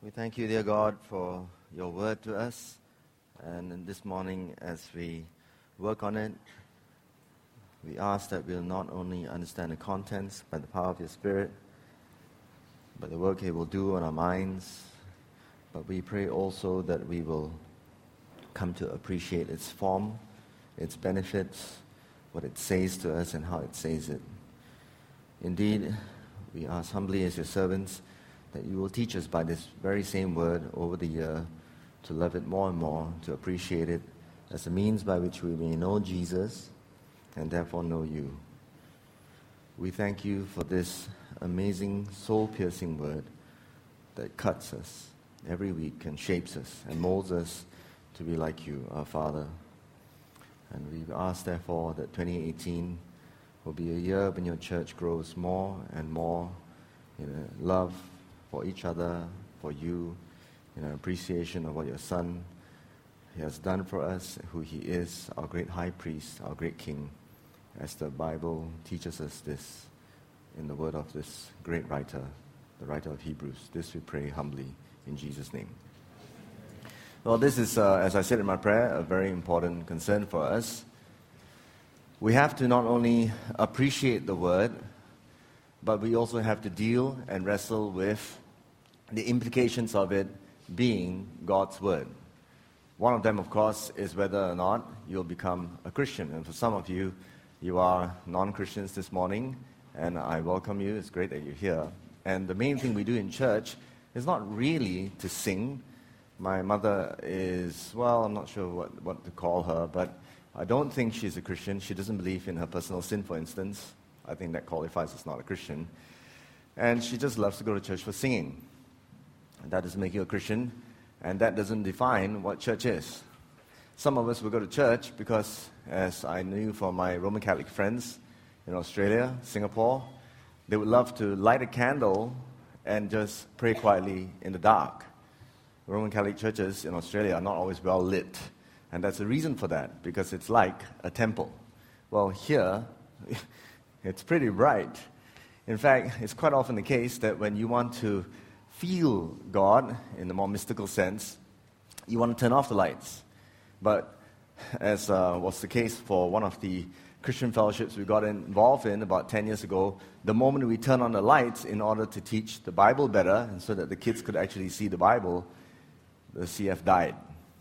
We thank you, dear God, for your word to us. And this morning, as we work on it, we ask that we'll not only understand the contents by the power of your Spirit, but the work it will do on our minds. But we pray also that we will come to appreciate its form, its benefits, what it says to us and how it says it. Indeed, we ask humbly as your servants that you will teach us by this very same word over the year to love it more and more, to appreciate it as a means by which we may know Jesus and therefore know you. We thank you for this amazing, soul-piercing word that cuts us every week and shapes us and molds us to be like you, our Father. And we ask, therefore, that 2018 will be a year when your church grows more and more in love for each other, for you, in an appreciation of what your Son has done for us, who he is, our great high priest, our great king, as the Bible teaches us this in the word of this great writer, the writer of Hebrews. This we pray humbly in Jesus' name. Well, this is, as I said in my prayer, a very important concern for us. We have to not only appreciate the word, but we also have to deal and wrestle with the implications of it being God's word. One of them, of course, is whether or not you'll become a Christian. And for some of you, you are non-Christians this morning, and I welcome you. It's great that you're here. And the main thing we do in church is not really to sing. My mother is, well, I'm not sure what to call her, but I don't think she's a Christian. She doesn't believe in her personal sin, for instance. I think that qualifies as not a Christian. And she just loves to go to church for singing. And that doesn't make you a Christian, and that doesn't define what church is. Some of us will go to church because, as I knew from my Roman Catholic friends in Australia, Singapore, they would love to light a candle and just pray quietly in the dark. Roman Catholic churches in Australia are not always well lit, and that's the reason for that, because it's like a temple. Well, here, it's pretty bright. In fact, it's quite often the case that when you want to feel God in the more mystical sense, you want to turn off the lights. But as was the case for one of the Christian fellowships we got involved in about 10 years ago, the moment we turned on the lights in order to teach the Bible better and so that the kids could actually see the Bible, the CF died.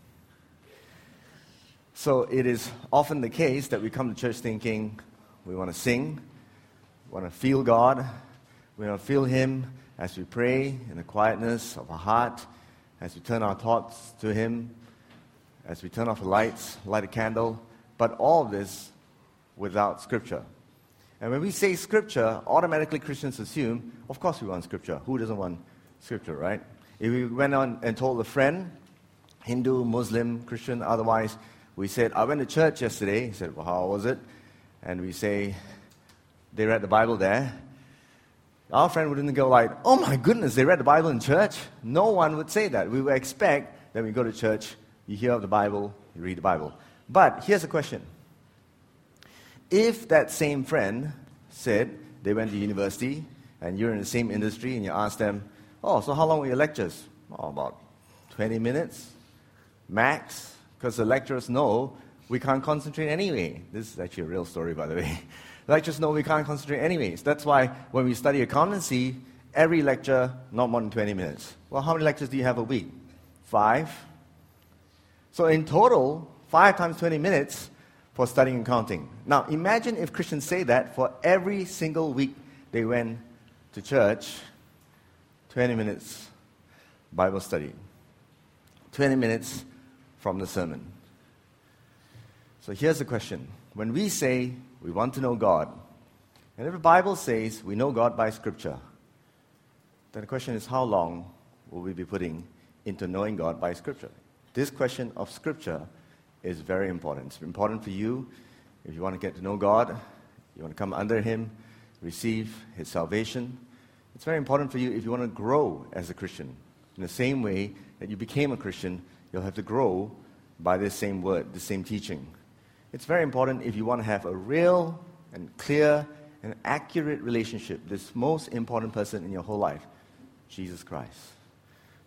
So it is often the case that we come to church thinking we want to sing, we want to feel God, we want to feel Him as we pray in the quietness of our heart, as we turn our thoughts to Him, as we turn off the lights, light a candle, but all of this without Scripture. And when we say Scripture, automatically Christians assume, of course we want Scripture. Who doesn't want Scripture, right? If we went on and told a friend, Hindu, Muslim, Christian, otherwise, we said, I went to church yesterday. He said, well, how was it? And we say, they read the Bible there. Our friend wouldn't go like, oh my goodness, they read the Bible in church? No one would say that. We would expect that we go to church, you hear of the Bible, you read the Bible. But here's a question. If that same friend said they went to university and you're in the same industry and you ask them, oh, so how long were your lectures? Oh, about 20 minutes, max, because the lecturers know we can't concentrate anyway. This is actually a real story, by the way. Lecturers know we can't concentrate anyways. That's why when we study accountancy, every lecture, not more than 20 minutes. Well, how many lectures do you have a week? 5. So in total, 5 times 20 minutes for studying accounting. Now, imagine if Christians say that for every single week they went to church, 20 minutes Bible study, 20 minutes from the sermon. So here's the question. When we say we want to know God, and if the Bible says we know God by Scripture, then the question is, how long will we be putting into knowing God by Scripture? This question of Scripture is very important. It's important for you if you want to get to know God, you want to come under Him, receive His salvation. It's very important for you if you want to grow as a Christian. In the same way that you became a Christian, you'll have to grow by this same word, this same teaching. It's very important if you want to have a real and clear and accurate relationship, this most important person in your whole life, Jesus Christ.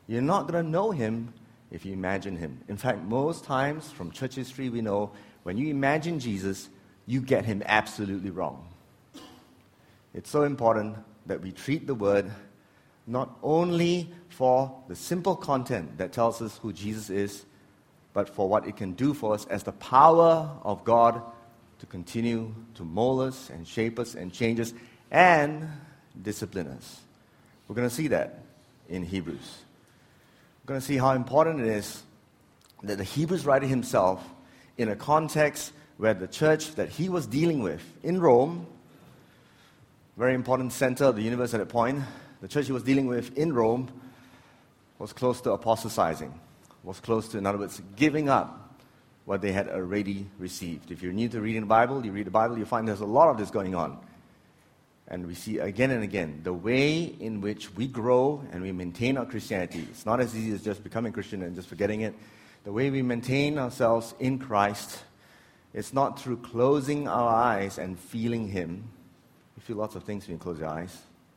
You're not going to know him if you imagine him. In fact, most times from church history, we know when you imagine Jesus, you get him absolutely wrong. It's so important that we treat the word not only for the simple content that tells us who Jesus is, but for what it can do for us as the power of God to continue to mold us and shape us and change us and discipline us. We're going to see that in Hebrews. We're going to see how important it is that the Hebrews writer himself, in a context where the church that he was dealing with in Rome, very important center of the universe at that point, the church he was dealing with in Rome was close to apostatizing, was close to, in other words, giving up what they had already received. If you're new to reading the Bible, you read the Bible, you find there's a lot of this going on. And we see again and again the way in which we grow and we maintain our Christianity. It's not as easy as just becoming Christian and just forgetting it. The way we maintain ourselves in Christ, it's not through closing our eyes and feeling him. You feel lots of things when you close your eyes.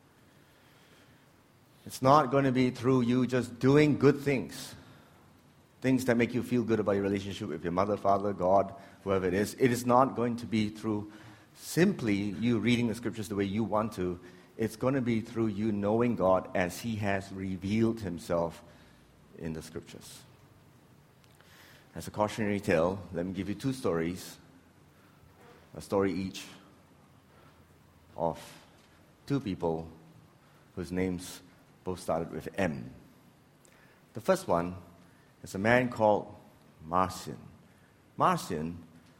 It's not going to be through you just doing good things. Things that make you feel good about your relationship with your mother, father, God, whoever it is. It is not going to be through simply you reading the scriptures the way you want to. It's going to be through you knowing God as he has revealed himself in the scriptures. As a cautionary tale, let me give you two stories, a story each, of two people whose names both started with M. The first one is a man called Marcion. Marcion,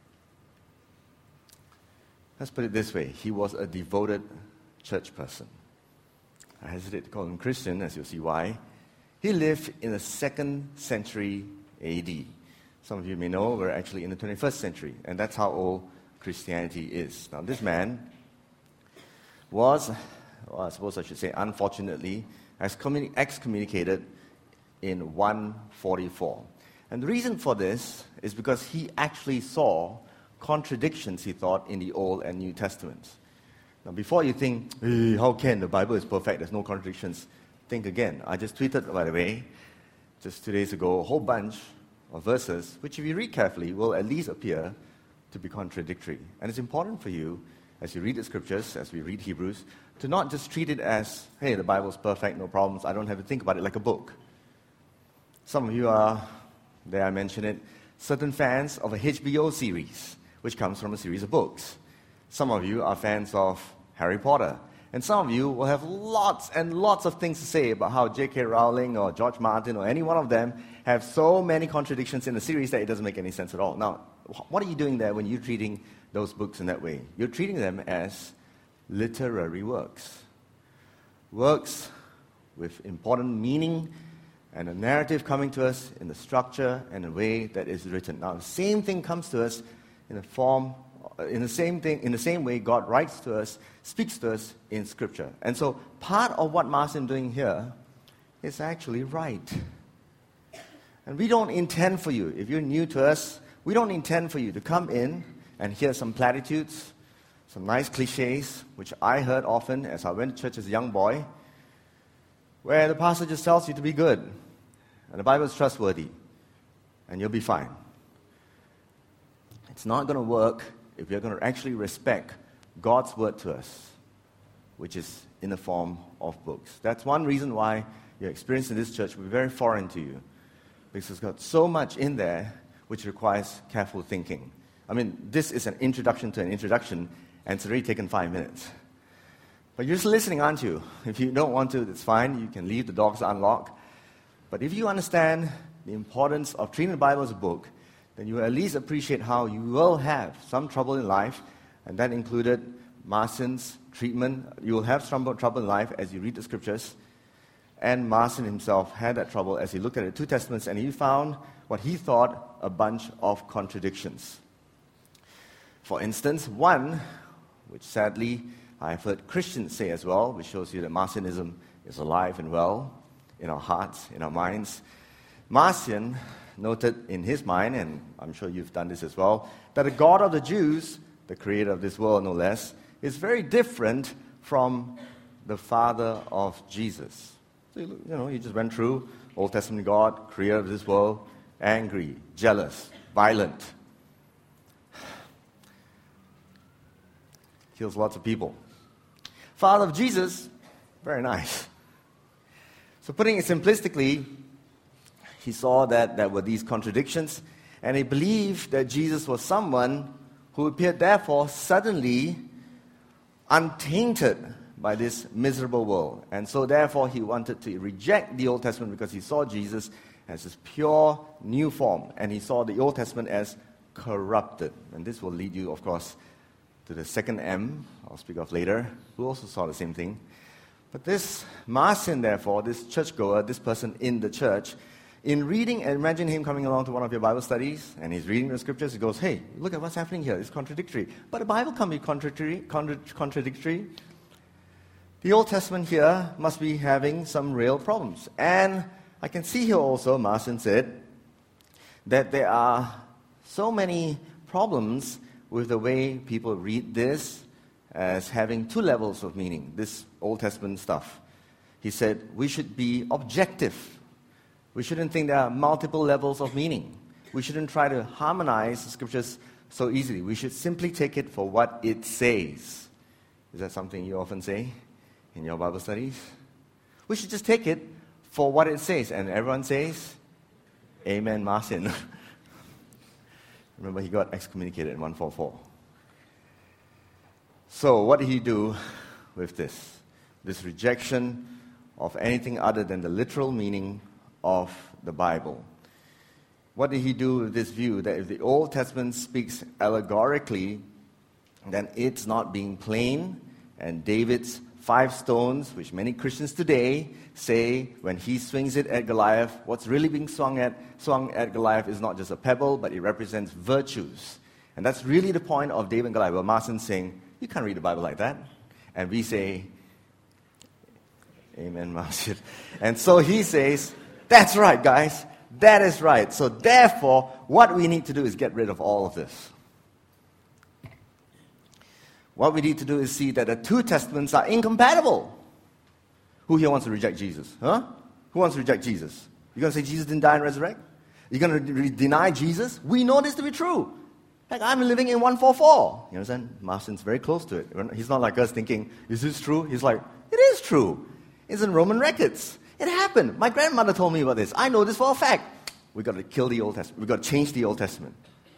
let's put it this way, he was a devoted church person. I hesitate to call him Christian, as you'll see why. He lived in the 2nd century AD. Some of you may know we're actually in the 21st century, and that's how old Christianity is. Now, this man was, I suppose I should say unfortunately, excommunicated in 144. And the reason for this is because he actually saw contradictions, he thought, in the Old and New Testaments. Now, before you think, hey, how can the Bible is perfect, there's no contradictions, think again. I just tweeted, by the way, just 2 days ago, a whole bunch of verses, which if you read carefully, will at least appear to be contradictory. And it's important for you, as you read the scriptures, as we read Hebrews, to not just treat it as, hey, the Bible's perfect, no problems, I don't have to think about it like a book. Some of you are, dare I mention it, certain fans of a HBO series, which comes from a series of books. Some of you are fans of Harry Potter. And some of you will have lots and lots of things to say about how J.K. Rowling or George Martin or any one of them have so many contradictions in the series that it doesn't make any sense at all. Now, what are you doing there when you're treating those books in that way? You're treating them as literary works. Works with important meaning and a narrative coming to us in the structure and the way that is written. Now, the same thing comes to us in the same way God writes to us, speaks to us in Scripture. And so part of what Marcion is doing here is actually right. And we don't intend for you, if you're new to us, we don't intend for you to come in and hear some platitudes, some nice cliches, which I heard often as I went to church as a young boy, where the pastor just tells you to be good, and the Bible is trustworthy, and you'll be fine. It's not going to work if you're going to actually respect God's word to us, which is in the form of books. That's one reason why your experience in this church will be very foreign to you, because it's got so much in there which requires careful thinking. I mean, this is an introduction to an introduction, and it's already taken 5 minutes. But you're just listening, aren't you? If you don't want to, that's fine. You can leave the doors unlocked. But if you understand the importance of treating the Bible as a book, then you will at least appreciate how you will have some trouble in life, and that included Marcion's treatment. You will have some trouble in life as you read the scriptures. And Marcion himself had that trouble as he looked at the two testaments, and he found what he thought a bunch of contradictions. For instance, one, which sadly I've heard Christians say as well, which shows you that Marcionism is alive and well in our hearts, in our minds. Marcion noted in his mind, and I'm sure you've done this as well, that the God of the Jews, the creator of this world no less, is very different from the Father of Jesus. So, he just went through Old Testament God, creator of this world, angry, jealous, violent. Kills lots of people. Father of Jesus, very nice. So putting it simplistically, he saw that there were these contradictions, and he believed that Jesus was someone who appeared therefore suddenly untainted by this miserable world. And so therefore he wanted to reject the Old Testament because he saw Jesus as this pure new form, and he saw the Old Testament as corrupted. And this will lead you, of course, to the second M, I'll speak of later, who also saw the same thing. But this Marcion, therefore, this churchgoer, this person in the church, in reading, imagine him coming along to one of your Bible studies, and he's reading the scriptures, he goes, hey, look at what's happening here, it's contradictory. But the Bible can't be contradictory. The Old Testament here must be having some real problems. And I can see here also, Marcion said, that there are so many problems with the way people read this as having two levels of meaning, this Old Testament stuff. He said, we should be objective. We shouldn't think there are multiple levels of meaning. We shouldn't try to harmonize the scriptures so easily. We should simply take it for what it says. Is that something you often say in your Bible studies? We should just take it for what it says. And everyone says, Amen, Marcion. Remember, he got excommunicated in 144. So what did he do with this? This rejection of anything other than the literal meaning of the Bible. What did he do with this view that if the Old Testament speaks allegorically, then it's not being plain, and David's 5 stones, which many Christians today say when he swings it at Goliath, what's really being swung at Goliath is not just a pebble, but it represents virtues. And that's really the point of David and Goliath. Well, Marcion's saying, you can't read the Bible like that. And we say, Amen, Marcion. And so he says, that's right, guys. That is right. So therefore, what we need to do is get rid of all of this. What we need to do is see that the two testaments are incompatible. Who here wants to reject Jesus? Huh? Who wants to reject Jesus? You're going to say Jesus didn't die and resurrect? You're going to deny Jesus? We know this to be true. Like, I'm living in 144. You understand? Marcion's very close to it. He's not like us thinking, is this true? He's like, it is true. It's in Roman records. It happened. My grandmother told me about this. I know this for a fact. We've got to kill the Old Testament. We've got to change the Old Testament.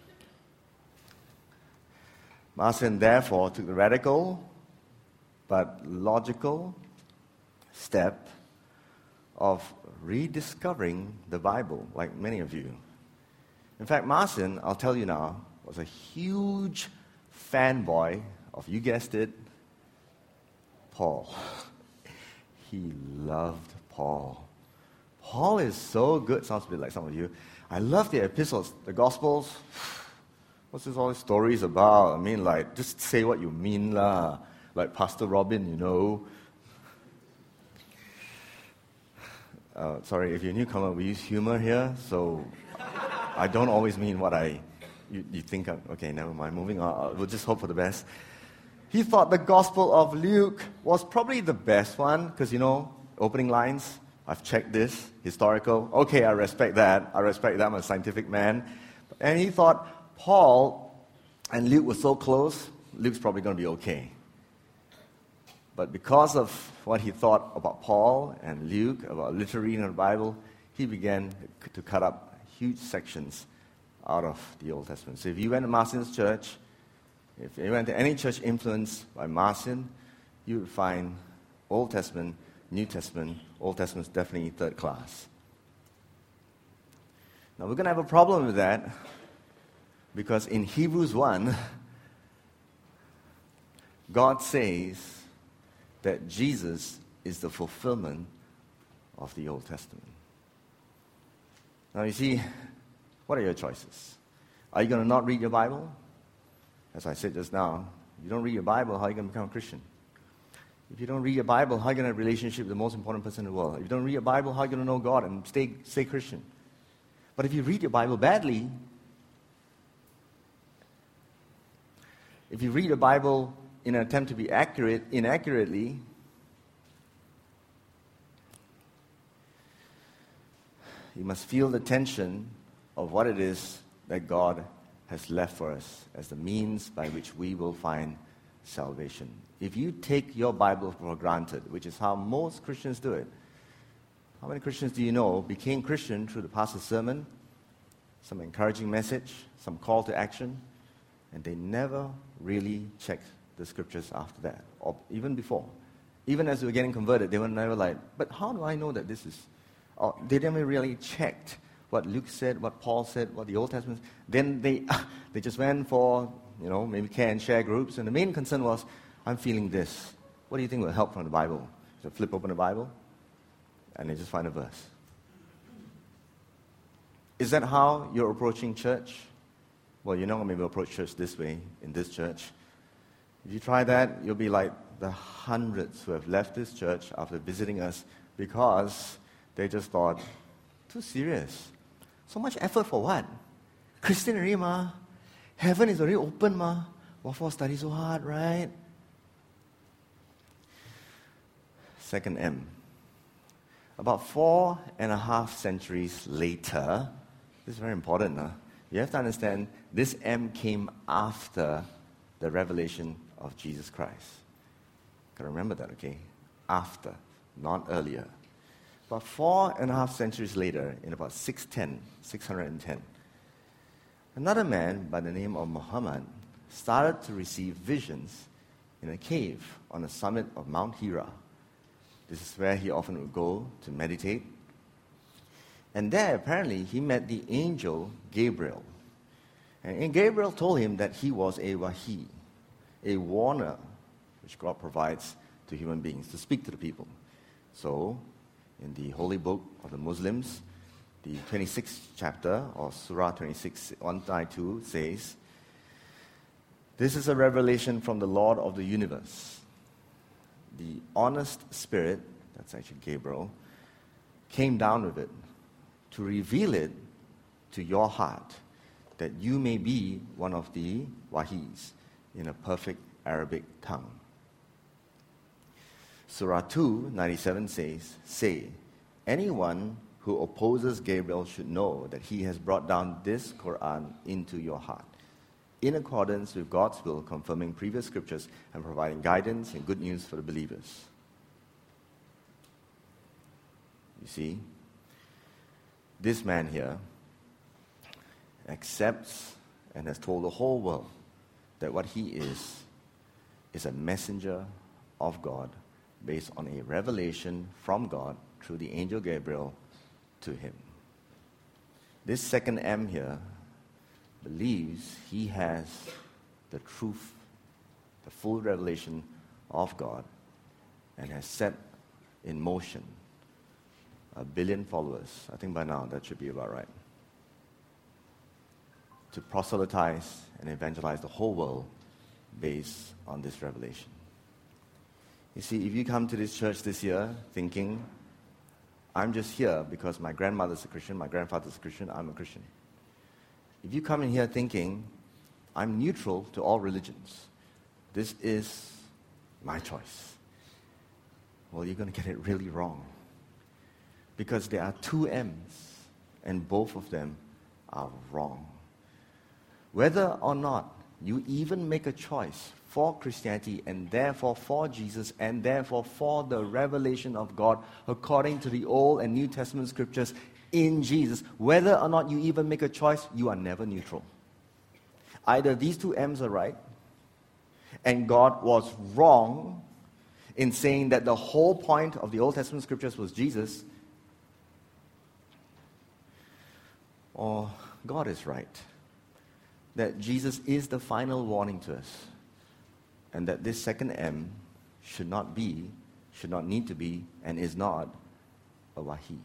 Marcion therefore took the radical but logical step of rediscovering the Bible, like many of you. In fact, Marcion, I'll tell you now, was a huge fanboy of, you guessed it, Paul. He loved Paul. Paul is so good. Sounds a bit like some of you. I love the epistles, the Gospels. What's this all these stories about? I mean, like, just say what you mean, lah. Like Pastor Robin, you know. Sorry, if you're a newcomer, we use humor here, so I don't always mean what you think of. Okay, never mind. Moving on. We'll just hope for the best. He thought the Gospel of Luke was probably the best one, because, opening lines, I've checked this, historical. Okay, I respect that. I'm a scientific man. And he thought Paul and Luke were so close, Luke's probably going to be okay. But because of what he thought about Paul and Luke, about literary reading of the Bible, he began to cut up huge sections out of the Old Testament. So if you went to Marcion's church, if you went to any church influenced by Marcion, you would find Old Testament, New Testament. Old Testament's definitely third class. Now we're going to have a problem with that, because in Hebrews 1, God says that Jesus is the fulfillment of the Old Testament. Now you see, what are your choices? Are you going to not read your Bible? As I said just now, if you don't read your Bible, how are you going to become a Christian? If you don't read your Bible, how are you going to have a relationship with the most important person in the world? If you don't read your Bible, how are you going to know God and stay Christian? But if you read your Bible badly, if you read the Bible in an attempt to be accurate, inaccurately, you must feel the tension of what it is that God has left for us as the means by which we will find salvation. If you take your Bible for granted, which is how most Christians do it, how many Christians do you know became Christian through the pastor's sermon, some encouraging message, some call to action, and they never really checked the scriptures after that, or even before? Even as they were getting converted, they were never like, but how do I know that this is... Or they never really checked what Luke said, what Paul said, what the Old Testament... Then they just went for, maybe care and share groups, and the main concern was, I'm feeling this. What do you think will help from the Bible? So flip open the Bible, and they just find a verse. Is that how you're approaching church? Well, you're not going to maybe approach church this way, in this church. If you try that, you'll be like the hundreds who have left this church after visiting us because they just thought, too serious. So much effort for what? Christian already, ma. Heaven is already open, ma. What for study so hard, right? Second M. About 4.5 centuries later, this is very important, you have to understand this M came after the revelation of Jesus Christ. Got to remember that, okay? After, not earlier. About 4.5 centuries later, in about 610, another man by the name of Muhammad started to receive visions in a cave on the summit of Mount Hira. This is where he often would go to meditate. And there, apparently, he met the angel Gabriel. And Gabriel told him that he was a wahi, a warner, which God provides to human beings to speak to the people. So, in the holy book of the Muslims, the 26th chapter, or Surah 26, 1-2, says, "This is a revelation from the Lord of the universe. The honest spirit," that's actually Gabriel, "came down with it to reveal it to your heart, that you may be one of the wahis in a perfect Arabic tongue." Surah 2:97 says, "Say, anyone who opposes Gabriel should know that he has brought down this Quran into your heart, in accordance with God's will, confirming previous scriptures and providing guidance and good news for the believers." You see, this man here accepts and has told the whole world that what he is a messenger of God based on a revelation from God through the angel Gabriel to him. This second M here believes he has the truth, the full revelation of God, and has set in motion 1 billion followers. I think by now that should be about right. To proselytize and evangelize the whole world based on this revelation. You see, if you come to this church this year thinking, I'm just here because my grandmother's a Christian, my grandfather's a Christian, I'm a Christian. If you come in here thinking, I'm neutral to all religions, this is my choice, well, you're going to get it really wrong. Because there are two M's, and both of them are wrong. Whether or not you even make a choice for Christianity and therefore for Jesus and therefore for the revelation of God according to the Old and New Testament scriptures in Jesus, whether or not you even make a choice, you are never neutral. Either these two M's are right, and God was wrong in saying that the whole point of the Old Testament scriptures was Jesus, or God is right, that Jesus is the final warning to us, and that this second M should not need to be, and is not a wahi.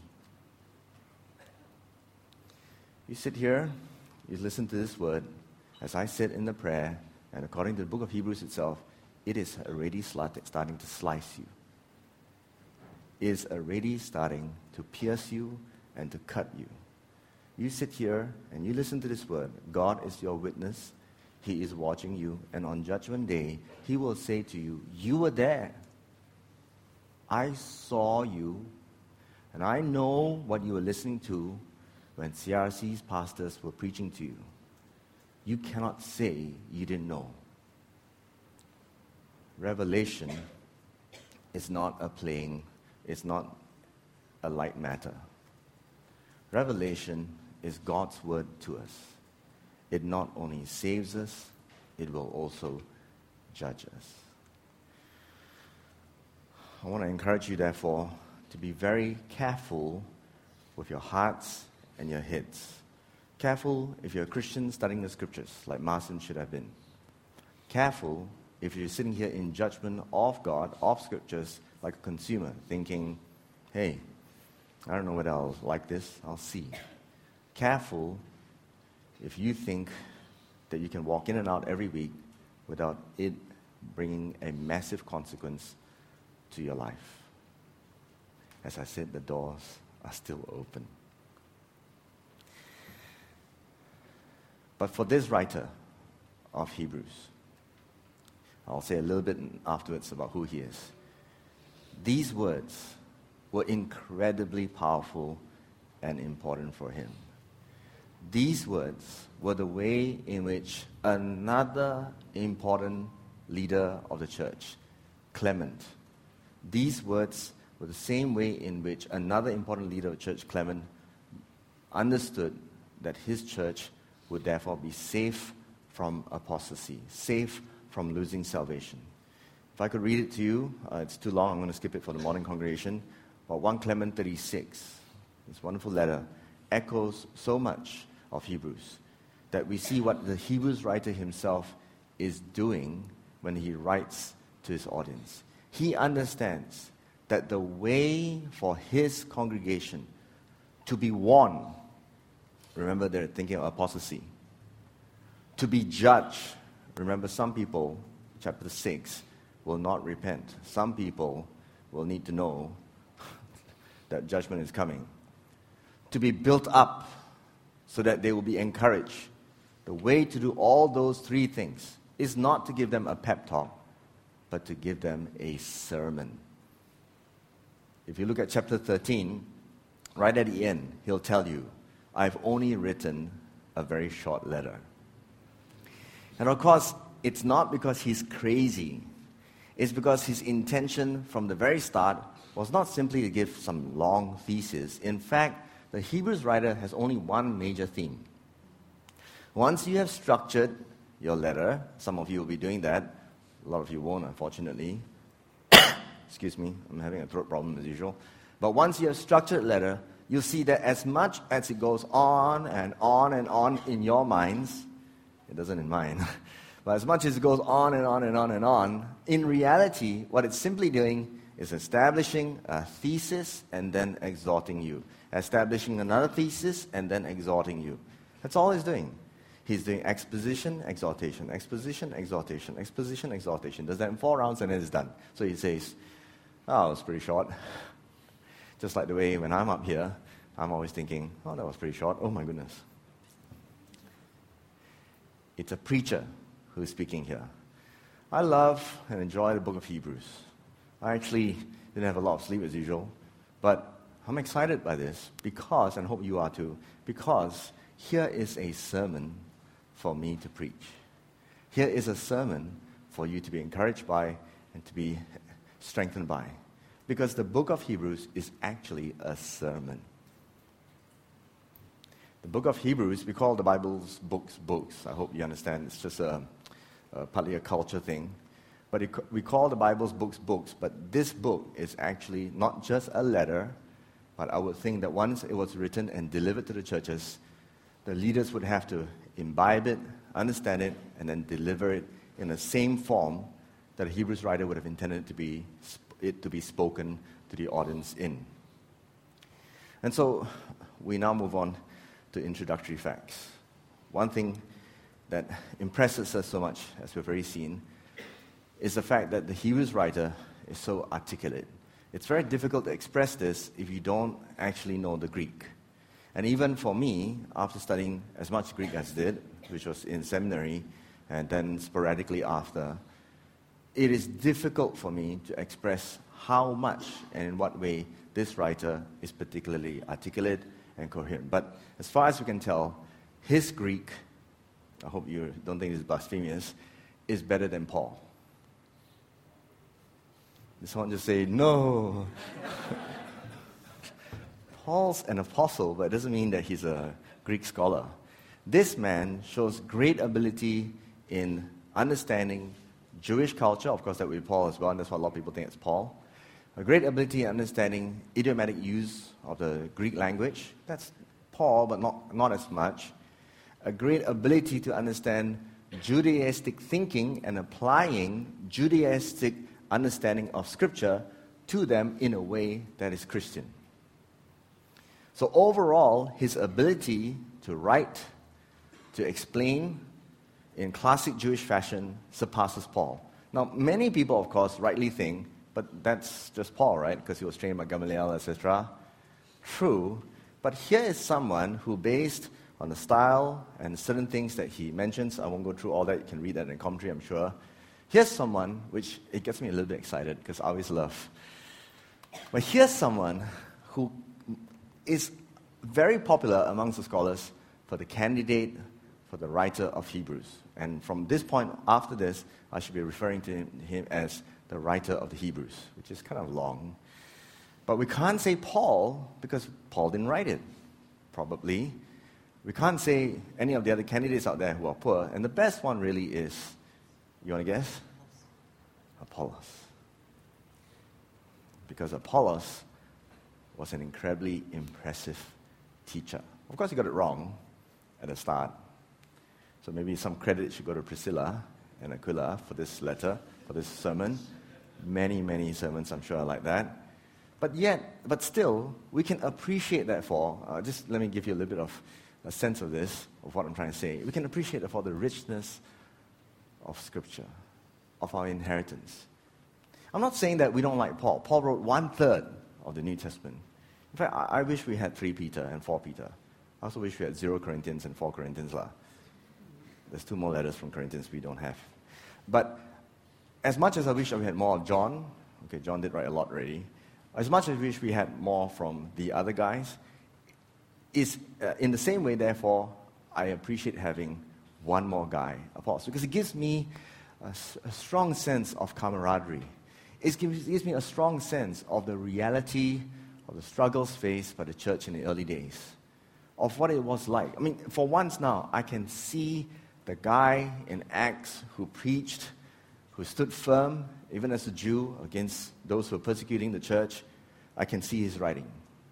You sit here, you listen to this word, as I said in the prayer, and according to the book of Hebrews itself, it is already starting to slice you. It is already starting to pierce you and to cut you. You sit here and you listen to this word. God is your witness. He is watching you. And on Judgment Day, He will say to you, you were there. I saw you. And I know what you were listening to when CRC's pastors were preaching to you. You cannot say you didn't know. Revelation is not it's not a light matter. Revelation is God's word to us. It not only saves us, it will also judge us. I want to encourage you, therefore, to be very careful with your hearts and your heads. Careful if you're a Christian studying the scriptures, like Martin should have been. Careful if you're sitting here in judgment of God, of scriptures, like a consumer, thinking, hey, I don't know whether I'll like this, I'll see. Careful if you think that you can walk in and out every week without it bringing a massive consequence to your life. As I said, the doors are still open. But for this writer of Hebrews, I'll say a little bit afterwards about who he is. These words were incredibly powerful and important for him. These words were the way in which another important leader of the church, Clement, these words were the same way in which another important leader of the church, Clement, understood that his church would therefore be safe from apostasy, safe from losing salvation. If I could read it to you, it's too long, I'm going to skip it for the morning congregation. But 1 Clement 36, this wonderful letter, echoes so much of Hebrews that we see what the Hebrews writer himself is doing when he writes to his audience. He understands that the way for his congregation to be warned, remember they're thinking of apostasy, to be judged, remember some people, chapter 6, will not repent. Some people will need to know that judgment is coming. To be built up so that they will be encouraged. The way to do all those three things is not to give them a pep talk, but to give them a sermon. If you look at chapter 13, right at the end, he'll tell you, I've only written a very short letter. And of course, it's not because he's crazy. It's because his intention from the very start was not simply to give some long thesis. In fact, the Hebrews writer has only one major theme. Once you have structured your letter, some of you will be doing that, a lot of you won't, unfortunately. Excuse me, I'm having a throat problem as usual. But once you have structured a letter, you'll see that as much as it goes on and on and on in your minds, it doesn't in mine, but as much as it goes on and on and on and on, in reality, what it's simply doing is establishing a thesis and then exhorting you. Establishing another thesis and then exhorting you. That's all he's doing. He's doing exposition, exhortation, exposition, exhortation, exposition, exhortation. Does that in 4 rounds and then it's done. So he says, oh, it's pretty short. Just like the way when I'm up here, I'm always thinking, oh, that was pretty short. Oh my goodness. It's a preacher who's speaking here. I love and enjoy the book of Hebrews. I actually didn't have a lot of sleep as usual, but I'm excited by this because, and I hope you are too, because here is a sermon for me to preach. Here is a sermon for you to be encouraged by and to be strengthened by. Because the book of Hebrews is actually a sermon. The book of Hebrews, we call the Bible's books. I hope you understand. It's just partly a culture thing. But we call the Bible's books. But this book is actually not just a letter, but I would think that once it was written and delivered to the churches, the leaders would have to imbibe it, understand it, and then deliver it in the same form that a Hebrews writer would have intended it to be spoken to the audience in. And so we now move on to introductory facts. One thing that impresses us so much, as we've already seen, is the fact that the Hebrews writer is so articulate. It's very difficult to express this if you don't actually know the Greek. And even for me, after studying as much Greek as I did, which was in seminary, and then sporadically after, it is difficult for me to express how much and in what way this writer is particularly articulate and coherent. But as far as we can tell, his Greek, I hope you don't think this is blasphemous, is better than Paul. Did someone just say, no? Paul's an apostle, but it doesn't mean that he's a Greek scholar. This man shows great ability in understanding Jewish culture. Of course, that would be Paul as well, and that's what a lot of people think it's Paul. A great ability in understanding idiomatic use of the Greek language. That's Paul, but not as much. A great ability to understand Judaistic thinking and applying Judaistic understanding of Scripture to them in a way that is Christian. So overall, his ability to write, to explain in classic Jewish fashion surpasses Paul. Now, many people, of course, rightly think, but that's just Paul, right? Because he was trained by Gamaliel, etc. True, but here is someone who, based on the style and certain things that he mentions, I won't go through all that, you can read that in the commentary, I'm sure. Here's someone, which it gets me a little bit excited, because I always love. But here's someone who is very popular amongst the scholars for the candidate for the writer of Hebrews. And from this point, after this, I should be referring to him as the writer of the Hebrews, which is kind of long. But we can't say Paul, because Paul didn't write it, probably. We can't say any of the other candidates out there who are poor. And the best one really is, you want to guess? Apollos. Because Apollos was an incredibly impressive teacher. Of course, he got it wrong at the start. So maybe some credit should go to Priscilla and Aquila for this letter, for this sermon. Many, many sermons, I'm sure, are like that. But still, we can appreciate that for, just let me give you a little bit of a sense of this, of what I'm trying to say. We can appreciate that for the richness of Scripture, of our inheritance. I'm not saying that we don't like Paul. Paul wrote 1/3 of the New Testament. In fact, I wish we had 3 Peter and 4 Peter. I also wish we had 0 Corinthians and 4 Corinthians. There's 2 more letters from Corinthians we don't have. But as much as I wish we had more of John, okay, John did write a lot already, as much as I wish we had more from the other guys, is in the same way, therefore, I appreciate having one more guy, Apollos, because it gives me a strong sense of camaraderie. It gives me a strong sense of the reality of the struggles faced by the church in the early days, of what it was like. I mean, for once now, I can see the guy in Acts who preached, who stood firm, even as a Jew, against those who were persecuting the church. I can see his writing.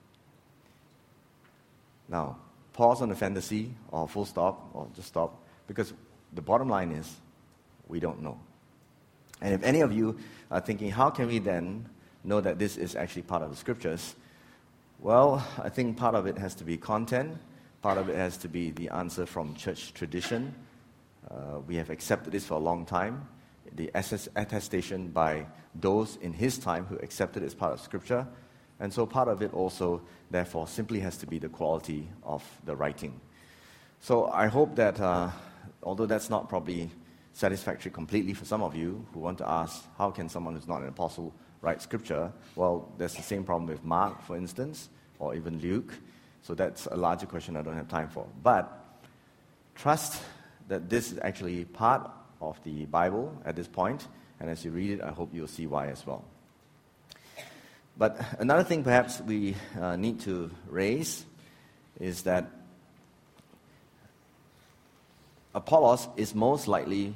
Now, pause on the fantasy, or full stop, or just stop, because the bottom line is, we don't know. And if any of you are thinking, how can we then know that this is actually part of the Scriptures? Well, I think part of it has to be content, part of it has to be the answer from church tradition. We have accepted this for a long time, the attestation by those in his time who accepted it as part of Scripture. And so part of it also, therefore, simply has to be the quality of the writing. So I hope that, although that's not probably satisfactory completely for some of you who want to ask, how can someone who's not an apostle write Scripture? Well, there's the same problem with Mark, for instance, or even Luke. So that's a larger question I don't have time for. But trust that this is actually part of the Bible at this point, and as you read it, I hope you'll see why as well. But another thing perhaps we need to raise is that Apollos is most likely,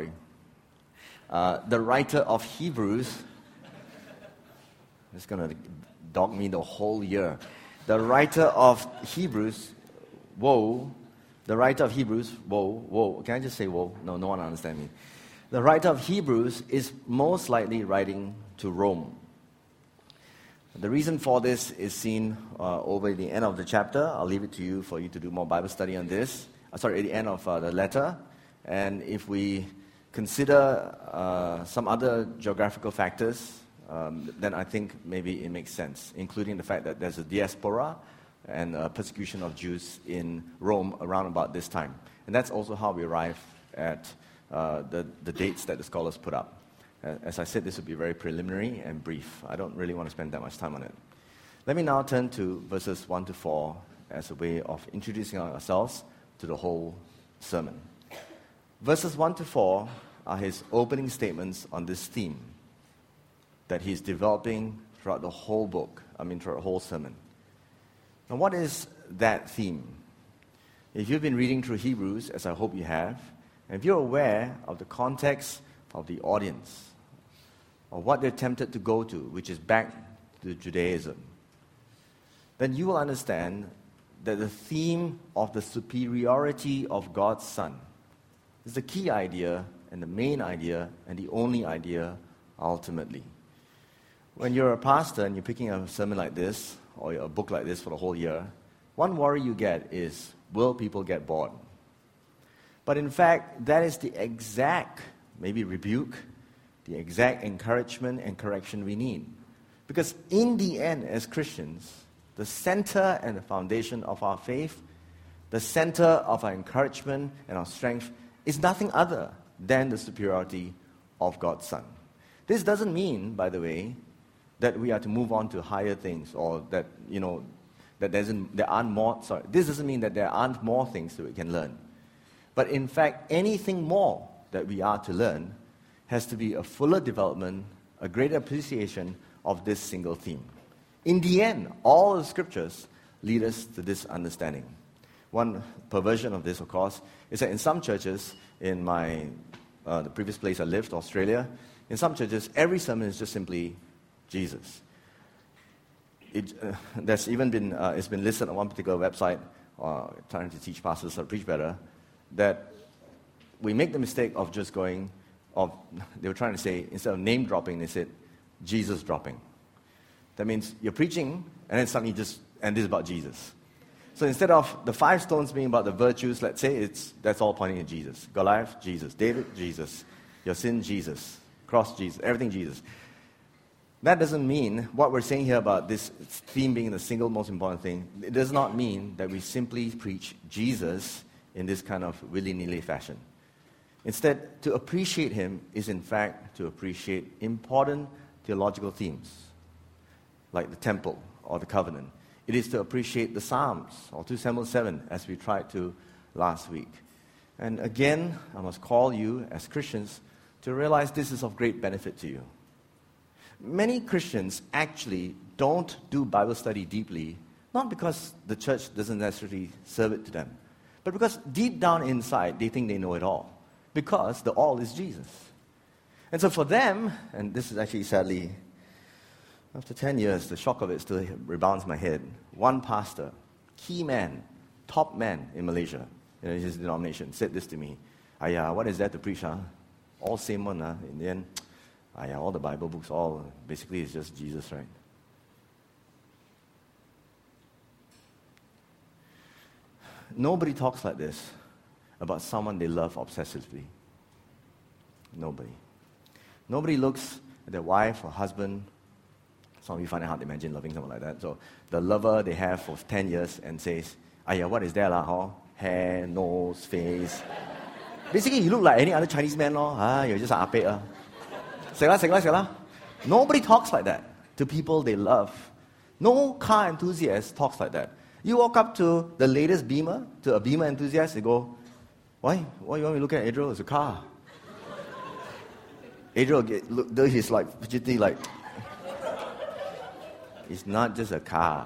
the writer of Hebrews. It's going to dog me the whole year. The writer of Hebrews, can I just say whoa? No one understands me. The writer of Hebrews is most likely writing to Rome. The reason for this is seen over the end of the chapter. I'll leave it to you for you to do more Bible study on this. At the end of the letter. And if we consider some other geographical factors, then I think maybe it makes sense, including the fact that there's a diaspora and persecution of Jews in Rome around about this time. And that's also how we arrive at the dates that the scholars put up. As I said, this would be very preliminary and brief. I don't really want to spend that much time on it. Let me now turn to verses 1 to 4 as a way of introducing ourselves to the whole sermon. Verses 1 to 4 are his opening statements on this theme that he's developing throughout the whole book, throughout the whole sermon. Now, what is that theme? If you've been reading through Hebrews, as I hope you have, and if you're aware of the context of the audience, or what they're tempted to go to, which is back to Judaism, then you will understand that the theme of the superiority of God's Son is the key idea and the main idea and the only idea ultimately. When you're a pastor and you're picking a sermon like this or a book like this for the whole year, one worry you get is, will people get bored? But in fact, that is the exact, maybe rebuke, the exact encouragement and correction we need. Because in the end, as Christians, the center and the foundation of our faith, the center of our encouragement and our strength is nothing other than the superiority of God's Son. This doesn't mean, by the way, that we are to move on to higher things or that, there aren't more, this doesn't mean that there aren't more things that we can learn. But in fact, anything more that we are to learn has to be a fuller development, a greater appreciation of this single theme. In the end, all the scriptures lead us to this understanding. One perversion of this, of course, is that in some churches, in the previous place I lived, Australia, in some churches, every sermon is just simply Jesus. There's even been, it's been listed on one particular website, trying to teach pastors how to preach better, that we make the mistake of just going, they were trying to say, instead of name dropping, they said Jesus dropping. That means you're preaching, and then suddenly and this is about Jesus. So instead of the 5 stones being about the virtues, let's say that's all pointing to Jesus. Goliath, Jesus. David, Jesus. Your sin, Jesus. Cross, Jesus. Everything, Jesus. That doesn't mean, what we're saying here about this theme being the single most important thing, it does not mean that we simply preach Jesus in this kind of willy-nilly fashion. Instead, to appreciate him is in fact to appreciate important theological themes, like the temple or the covenant. It is to appreciate the Psalms, or 2 Samuel 7, as we tried to last week. And again, I must call you as Christians to realize this is of great benefit to you. Many Christians actually don't do Bible study deeply, not because the church doesn't necessarily serve it to them, but because deep down inside they think they know it all, because the all is Jesus. And so for them, and this is actually sadly, after 10 years, the shock of it still rebounds in my head. One pastor, key man, top man in Malaysia, in his denomination, said this to me. What is that to preach, huh? All same one, huh? In the end, all the Bible books, basically it's just Jesus, right? Nobody talks like this about someone they love obsessively. Nobody. Nobody looks at their wife or husband. Some of you find it hard to imagine loving someone like that. So the lover they have for 10 years and says, what is that lah? Hair, nose, face. Basically, you look like any other Chinese man, you're just an apek. Nobody talks like that to people they love. No car enthusiast talks like that. You walk up to the latest Beamer, to a Beamer enthusiast, they go, why you want me to look at Adriel? It's a car. Adriel, he's like fidgety, like, it's not just a car.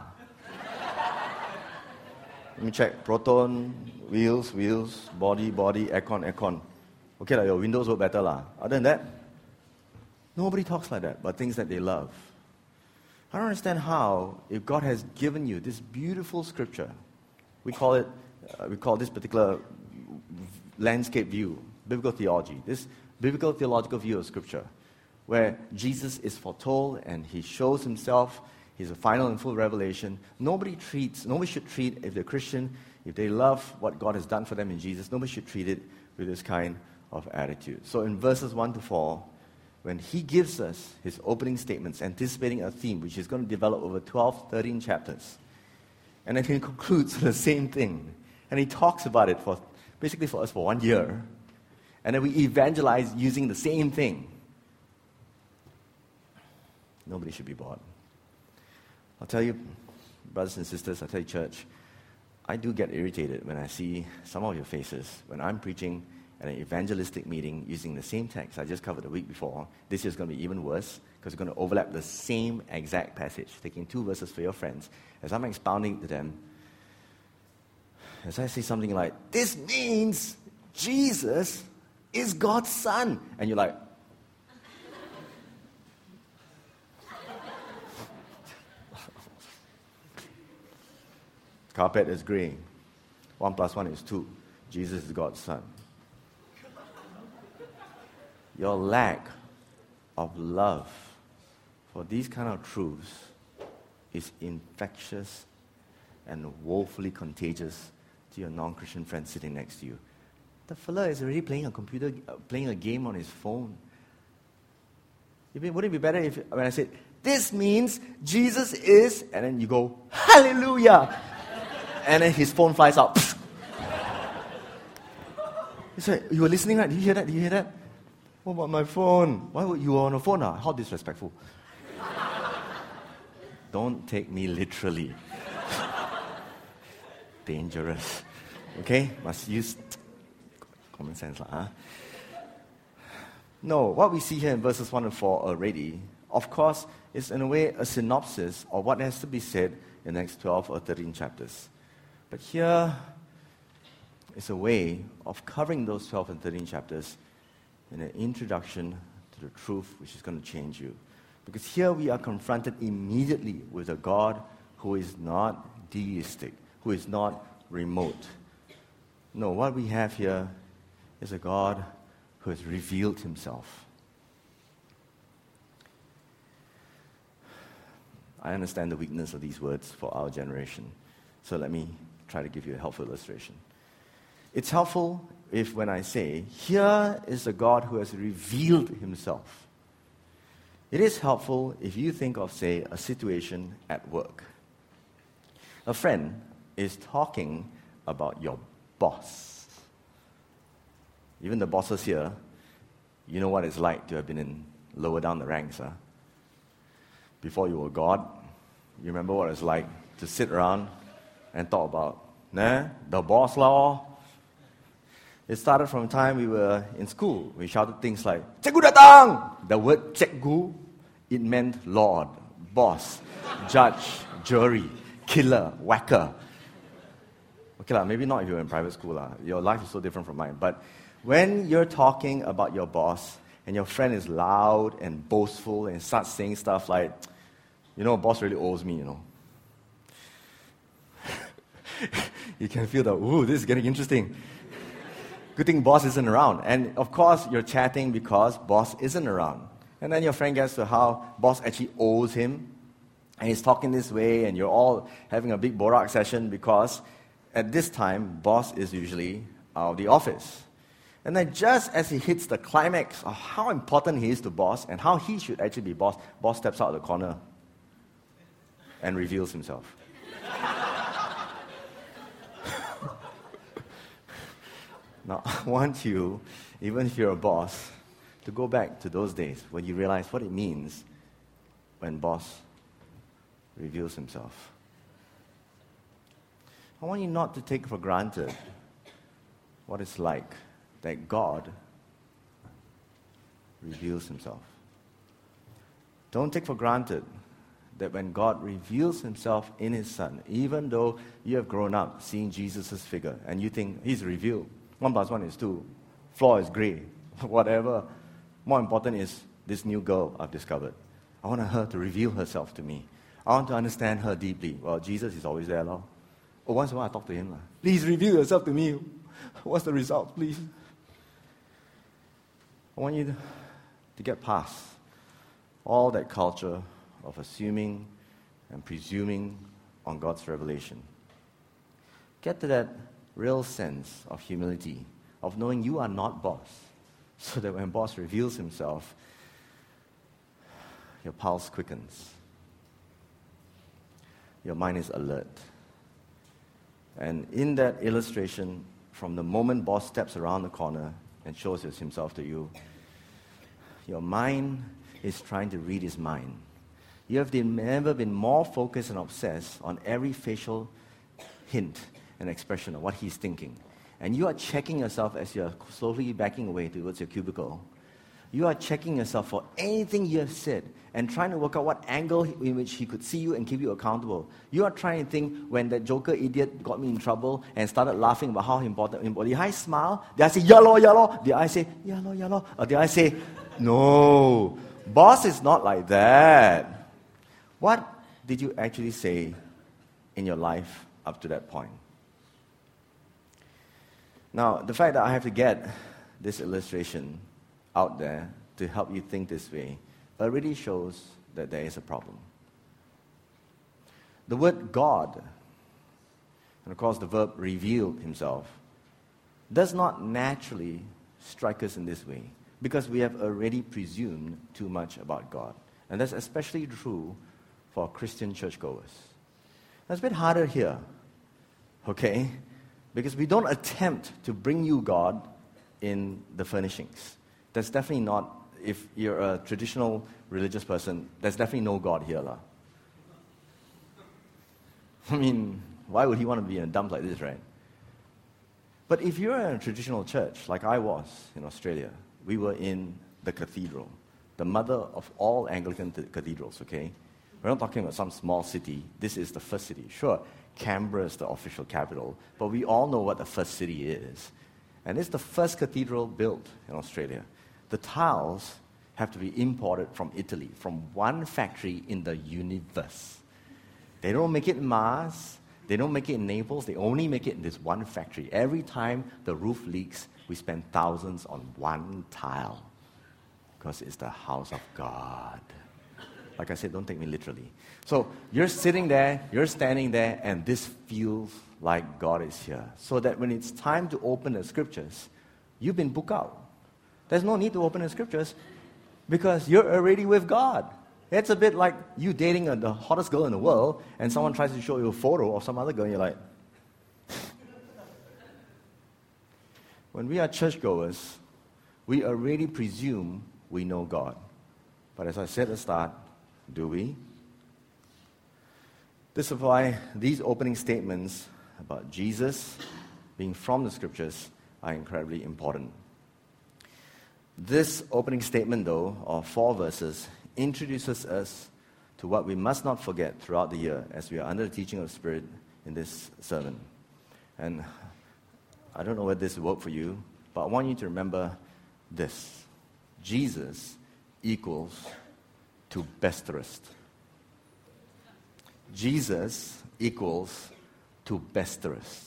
Let me check. Proton, wheels, body, aircon. Okay, your windows work better. Other than that, nobody talks like that, but things that they love. I don't understand how, if God has given you this beautiful scripture, we call this particular landscape view, biblical theology, this biblical theological view of scripture, where Jesus is foretold and he shows himself. He's a final and full revelation. Nobody should treat, if they're Christian, if they love what God has done for them in Jesus, nobody should treat it with this kind of attitude. So in verses 1 to 4, when he gives us his opening statements, anticipating a theme which is going to develop over 12, 13 chapters, and then he concludes the same thing, and he talks about it for us for 1 year, and then we evangelize using the same thing, nobody should be bored. I'll tell you, brothers and sisters, I'll tell you, church, I do get irritated when I see some of your faces when I'm preaching at an evangelistic meeting using the same text I just covered the week before. This year's going to be even worse because it's going to overlap the same exact passage, taking 2 verses for your friends. As I'm expounding to them, as I say something like, this means Jesus is God's Son. And you're like, carpet is grey. 1 plus 1 is 2. Jesus is God's Son. Your lack of love for these kind of truths is infectious and woefully contagious to your non-Christian friend sitting next to you. The fella is already playing a game on his phone. Would it be better if when I said, this means Jesus is, and then you go, hallelujah, and then his phone flies out. He said, you were listening, right? Did you hear that? Did you hear that? What about my phone? Why were you on a phone? How disrespectful. Don't take me literally. Dangerous. Okay? Must use common sense. No, what we see here in verses 1 and 4 already, of course, is in a way a synopsis of what has to be said in the next 12 or 13 chapters. But here is a way of covering those 12 and 13 chapters in an introduction to the truth which is going to change you. Because here we are confronted immediately with a God who is not deistic, who is not remote. No, what we have here is a God who has revealed himself. I understand the weakness of these words for our generation. So let me try to give you a helpful illustration. It's helpful if when I say, here is a God who has revealed himself. It is helpful if you think of, say, a situation at work. A friend is talking about your boss. Even the bosses here, you know what it's like to have been lower down the ranks. Before you were God, you remember what it's like to sit around and talk about, the boss law. It started from the time we were in school. We shouted things like, Cikgu datang! The word Cikgu, it meant Lord, boss, judge, jury, killer, whacker. Okay, maybe not if you're in private school. Your life is so different from mine. But when you're talking about your boss and your friend is loud and boastful and starts saying stuff like, boss really owes me, You can feel this is getting interesting. Good thing boss isn't around. And of course, you're chatting because boss isn't around. And then your friend gets to how boss actually owes him. And he's talking this way, and you're all having a big borak session because at this time, boss is usually out of the office. And then just as he hits the climax of how important he is to boss and how he should actually be boss, boss steps out of the corner and reveals himself. Now, I want you, even if you're a boss, to go back to those days when you realize what it means when boss reveals himself. I want you not to take for granted what it's like that God reveals himself. Don't take for granted that when God reveals himself in his Son, even though you have grown up seeing Jesus' figure and you think he's revealed, 1 plus 1 is 2. Floor is grey. Whatever. More important is this new girl I've discovered. I want her to reveal herself to me. I want to understand her deeply. Well, Jesus is always there, lor. Once in a while I talk to him. Please reveal yourself to me. What's the result, please? I want you to get past all that culture of assuming and presuming on God's revelation. Get to that real sense of humility, of knowing you are not boss, so that when boss reveals himself, your pulse quickens. Your mind is alert. And in that illustration, from the moment boss steps around the corner and shows himself to you, your mind is trying to read his mind You have never been more focused and obsessed on every facial hint and expression of what he's thinking. And you are checking yourself as you're slowly backing away towards your cubicle. You are checking yourself for anything you have said and trying to work out what angle in which he could see you and keep you accountable. You are trying to think, when that joker idiot got me in trouble and started laughing about how important, did I smile? Did I say, ya lo? Did I say, ya lo? Or did I say, no, boss is not like that. What did you actually say in your life up to that point? Now, the fact that I have to get this illustration out there to help you think this way already shows that there is a problem. The word God, and of course the verb revealed himself, does not naturally strike us in this way because we have already presumed too much about God. And that's especially true for Christian churchgoers. That's a bit harder here, okay? Because we don't attempt to bring you God in the furnishings. That's definitely not, if you're a traditional religious person, there's definitely no God here. I mean, why would he want to be in a dump like this, right? But if you're in a traditional church, like I was in Australia, we were in the cathedral, the mother of all Anglican cathedrals, okay? We're not talking about some small city. This is the first city. Sure, Canberra is the official capital, but we all know what the first city is. And it's the first cathedral built in Australia. The tiles have to be imported from Italy, from one factory in the universe. They don't make it in Mars. They don't make it in Naples. They only make it in this one factory. Every time the roof leaks, we spend thousands on one tile because it's the house of God. Like I said, don't take me literally. So you're sitting there, you're standing there, and this feels like God is here. So that when it's time to open the scriptures, you've been booked out. There's no need to open the scriptures because you're already with God. It's a bit like you dating the hottest girl in the world, and someone tries to show you a photo of some other girl, and you're like... When we are churchgoers, we already presume we know God. But as I said at the start, do we? This is why these opening statements about Jesus being from the scriptures are incredibly important. This opening statement, though, of 4 verses, introduces us to what we must not forget throughout the year as we are under the teaching of the Spirit in this sermon. And I don't know whether this will work for you, but I want you to remember this. Jesus equals to besterest. Jesus equals to besterest.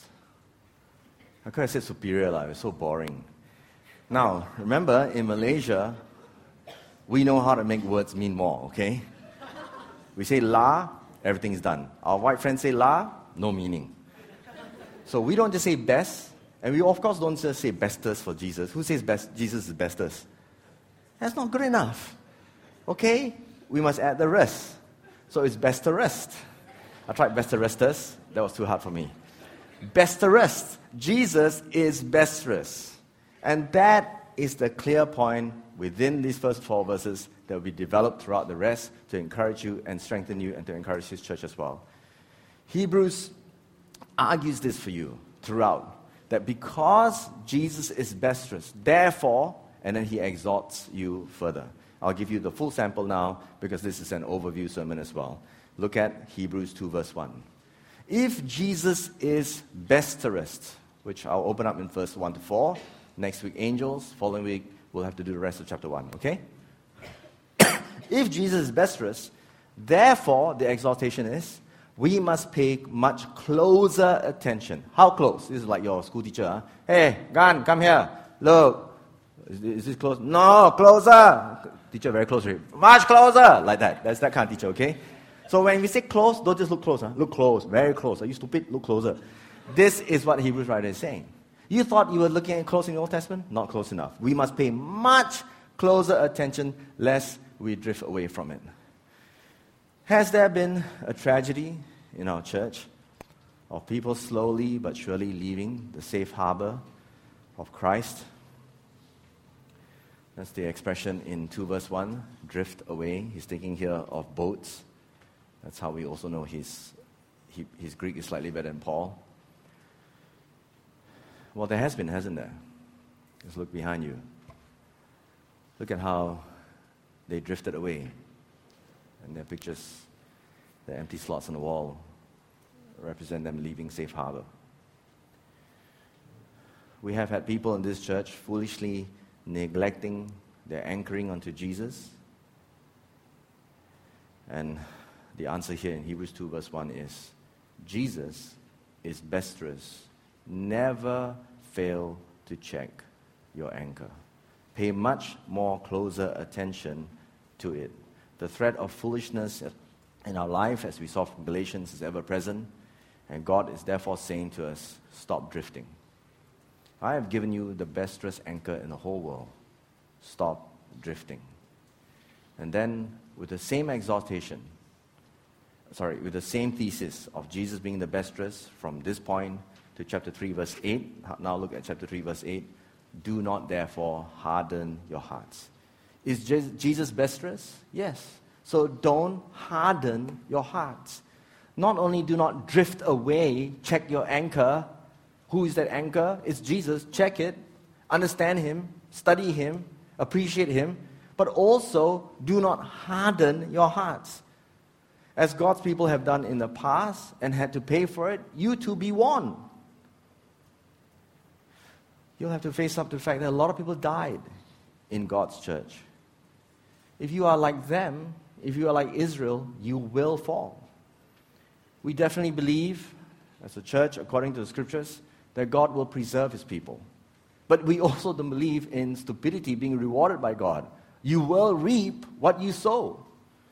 How could I say superior? It was so boring. Now, remember, in Malaysia, we know how to make words mean more, okay? We say la, everything's done. Our white friends say la, no meaning. So we don't just say best, and we of course don't just say bestest for Jesus. Who says best? Jesus is bestest. That's not good enough. Okay? We must add the rest. So it's besterest. I tried besterestus. That was too hard for me. Besterest. Jesus is besterest. And that is the clear point within these first 4 verses that will be developed throughout the rest to encourage you and strengthen you and to encourage his church as well. Hebrews argues this for you throughout, that because Jesus is besterest, therefore, and then he exhorts you further. I'll give you the full sample now because this is an overview sermon as well. Look at Hebrews 2 verse 1. If Jesus is besterest, which I'll open up in verse 1 to 4, next week angels, following week we'll have to do the rest of chapter 1, okay? If Jesus is besterest, therefore the exhortation is, we must pay much closer attention. How close? This is like your school teacher. Huh? Hey, Gan, come here. Look. Is this close? No, closer. Teacher very close. Much closer. Like that. That's that kind of teacher, okay? So when we say close, don't just look close. Huh? Look close. Very close. Are you stupid? Look closer. This is what Hebrews writer is saying. You thought you were looking at close in the Old Testament? Not close enough. We must pay much closer attention lest we drift away from it. Has there been a tragedy in our church of people slowly but surely leaving the safe harbor of Christ? That's the expression in 2 verse 1, drift away. He's thinking here of boats. That's how we also know his Greek is slightly better than Paul. Well, there has been, hasn't there? Just look behind you. Look at how they drifted away. And their pictures, the empty slots on the wall, represent them leaving safe harbor. We have had people in this church foolishly neglecting their anchoring onto Jesus. And the answer here in Hebrews 2 verse 1 is, Jesus is boisterous. Never fail to check your anchor. Pay much more closer attention to it. The threat of foolishness in our life, as we saw from Galatians, is ever present. And God is therefore saying to us, stop drifting. I have given you the boisterous anchor in the whole world. Stop drifting. And then, with the same with the same thesis of Jesus being the boisterous, from this point to chapter 3, verse 8. Now look at chapter 3, verse 8. Do not therefore harden your hearts. Is Jesus boisterous? Yes. So don't harden your hearts. Not only do not drift away, check your anchor. Who is that anchor? It's Jesus. Check it. Understand Him. Study Him. Appreciate Him. But also, do not harden your hearts. As God's people have done in the past and had to pay for it, you too be warned. You'll have to face up to the fact that a lot of people died in God's church. If you are like them, if you are like Israel, you will fall. We definitely believe, as a church, according to the scriptures, that God will preserve His people. But we also don't believe in stupidity being rewarded by God. You will reap what you sow.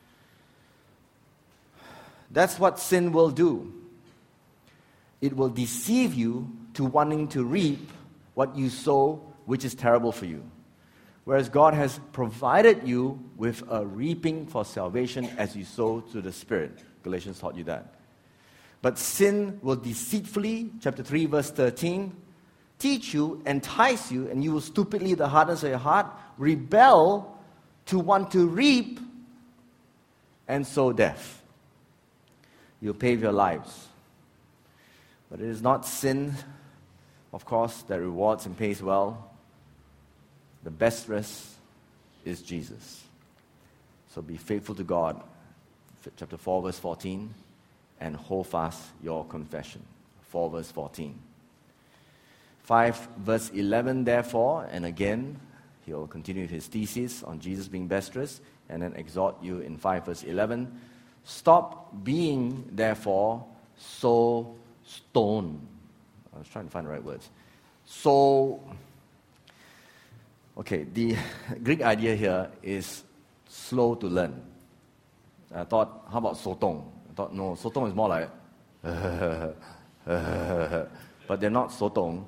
That's what sin will do. It will deceive you to wanting to reap what you sow, which is terrible for you. Whereas God has provided you with a reaping for salvation as you sow to the Spirit. Galatians taught you that. But sin will deceitfully, chapter 3, verse 13, teach you, entice you, and you will stupidly, the hardness of your heart, rebel to want to reap and sow death. You'll pave your lives. But it is not sin, of course, that rewards and pays well. The best rest is Jesus. So be faithful to God, chapter 4, verse 14, and hold fast your confession. 4, verse 14. 5, verse 11, therefore, and again, he'll continue his thesis on Jesus being boisterous, and then exhort you in 5, verse 11, stop being, therefore, so stoned. I was trying to find the right words. Okay, the Greek idea here is slow to learn. I thought, how about sotong? I thought, no, sotong is more like, but they're not sotong.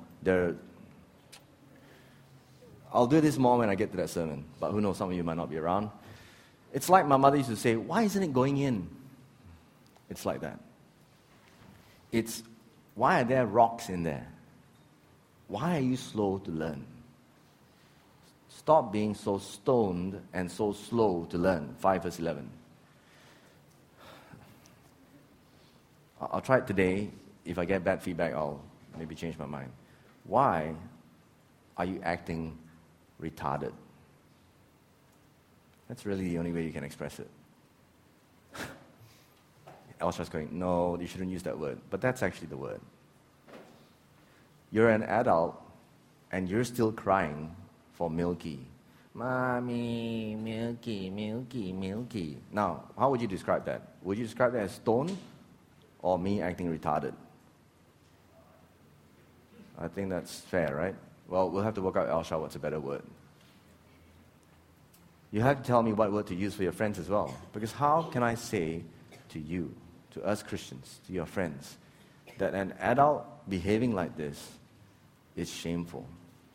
I'll do this more when I get to that sermon, but who knows, some of you might not be around. It's like my mother used to say, why isn't it going in? It's like that. It's, why are there rocks in there? Why are you slow to learn? Stop being so stoned and so slow to learn. 5 verse 11. I'll try it today. If I get bad feedback, I'll maybe change my mind. Why are you acting retarded? That's really the only way you can express it. Elsha's going, no, you shouldn't use that word. But that's actually the word. You're an adult and you're still crying for Milky. Mommy, Milky, Milky, Milky. Now, how would you describe that? Would you describe that as stoned or me acting retarded? I think that's fair, right? Well, we'll have to work out, Elsha, what's a better word. You have to tell me what word to use for your friends as well. Because how can I say to you, to us Christians, to your friends, that an adult behaving like this is shameful?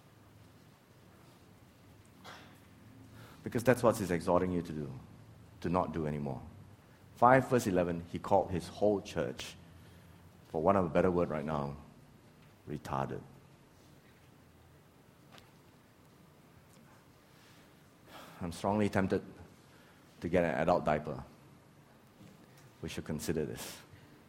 Because that's what he's exhorting you to do, to not do anymore. 5 verse 11, he called his whole church, for want of a better word right now, retarded. I'm strongly tempted to get an adult diaper. we should consider this.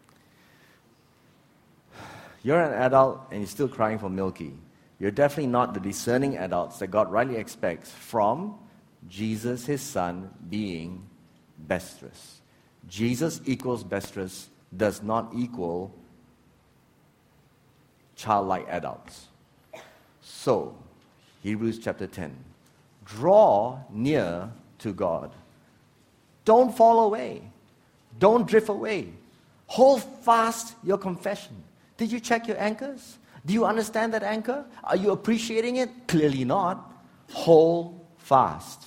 You're an adult and you're still crying for milky. You're definitely not the discerning adults that God rightly expects from Jesus, his son, being boisterous. Jesus equals boisterous does not equal childlike adults. So, Hebrews chapter 10. Draw near to God. Don't fall away. Don't drift away. Hold fast your confession. Did you check your anchors? Do you understand that anchor? Are you appreciating it? Clearly not. Hold fast.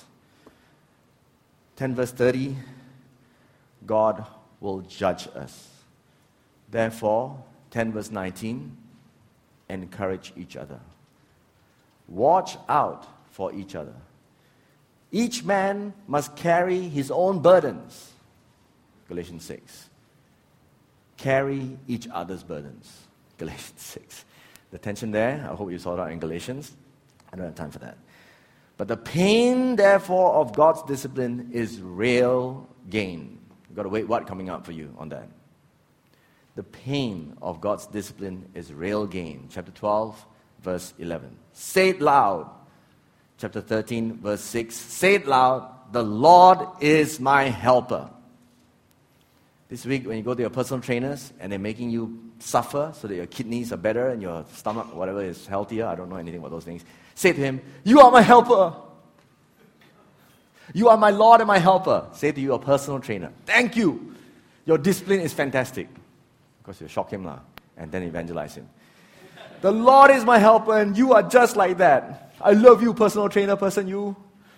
10 verse 30. God will judge us. Therefore, 10 verse 19. Encourage each other. Watch out for each other. Each man must carry his own burdens. Galatians 6. Carry each other's burdens. Galatians 6. The tension there, I hope you saw that in Galatians. I don't have time for that. But the pain, therefore, of God's discipline is real gain. You've got to wait, what coming up for you on that? The pain of God's discipline is real gain. Chapter 12, verse 11. Say it loud. Chapter 13, verse 6. Say it loud. The Lord is my helper. This week, when you go to your personal trainers and they're making you suffer so that your kidneys are better and your stomach, whatever, is healthier, I don't know anything about those things, say to him, you are my helper. You are my Lord and my helper. Say to your personal trainer, thank you. Your discipline is fantastic. Of course, you shock him and then evangelize him. The Lord is my helper and you are just like that. I love you, personal trainer person, you.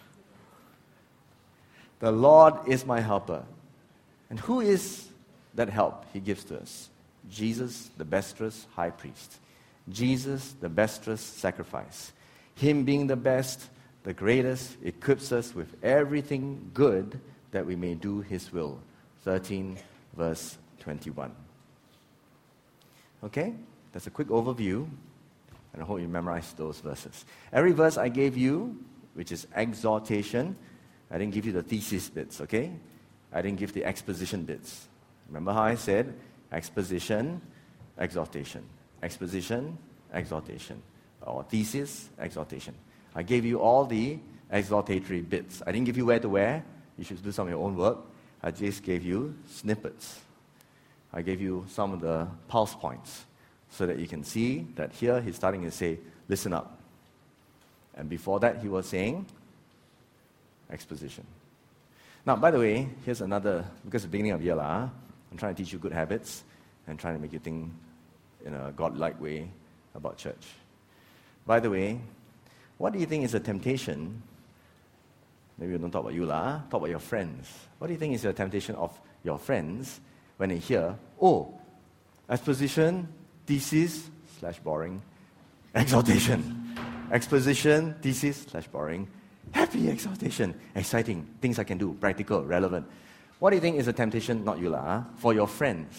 The Lord is my helper. And who is that help he gives to us? Jesus, the boisterous high priest. Jesus, the boisterous sacrifice. Him being the best, the greatest, equips us with everything good that we may do his will. 13 verse 21. Okay? That's a quick overview. And I hope you memorize those verses. Every verse I gave you, which is exhortation, I didn't give you the thesis bits, okay? I didn't give the exposition bits. Remember how I said exposition, exhortation. Exposition, exhortation. Or thesis, exhortation. I gave you all the exhortatory bits. I didn't give you where to where. You should do some of your own work. I just gave you snippets. I gave you some of the pulse points so that you can see that here he's starting to say, listen up. And before that he was saying exposition. Now, by the way, here's another, because it's the beginning of the year, I'm trying to teach you good habits and trying to make you think in a godlike way about church. By the way, what do you think is a temptation? Maybe we don't talk about you, talk about your friends. What do you think is a temptation of your friends when they hear, oh, exposition, thesis, /boring, exhortation. Exposition, thesis, /boring, happy exhortation, exciting, things I can do, practical, relevant. What do you think is a temptation, not you for your friends?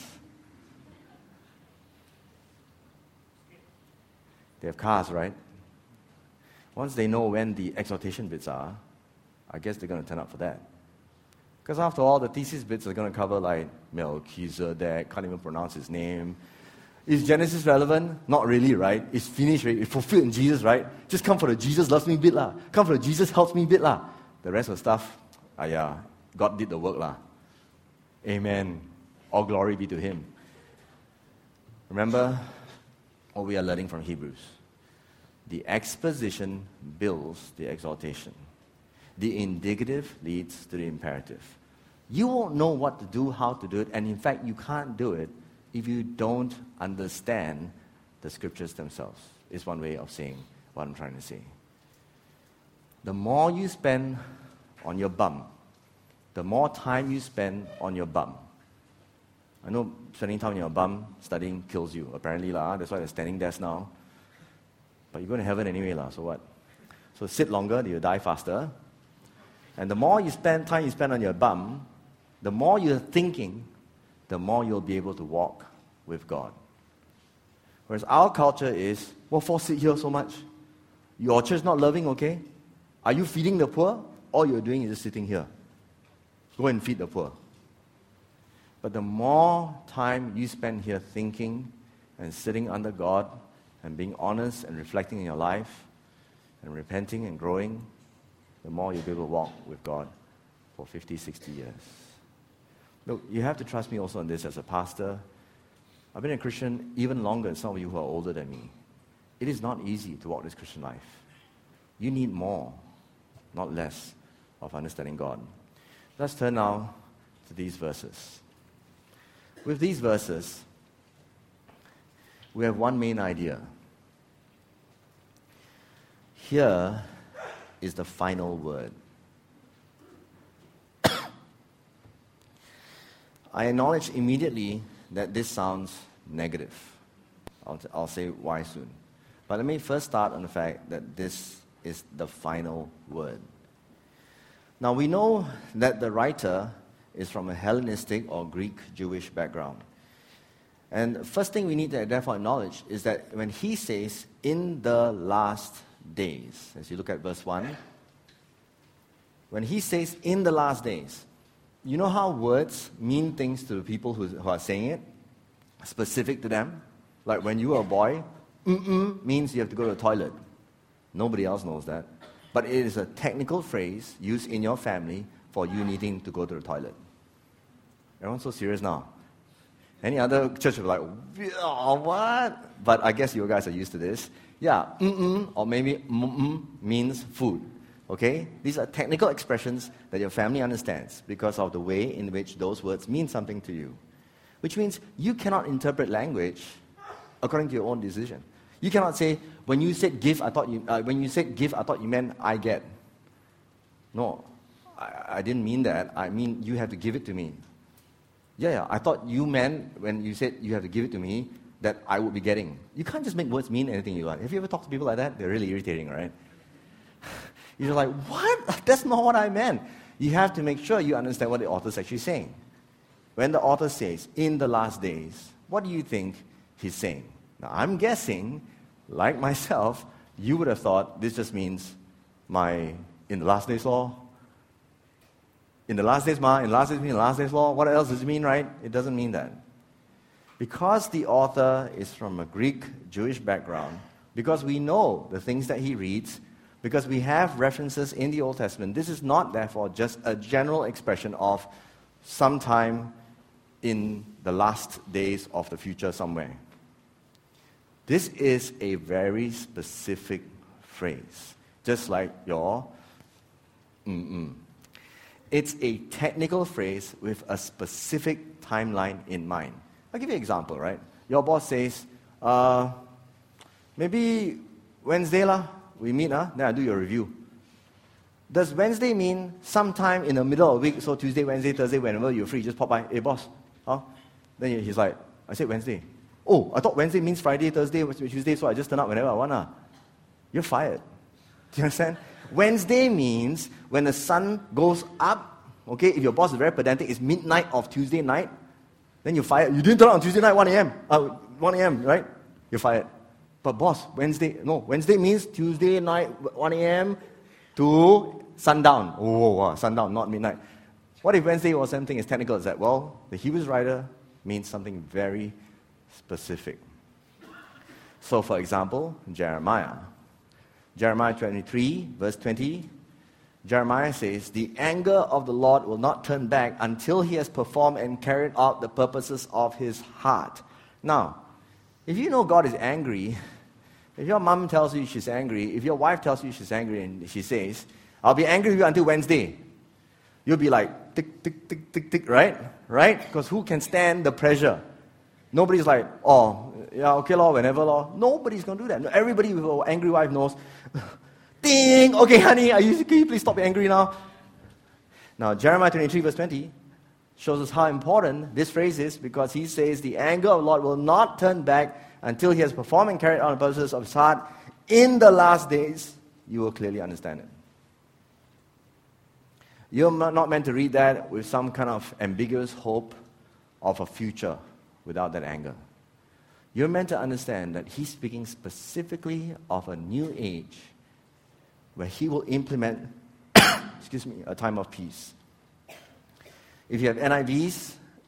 They have cars, right? Once they know when the exhortation bits are, I guess they're going to turn up for that. Because after all, the thesis bits are going to cover like Melchizedek, can't even pronounce his name. Is Genesis relevant? Not really, right? It's finished, right? It's fulfilled in Jesus, right? Just come for the Jesus loves me bit Come for the Jesus helps me bit The rest of the stuff, God did the work Amen. All glory be to him. Remember what we are learning from Hebrews. The exposition builds the exhortation. The indicative leads to the imperative. You won't know what to do, how to do it, and in fact, you can't do it if you don't understand the scriptures themselves. Is one way of saying what I'm trying to say. The more you spend on your bum, the more time you spend on your bum. I know spending time on your bum studying kills you, apparently. That's why they're standing desk now. But you're going to heaven anyway, so what? So sit longer, you'll die faster. And the more time you spend on your bum, the more you're thinking, the more you'll be able to walk with God. Whereas our culture is, what for sit here so much? Your church not loving, okay? Are you feeding the poor? All you're doing is just sitting here. Go and feed the poor. But the more time you spend here thinking and sitting under God and being honest and reflecting in your life and repenting and growing, the more you'll be able to walk with God for 50, 60 years. Look, you have to trust me also on this as a pastor. I've been a Christian even longer than some of you who are older than me. It is not easy to walk this Christian life. You need more, not less, of understanding God. Let's turn now to these verses. With these verses, we have one main idea. Here is the final word. I acknowledge immediately that this sounds negative. I'll say why soon. But let me first start on the fact that this is the final word. Now we know that the writer is from a Hellenistic or Greek Jewish background. And the first thing we need to therefore acknowledge is that when he says, in the last days, as you look at verse 1, when he says, in the last days, you know how words mean things to the people who are saying it? Specific to them. Like when you were a boy, means you have to go to the toilet. Nobody else knows that. But it is a technical phrase used in your family for you needing to go to the toilet. Everyone's so serious now. Any other church would be like, oh, what? But I guess you guys are used to this. Yeah, or maybe means food. Okay? These are technical expressions that your family understands because of the way in which those words mean something to you. Which means you cannot interpret language according to your own decision. You cannot say, when you said give, I thought you meant I get. No, I didn't mean that. I mean you have to give it to me. Yeah, I thought you meant when you said you have to give it to me that I would be getting. You can't just make words mean anything you want. Have you ever talked to people like that? They're really irritating, right? You're like, what? That's not what I meant. You have to make sure you understand what the author's actually saying. When the author says, in the last days, what do you think he's saying? Now, I'm guessing, like myself, you would have thought this just means in the last days law. In the last days, in the last days, in the last days law. What else does it mean, right? It doesn't mean that. Because the author is from a Greek Jewish background, because we know the things that he reads, because we have references in the Old Testament, this is not, therefore, just a general expression of sometime in the last days of the future somewhere. This is a very specific phrase, just like your It's a technical phrase with a specific timeline in mind. I'll give you an example, right? Your boss says, maybe Wednesday we meet, then I do your review. Does Wednesday mean sometime in the middle of the week, so Tuesday, Wednesday, Thursday, whenever you're free, just pop by, hey boss, Then he's like, I said Wednesday. Oh, I thought Wednesday means Friday, Thursday, Tuesday, so I just turn up whenever I want. You're fired. Do you understand? Wednesday means when the sun goes up, okay, if your boss is very pedantic, it's midnight of Tuesday night, then you're fired. You didn't turn up on Tuesday night, 1 a.m., right? You're fired. But boss, Wednesday means Tuesday night, 1 a.m. to sundown. Sundown, not midnight. What if Wednesday was something as technical as that? Well, the Hebrews writer means something very specific. So, for example, Jeremiah 23, verse 20, Jeremiah says, the anger of the Lord will not turn back until he has performed and carried out the purposes of his heart. Now, if you know God is angry, if your mom tells you she's angry, if your wife tells you she's angry and she says, I'll be angry with you until Wednesday, you'll be like, tick, tick, tick, tick, tick, right? Right? Because who can stand the pressure? Nobody's like, okay, Lord, whenever, Lord. Nobody's going to do that. No, everybody with an angry wife knows, ding, okay, honey, can you please stop being angry now? Now, Jeremiah 23, verse 20 shows us how important this phrase is because he says, the anger of the Lord will not turn back until he has performed and carried out the purposes of his heart. In the last days, you will clearly understand it. You're not meant to read that with some kind of ambiguous hope of a future without that anger. You're meant to understand that he's speaking specifically of a new age where he will implement, a time of peace. If you have NIVs,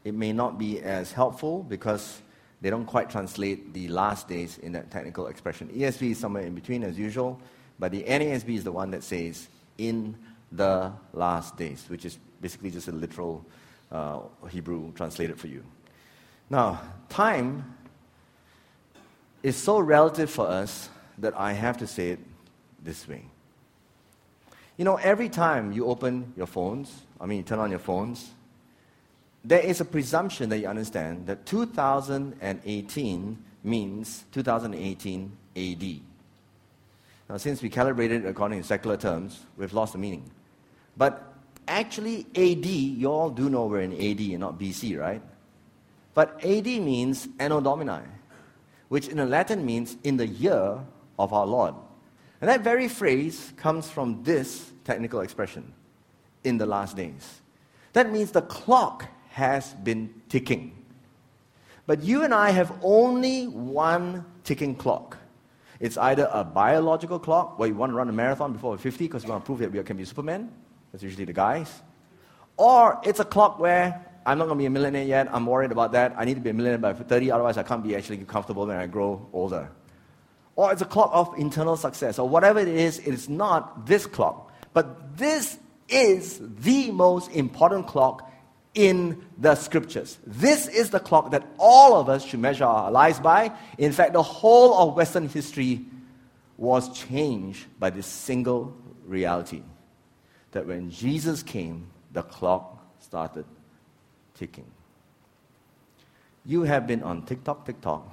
it may not be as helpful because they don't quite translate the last days in that technical expression. ESV is somewhere in between as usual, but the NASB is the one that says, in the last days, which is basically just a literal Hebrew translated for you. Now, time is so relative for us that I have to say it this way. You know, every time you open your phones, you turn on your phones, there is a presumption that you understand that 2018 means 2018 AD. Now, since we calibrated according to secular terms, we've lost the meaning. But actually, AD, you all do know we're in AD and not BC, right? But AD means Anno Domini, which in the Latin means in the year of our Lord. And that very phrase comes from this technical expression, in the last days. That means the clock has been ticking. But you and I have only one ticking clock. It's either a biological clock, where you want to run a marathon before we're 50 because we want to prove that we can be Superman. That's usually the guys. Or it's a clock where I'm not going to be a millionaire yet, I'm worried about that, I need to be a millionaire by 30, otherwise I can't be actually comfortable when I grow older. Or it's a clock of internal success, or whatever it is not this clock. But this is the most important clock in the Scriptures. This is the clock that all of us should measure our lives by. In fact, the whole of Western history was changed by this single reality, that when Jesus came, the clock started ticking. You have been on TikTok.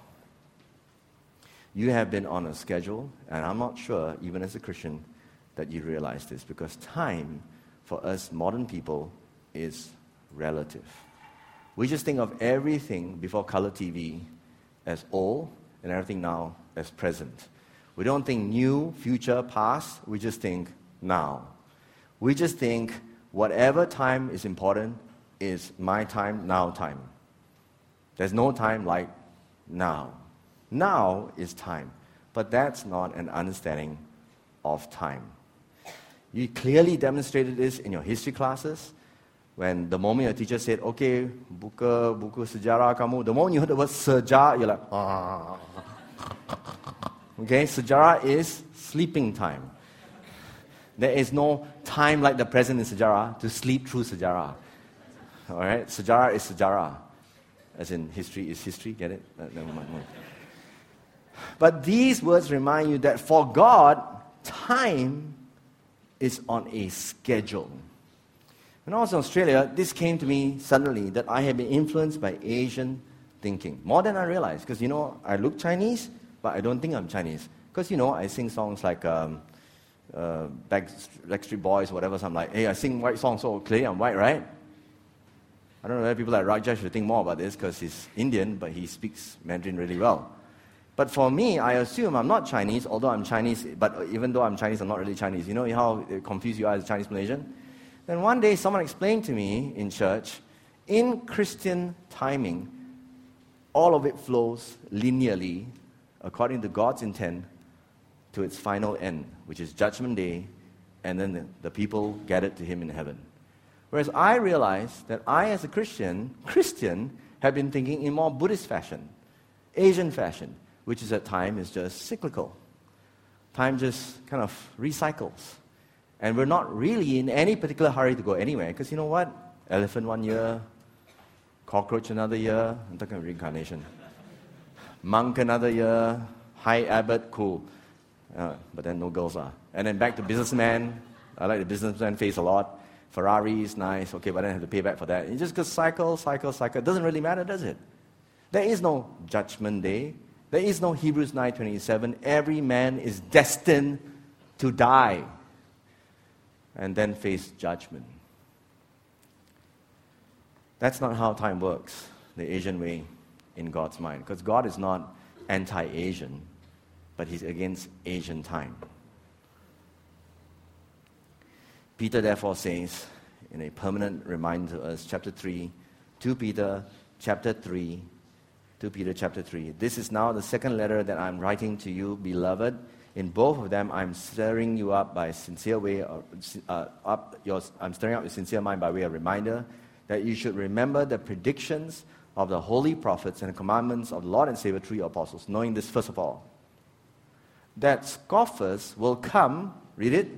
You have been on a schedule, and I'm not sure, even as a Christian, that you realize this, because time for us modern people is relative. We just think of everything before color TV as old and everything now as present. We don't think new, future, past. We just think now. We just think whatever time is important is my time, now time. There's no time like now. Now is time. But that's not an understanding of time. You clearly demonstrated this in your history classes. When the moment your teacher said, okay, buku sejarah kamu, the moment you heard the word sejarah, you're like, ah. Okay, sejarah is sleeping time. There is no time like the present in sejarah to sleep through sejarah. All right, sejarah is sejarah. As in history is history, get it? Never mind. But these words remind you that for God, time is on a schedule. When I was in Australia, this came to me suddenly that I had been influenced by Asian thinking. More than I realized, because, I look Chinese, but I don't think I'm Chinese. Because, I sing songs like Backstreet Boys, whatever, so I'm like, hey, I sing white songs, so clearly I'm white, right? I don't know whether people like Raja should think more about this, because he's Indian, but he speaks Mandarin really well. But for me, I assume I'm not Chinese, although I'm Chinese, but even though I'm Chinese, I'm not really Chinese. You know how confused you are as a Chinese Malaysian? Then one day, someone explained to me in church, in Christian timing, all of it flows linearly, according to God's intent, to its final end, which is Judgment Day, and then the people gathered to Him in heaven. Whereas I realized that I, as a Christian, have been thinking in more Buddhist fashion, Asian fashion, which is at time is just cyclical. Time just kind of recycles. And we're not really in any particular hurry to go anywhere, because you know what? Elephant 1 year, cockroach another year, I'm talking about reincarnation. Monk another year, high abbot, cool. But then no girls are. And then back to businessman. I like the businessman face a lot. Ferrari is nice, okay, but then I have to pay back for that. It just goes cycle. It doesn't really matter, does it? There is no Judgment Day. There is no Hebrews 9:27. Every man is destined to die and then face judgment. That's not how time works, the Asian way in God's mind. Because God is not anti-Asian, but He's against Asian time. Peter therefore says, in a permanent reminder to us, chapter 3, 2 Peter chapter 3, this is now the second letter that I'm writing to you, beloved. In both of them, I'm stirring you up by sincere way, I'm stirring up your sincere mind by way of reminder, that you should remember the predictions of the holy prophets and the commandments of the Lord and Savior through your apostles, knowing this first of all, that scoffers will come, read it,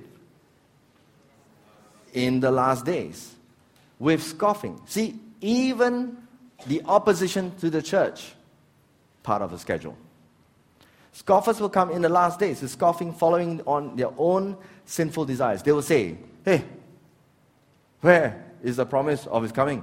in the last days, with scoffing. See, even the opposition to the church, part of the schedule. Scoffers will come in the last days, the scoffing following on their own sinful desires. They will say, hey, where is the promise of his coming?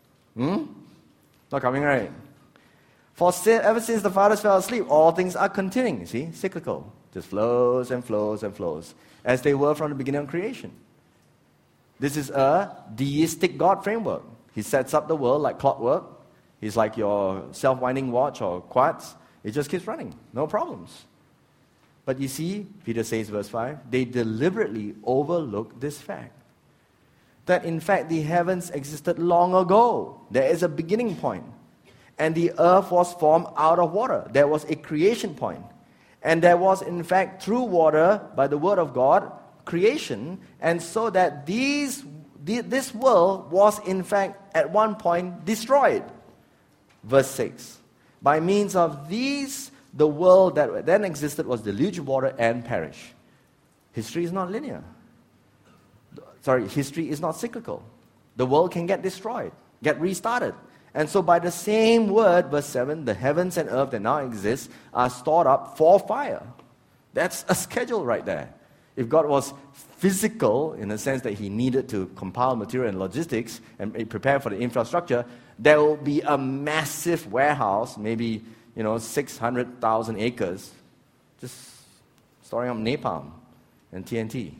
Not coming, right? For ever since the fathers fell asleep, all things are continuing. See, cyclical. Just flows and flows and flows, as they were from the beginning of creation. This is a deistic God framework. He sets up the world like clockwork. He's like your self-winding watch or quartz. It just keeps running. No problems. But you see, Peter says, verse 5, they deliberately overlook this fact. That in fact the heavens existed long ago. There is a beginning point. And the earth was formed out of water. There was a creation point. And there was in fact through water, by the word of God, creation. And so that this world was in fact at one point destroyed. Verse 6. By means of these, the world that then existed was deluged with water and perished. History is not linear. History is not cyclical. The world can get destroyed, get restarted. And so by the same word, verse 7, the heavens and earth that now exist are stored up for fire. That's a schedule right there. If God was physical, in the sense that he needed to compile material and logistics and prepare for the infrastructure, there will be a massive warehouse, maybe 600,000 acres, just storing up napalm and TNT.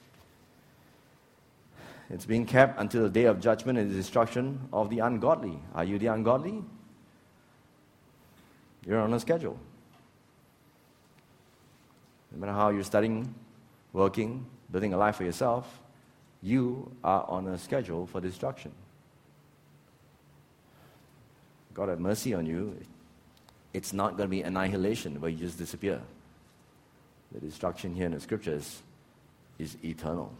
It's being kept until the day of judgment and the destruction of the ungodly. Are you the ungodly? You're on a schedule. No matter how you're studying, working, building a life for yourself, you are on a schedule for destruction. God have mercy on you. It's not going to be annihilation where you just disappear. The destruction here in the scriptures is eternal.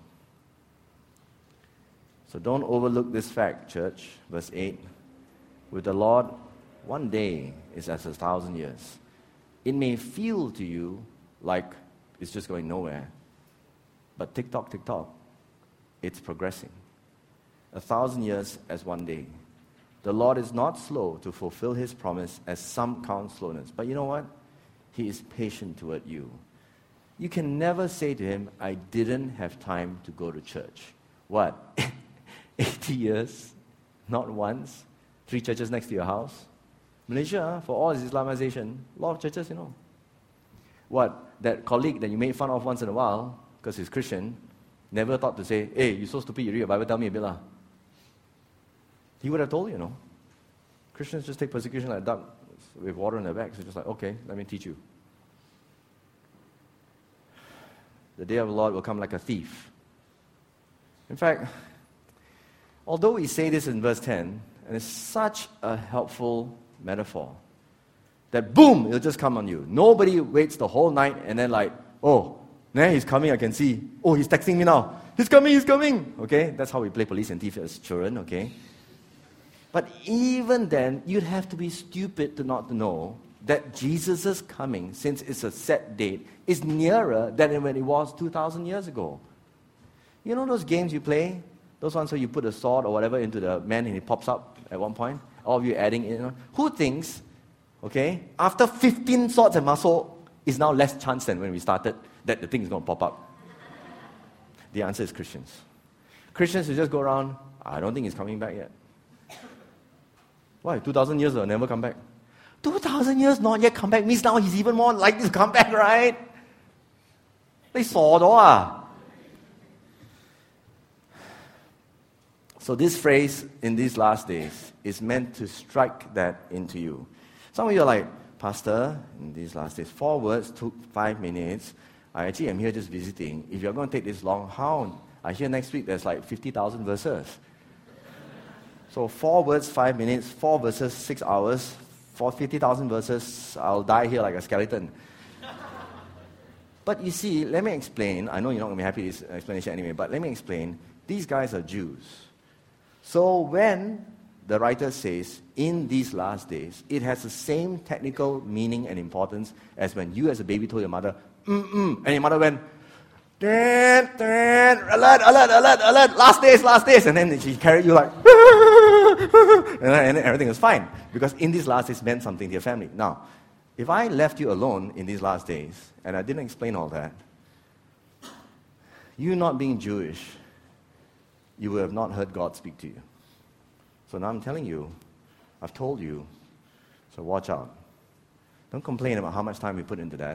So don't overlook this fact, church. Verse 8. With the Lord, one day is as 1,000 years. It may feel to you like it's just going nowhere. But tick-tock, tick-tock, it's progressing. 1,000 years as one day. The Lord is not slow to fulfill his promise, as some count slowness. But you know what? He is patient toward you. You can never say to him, I didn't have time to go to church. What? 80 years? Not once? 3 churches next to your house? Malaysia, for all its Islamization, a lot of churches, What? That colleague that you made fun of once in a while, because he's Christian, never thought to say, hey, you're so stupid, you read your Bible, tell me a bit lah. He would have told you, Christians just take persecution like a duck with water in their back. So just like, okay, let me teach you. The day of the Lord will come like a thief. In fact, although we say this in verse 10, and it's such a helpful metaphor, that boom, it'll just come on you. Nobody waits the whole night and then he's coming, I can see. Oh, he's texting me now. He's coming. Okay, that's how we play police and thief as children, okay? But even then, you'd have to be stupid to not know that Jesus' coming, since it's a set date, is nearer than when it was 2,000 years ago. You know those games you play? Those ones where you put a sword or whatever into the man and it pops up at one point? All of you adding in. Who thinks, after 15 swords and muscle, is now less chance than when we started that the thing is going to pop up? The answer is Christians. Christians who just go around, I don't think he's coming back yet. Why? 2,000 years will never come back. 2,000 years not yet come back means now he's even more likely to come back, right? They saw it. So this phrase, in these last days, is meant to strike that into you. Some of you are like, Pastor, in these last days, 4 words took 5 minutes. I actually am here just visiting. If you're going to take this long, how? I hear next week there's like 50,000 verses. So 4 words, 5 minutes, 4 verses, 6 hours, for 50,000 verses, I'll die here like a skeleton. But you see, let me explain. I know you're not going to be happy with this explanation anyway, but let me explain. These guys are Jews. So when the writer says, in these last days, it has the same technical meaning and importance as when you as a baby told your mother, and your mother went, alert, last days, and then she carried you like, and then everything was fine, because in these last days meant something to your family. Now, if I left you alone in these last days, and I didn't explain all that, you not being Jewish, you would have not heard God speak to you. So now I'm telling you, I've told you, so watch out. Don't complain about how much time we put into that.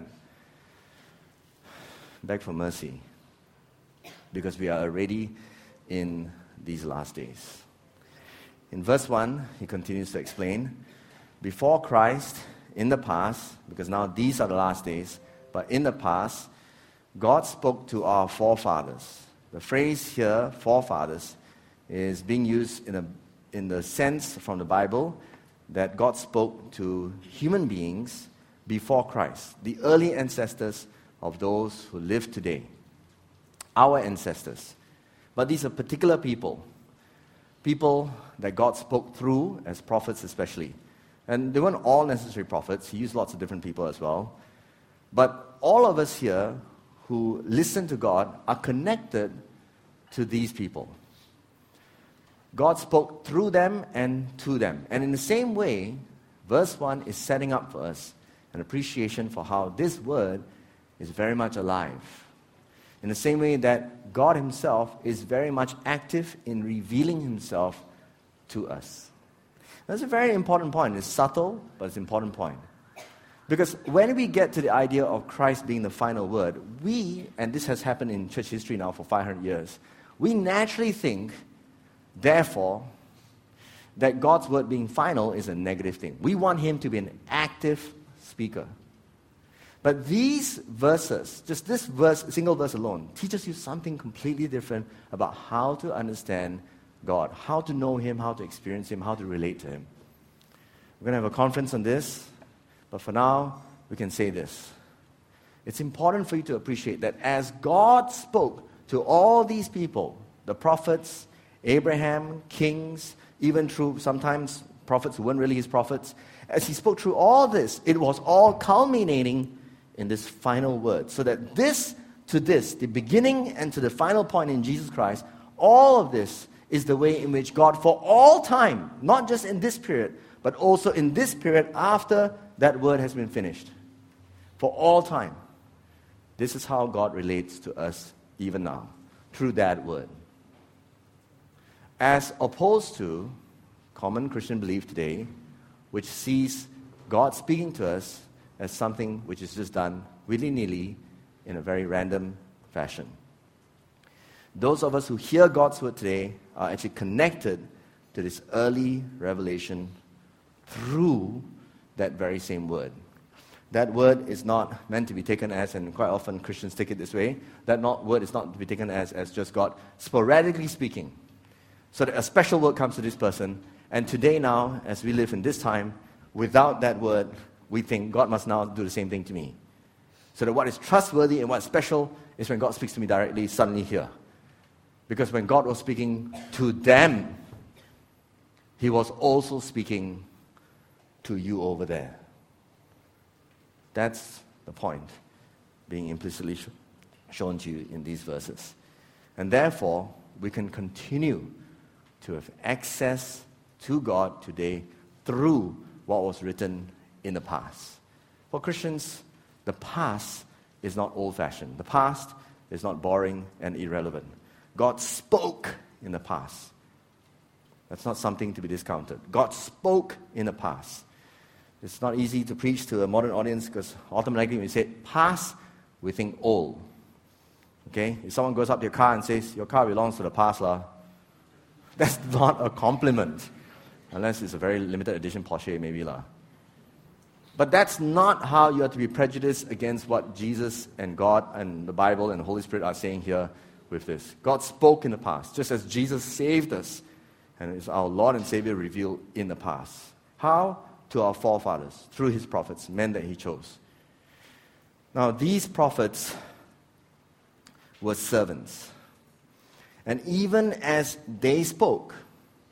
Beg for mercy, because we are already in these last days. In verse 1, he continues to explain, before Christ, in the past, because now these are the last days, but in the past, God spoke to our forefathers. The phrase here, forefathers, is being used in the sense from the Bible that God spoke to human beings before Christ, the early ancestors of those who live today, our ancestors. But these are particular people that God spoke through as prophets especially. And they weren't all necessary prophets. He used lots of different people as well. But all of us here who listen to God are connected to these people. God spoke through them and to them. And in the same way, verse 1 is setting up for us an appreciation for how this word is very much alive. In the same way that God himself is very much active in revealing himself to us. That's a very important point. It's subtle, but it's an important point. Because when we get to the idea of Christ being the final word, we, and this has happened in church history now for 500 years, we naturally think, therefore, that God's word being final is a negative thing. We want him to be an active speaker. But these verses, just this verse, single verse alone, teaches you something completely different about how to understand God, how to know him, how to experience him, how to relate to him. We're going to have a conference on this, but for now, we can say this. It's important for you to appreciate that as God spoke to all these people, the prophets, Abraham, kings, even through sometimes prophets who weren't really his prophets, as he spoke through all this, it was all culminating in this final word. So that this to this, the beginning and to the final point in Jesus Christ, all of this is the way in which God for all time, not just in this period, but also in this period after that word has been finished. For all time. This is how God relates to us even now, through that word. As opposed to common Christian belief today, which sees God speaking to us as something which is just done willy-nilly in a very random fashion. Those of us who hear God's word today are actually connected to this early revelation through that very same word. That word is not meant to be taken as, and quite often Christians take it this way, word is not to be taken as just God sporadically speaking. So that a special word comes to this person, and today now, as we live in this time, without that word, we think God must now do the same thing to me. So that what is trustworthy and what's special is when God speaks to me directly, suddenly here. Because when God was speaking to them, he was also speaking to you over there. That's the point being implicitly shown to you in these verses. And therefore, we can continue to have access to God today through what was written in the past. For Christians, the past is not old-fashioned. The past is not boring and irrelevant. God spoke in the past. That's not something to be discounted. God spoke in the past. It's not easy to preach to a modern audience because automatically when you say past, we think old. Okay? If someone goes up to your car and says, your car belongs to the past, that's not a compliment. Unless it's a very limited edition Porsche, maybe. But that's not how you are to be prejudiced against what Jesus and God and the Bible and the Holy Spirit are saying here with this. God spoke in the past, just as Jesus saved us and is our Lord and Savior revealed in the past. How? To our forefathers, through his prophets, men that he chose. Now, these prophets were servants. And even as they spoke,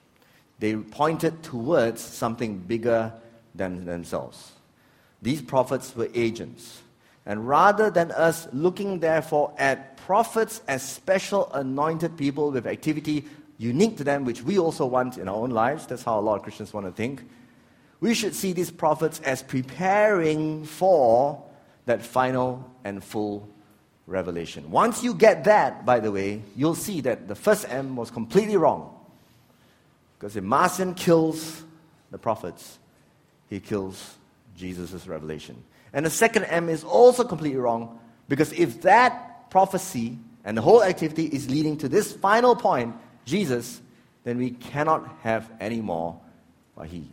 they pointed towards something bigger than themselves. These prophets were agents. And rather than us looking, therefore, at prophets as special anointed people with activity unique to them, which we also want in our own lives, that's how a lot of Christians want to think, we should see these prophets as preparing for that final and full revelation. Once you get that, by the way, you'll see that the first M was completely wrong. Because if Marcion kills the prophets, he kills Jesus' revelation. And the second M is also completely wrong, because if that prophecy and the whole activity is leading to this final point, Jesus, then we cannot have any more Wahis.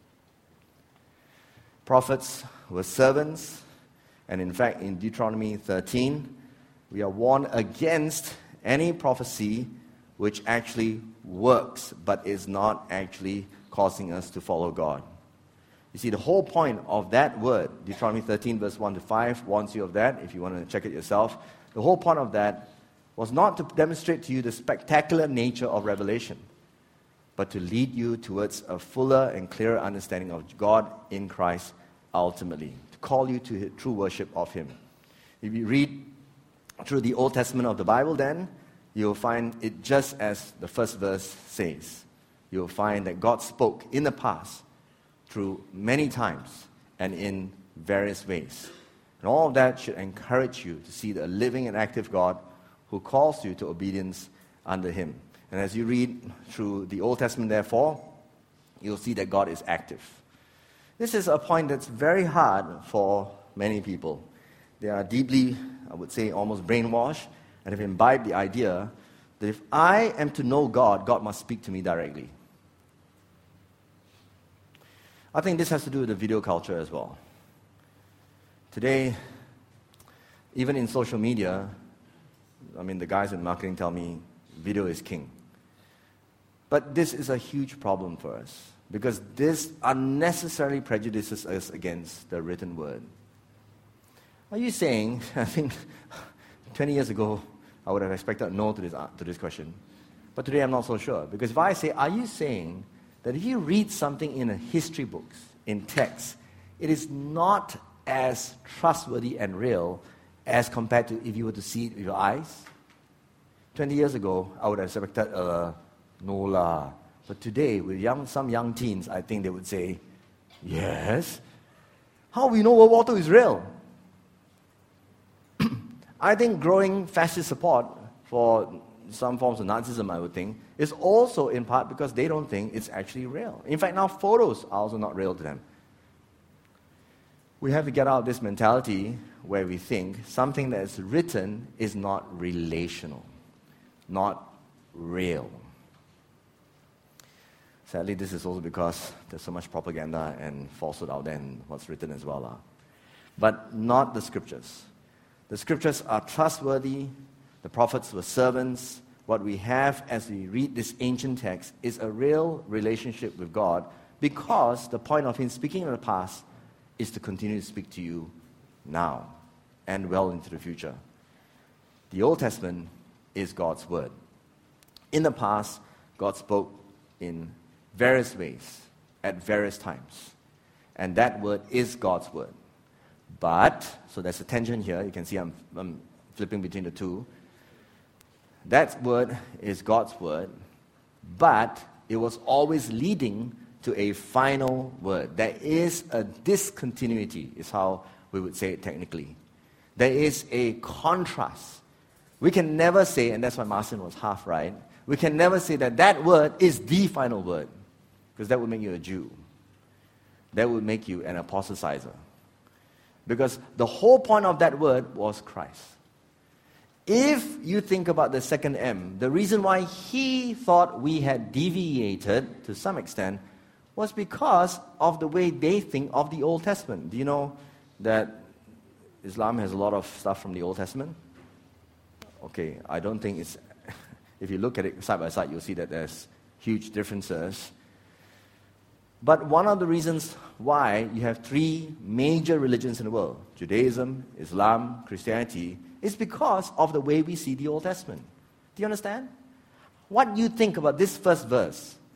Prophets were servants, and in fact, in Deuteronomy 13, we are warned against any prophecy which actually works, but is not actually causing us to follow God. You see, the whole point of that word, Deuteronomy 13, verse 1 to 5, warns you of that, if you want to check it yourself. The whole point of that was not to demonstrate to you the spectacular nature of revelation, but to lead you towards a fuller and clearer understanding of God in Christ ultimately, to call you to true worship of Him. If you read through the Old Testament of the Bible, then you'll find it just as the first verse says. You'll find that God spoke in the past through many times and in various ways. And all of that should encourage you to see the living and active God who calls you to obedience under Him. And as you read through the Old Testament, therefore, you'll see that God is active. This is a point that's very hard for many people. They are deeply, I would say, almost brainwashed, and have imbibed the idea that if I am to know God, God must speak to me directly. I think this has to do with the video culture as well. Today, even in social media, the guys in marketing tell me video is king. But this is a huge problem for us, because this unnecessarily prejudices us against the written word. Are you saying, I think 20 years ago, I would have expected a no to this question. But today I'm not so sure. Because if I say, are you saying that if you read something in a history books, in text, it is not as trustworthy and real as compared to if you were to see it with your eyes? 20 years ago, I would have expected no lah. But today, with some young teens, I think they would say, yes. How we know World War II is real? I think growing fascist support for some forms of Nazism, I would think, is also in part because they don't think it's actually real. In fact, now photos are also not real to them. We have to get out of this mentality where we think something that is written is not relational, not real. Sadly, this is also because there's so much propaganda and falsehood out there in what's written as well. But not the Scriptures. The Scriptures are trustworthy. The prophets were servants. What we have as we read this ancient text is a real relationship with God, because the point of Him speaking in the past is to continue to speak to you now and well into the future. The Old Testament is God's Word. In the past, God spoke in various ways at various times. And that Word is God's Word. But, so there's a tension here. You can see I'm flipping between the two. That Word is God's Word, but it was always leading to a final word. There is a discontinuity, is how we would say it technically. There is a contrast. We can never say, and that's why Marcion was half right, we can never say that that word is the final word, because that would make you a Jew. That would make you an apostatizer. Because the whole point of that word was Christ. If you think about the second M, the reason why he thought we had deviated to some extent was because of the way they think of the Old Testament. Do you know that Islam has a lot of stuff from the Old Testament? Okay, I don't think it's... If you look at it side by side, you'll see that there's huge differences. But one of the reasons why you have three major religions in the world, Judaism, Islam, Christianity, is because of the way we see the Old Testament. Do you understand? What you think about this first verse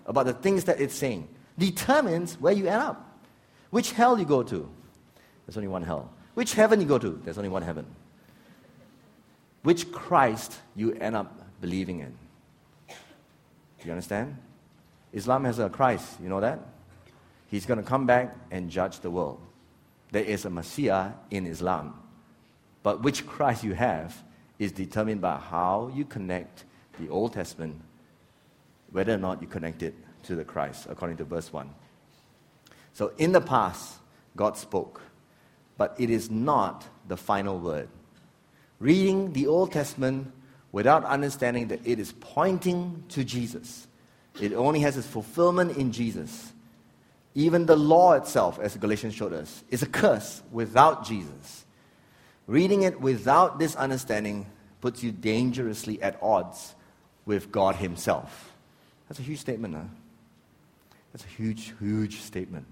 about the things that it's saying, determines where you end up. Which hell you go to, there's only one hell. Which heaven you go to, there's only one heaven. Which Christ you end up believing in. Do you understand? Islam has a Christ, you know that? He's going to come back and judge the world. There is a Messiah in Islam. But which Christ you have is determined by how you connect the Old Testament, whether or not you connect it to the Christ, according to verse 1. So in the past, God spoke, but it is not the final word. Reading the Old Testament without understanding that it is pointing to Jesus, it only has its fulfillment in Jesus. Even the law itself, as Galatians showed us, is a curse without Jesus. Reading it without this understanding puts you dangerously at odds with God Himself. That's a huge statement, huh? That's a huge, huge statement.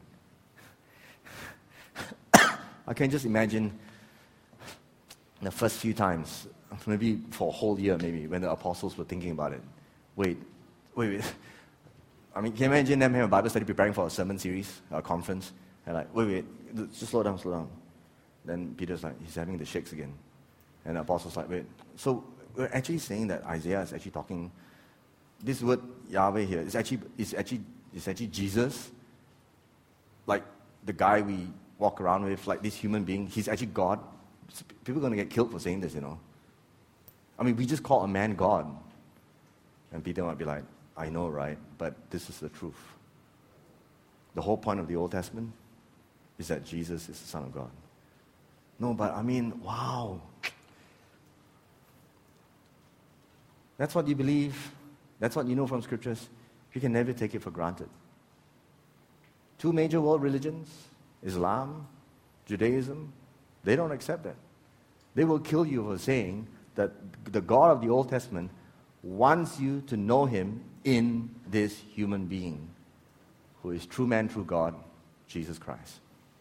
I can just imagine the first few times, maybe for a whole year maybe, when the apostles were thinking about it. Wait. I mean, can you imagine them having a Bible study preparing for a sermon series, a conference, and like, wait, just slow down. Then Peter's like, he's having the shakes again. And the apostles like, wait, so we're actually saying that Isaiah is actually talking, this word Yahweh here is actually Jesus, like the guy we walk around with, like this human being, he's actually God. People are going to get killed for saying this, you know. I mean, we just call a man God. And Peter might be like, I know, right? But this is the truth. The whole point of the Old Testament is that Jesus is the Son of God. No, but I mean, wow. That's what you believe. That's what you know from Scriptures. You can never take it for granted. Two major world religions, Islam, Judaism, they don't accept that. They will kill you for saying that the God of the Old Testament wants you to know Him in this human being who is true man, true God, Jesus Christ.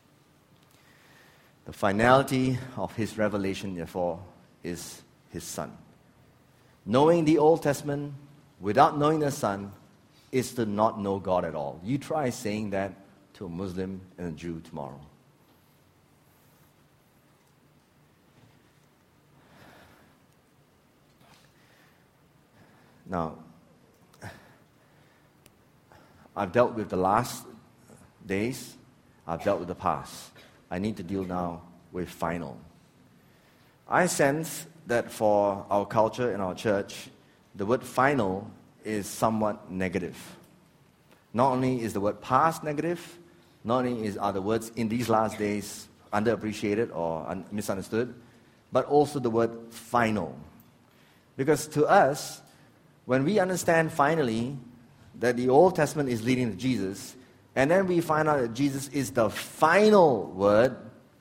The finality of His revelation, therefore, is His Son. Knowing the Old Testament without knowing the Son is to not know God at all. You try saying that to a Muslim and a Jew tomorrow. Now, I've dealt with the last days. I've dealt with the past. I need to deal now with final. I sense that for our culture and our church, the word final is somewhat negative. Not only is the word past negative, not only are the words in these last days underappreciated or misunderstood, but also the word final. Because to us, when we understand finally that the Old Testament is leading to Jesus, and then we find out that Jesus is the final word,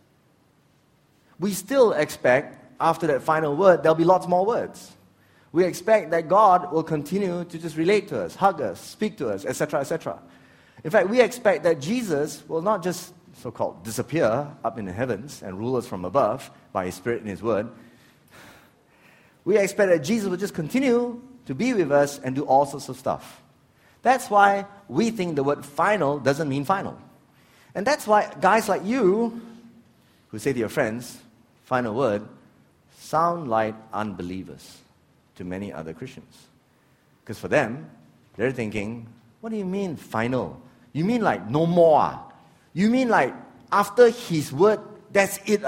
we still expect, after that final word, there'll be lots more words. We expect that God will continue to just relate to us, hug us, speak to us, etc., etc. In fact, we expect that Jesus will not just so-called disappear up in the heavens and rule us from above by His Spirit and His Word. We expect that Jesus will just continue to be with us and do all sorts of stuff. That's why we think the word final doesn't mean final. And that's why guys like you, who say to your friends, final word, sound like unbelievers to many other Christians. Because for them, they're thinking, what do you mean final? You mean like no more? You mean like after His word, that's it?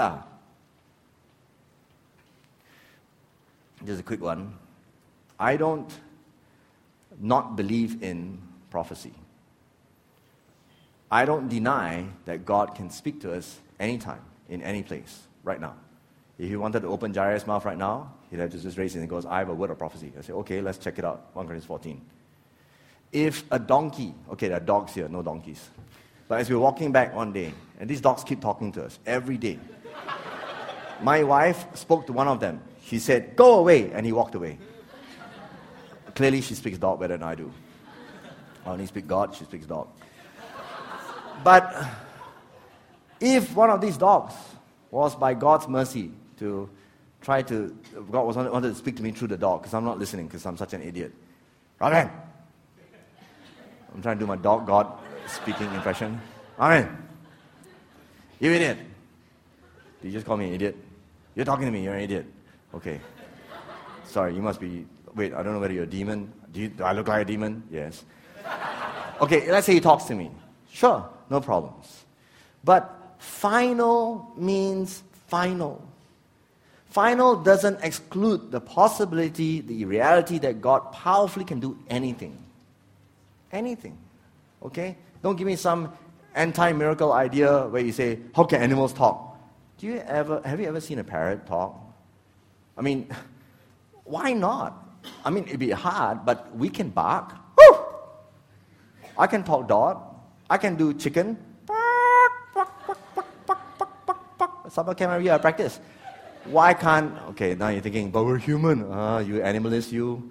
Just a quick one. I don't not believe in prophecy. I don't deny that God can speak to us anytime, in any place, right now. If He wanted to open Jairus' mouth right now, He'd have to just raise it and goes, I have a word of prophecy. I say, okay, let's check it out. 1 Corinthians 14. If a donkey, okay, there are dogs here, no donkeys. But as we're walking back one day, and these dogs keep talking to us every day. My wife spoke to one of them. She said, go away, and he walked away. Clearly, she speaks dog better than I do. I only speak God, she speaks dog. But if one of these dogs was by God's mercy to God wanted to speak to me through the dog, because I'm not listening, because I'm such an idiot. Robin! I'm trying to do my dog God speaking impression. Amen. You idiot. Did you just call me an idiot? You're talking to me, you're an idiot. Okay. Sorry, you must be... Wait, I don't know whether you're a demon. Do I look like a demon? Yes. Okay, let's say he talks to me. Sure, no problems. But final means final. Final doesn't exclude the possibility, the reality that God powerfully can do anything. Anything. Okay? Don't give me some anti-miracle idea where you say, how can animals talk? Have you ever seen a parrot talk? I mean, why not? I mean, it'd be hard, but we can bark. Woo! I can talk dog. I can do chicken. Summer camp every year I practice. Why can't... Okay, now you're thinking, but we're human. You animalist, you.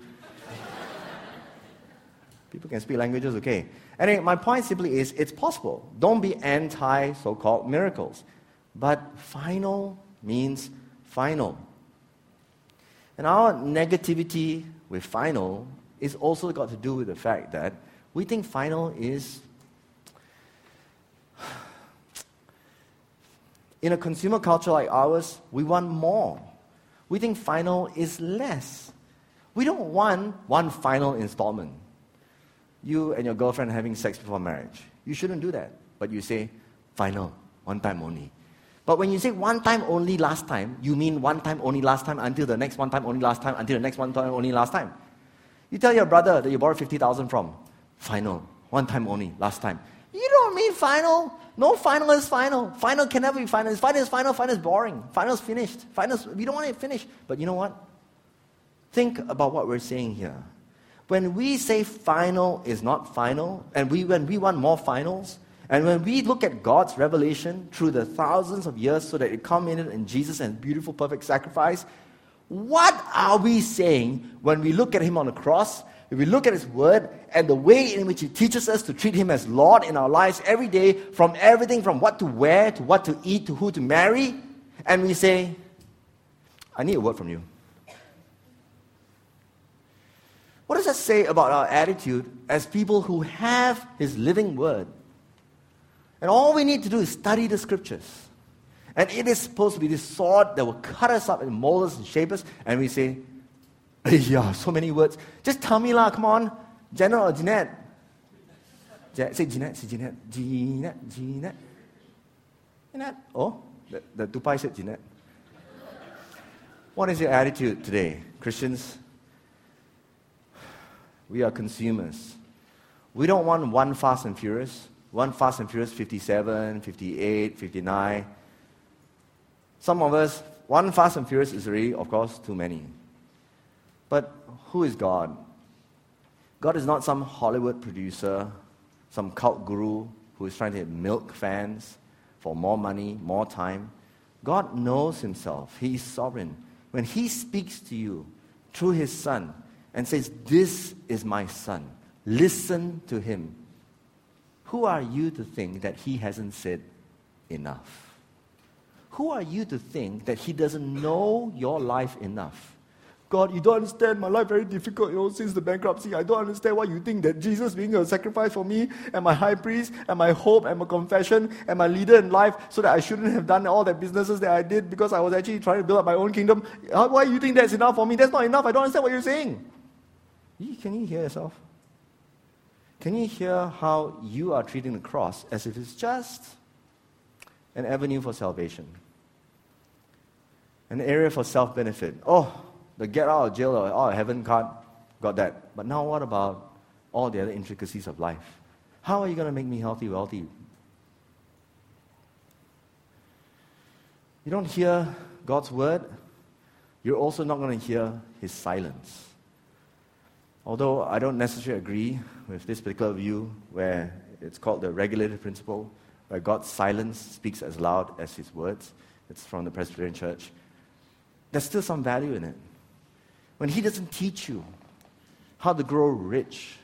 People can speak languages, okay. Anyway, my point simply is, it's possible. Don't be anti so-called miracles. But final means final. And our negativity with final is also got to do with the fact that we think final is... In a consumer culture like ours, we want more. We think final is less. We don't want one final installment. You and your girlfriend are having sex before marriage. You shouldn't do that. But you say, final, one time only. But when you say one time only last time, you mean one time only last time until the next one time only last time until the next one time only last time. You tell your brother that you borrowed 50,000 from, final, one time only last time. You don't mean final. No final is final. Final can never be final. Final is final. Final is boring. Final is finished. We don't want it finished. But you know what? Think about what we're saying here. When we say final is not final, and when we want more finals, and when we look at God's revelation through the thousands of years so that it culminated in Jesus and beautiful, perfect sacrifice, what are we saying when we look at Him on the cross? If we look at His Word and the way in which He teaches us to treat Him as Lord in our lives every day, from everything from what to wear, to what to eat, to who to marry, and we say, I need a word from you. What does that say about our attitude as people who have His living Word? And all we need to do is study the Scriptures. And it is supposed to be this sword that will cut us up and mold us and shape us, and we say, yeah, so many words. Just tell me lah, come on. Jenna or Jeanette? Say Jeanette. Jeanette. Oh, the Dubai said Jeanette. What is your attitude today, Christians? We are consumers. We don't want one Fast and Furious. One Fast and Furious 57, 58, 59. Some of us, one Fast and Furious is already, of course, too many. But who is God? God is not some Hollywood producer, some cult guru who is trying to milk fans for more money, more time. God knows Himself. He is sovereign. When He speaks to you through His Son and says, this is my Son, listen to Him. Who are you to think that He hasn't said enough? Who are you to think that He doesn't know your life enough? God, you don't understand, my life very difficult, since the bankruptcy. I don't understand why you think that Jesus being a sacrifice for me, and my high priest, and my hope, and my confession, and my leader in life, so that I shouldn't have done all the businesses that I did because I was actually trying to build up my own kingdom. Why do you think that's enough for me? That's not enough. I don't understand what you're saying. Can you hear yourself? Can you hear how you are treating the cross as if it's just an avenue for salvation? An area for self-benefit. Oh, the get out of jail or heaven card, got that. But now what about all the other intricacies of life? How are you going to make me healthy, wealthy? You don't hear God's word, you're also not going to hear His silence. Although I don't necessarily agree with this particular view where it's called the regulative principle, where God's silence speaks as loud as His words. It's from the Presbyterian Church. There's still some value in it. When He doesn't teach you how to grow rich,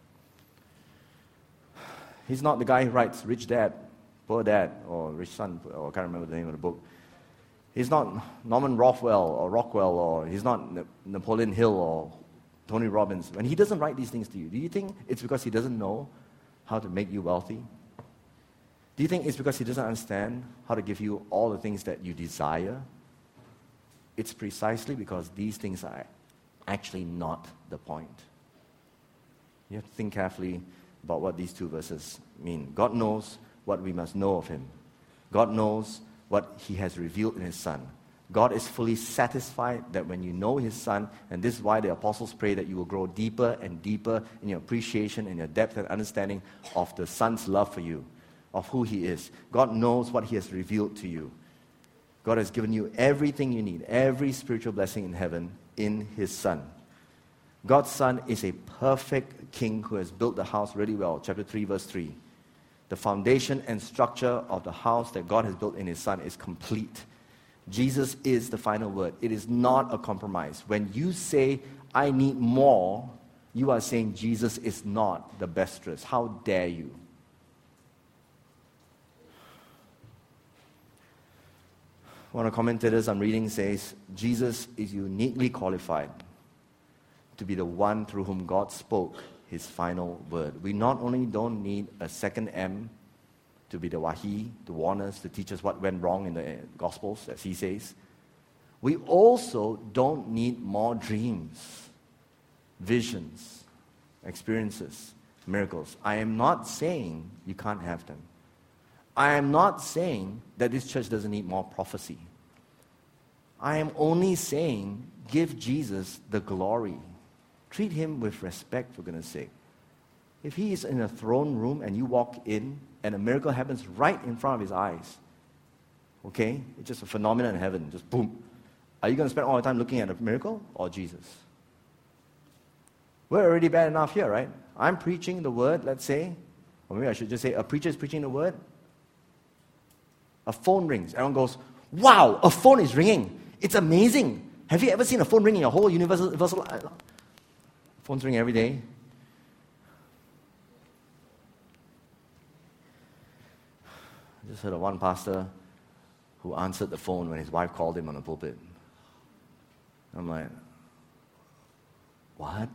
He's not the guy who writes Rich Dad, Poor Dad, or Rich Son, or I can't remember the name of the book. He's not Norman Rockwell, or he's not Napoleon Hill or Tony Robbins. When he doesn't write these things to you, do you think it's because he doesn't know how to make you wealthy? Do you think it's because He doesn't understand how to give you all the things that you desire? It's precisely because these things are actually not the point. You have to think carefully about what these two verses mean. God knows what we must know of Him. God knows what He has revealed in His Son. God is fully satisfied that when you know His Son, and this is why the apostles pray that you will grow deeper and deeper in your appreciation and your depth and understanding of the Son's love for you, of who He is. God knows what He has revealed to you. God has given you everything you need, every spiritual blessing in heaven in His Son. God's Son is a perfect king who has built the house really well. Chapter 3, verse 3. The foundation and structure of the house that God has built in His Son is complete. Jesus is the final word. It is not a compromise. When you say, I need more, you are saying Jesus is not the best dressed. How dare you? One of the commentators I'm reading says, Jesus is uniquely qualified to be the one through whom God spoke His final word. We not only don't need a second M to be the Wahi, to warn us, to teach us what went wrong in the Gospels, as he says. We also don't need more dreams, visions, experiences, miracles. I am not saying you can't have them. I am not saying that this church doesn't need more prophecy. I am only saying give Jesus the glory. Treat Him with respect, for goodness sake. If He is in a throne room and you walk in and a miracle happens right in front of His eyes, okay? It's just a phenomenon in heaven, just boom. Are you going to spend all the time looking at a miracle or Jesus? We're already bad enough here, right? I'm preaching the word, let's say, or maybe I should just say a preacher is preaching the word. A phone rings. Everyone goes, wow, a phone is ringing. It's amazing. Have you ever seen a phone ring in your whole universal life? Phones ring every day. I just heard of one pastor who answered the phone when his wife called him on the pulpit. I'm like, what?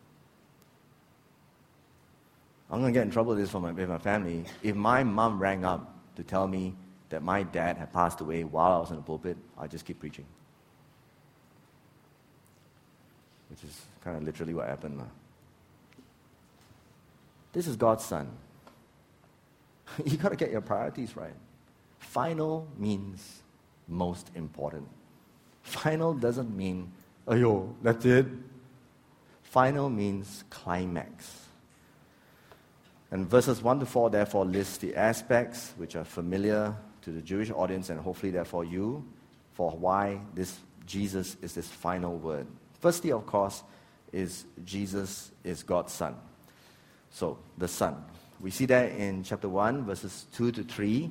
I'm going to get in trouble with this with my family. If my mom rang up to tell me that my dad had passed away while I was in the pulpit, I'd just keep preaching. Which is kind of literally what happened. This is God's Son. You got to get your priorities right. Final means most important. Final doesn't mean, ayo, that's it. Final means climax. And verses 1 to 4 therefore list the aspects which are familiar to the Jewish audience and hopefully therefore you, for why this Jesus is this final word. Firstly, of course, is Jesus is God's Son. So, the Son. We see that in chapter 1, verses 2 to 3,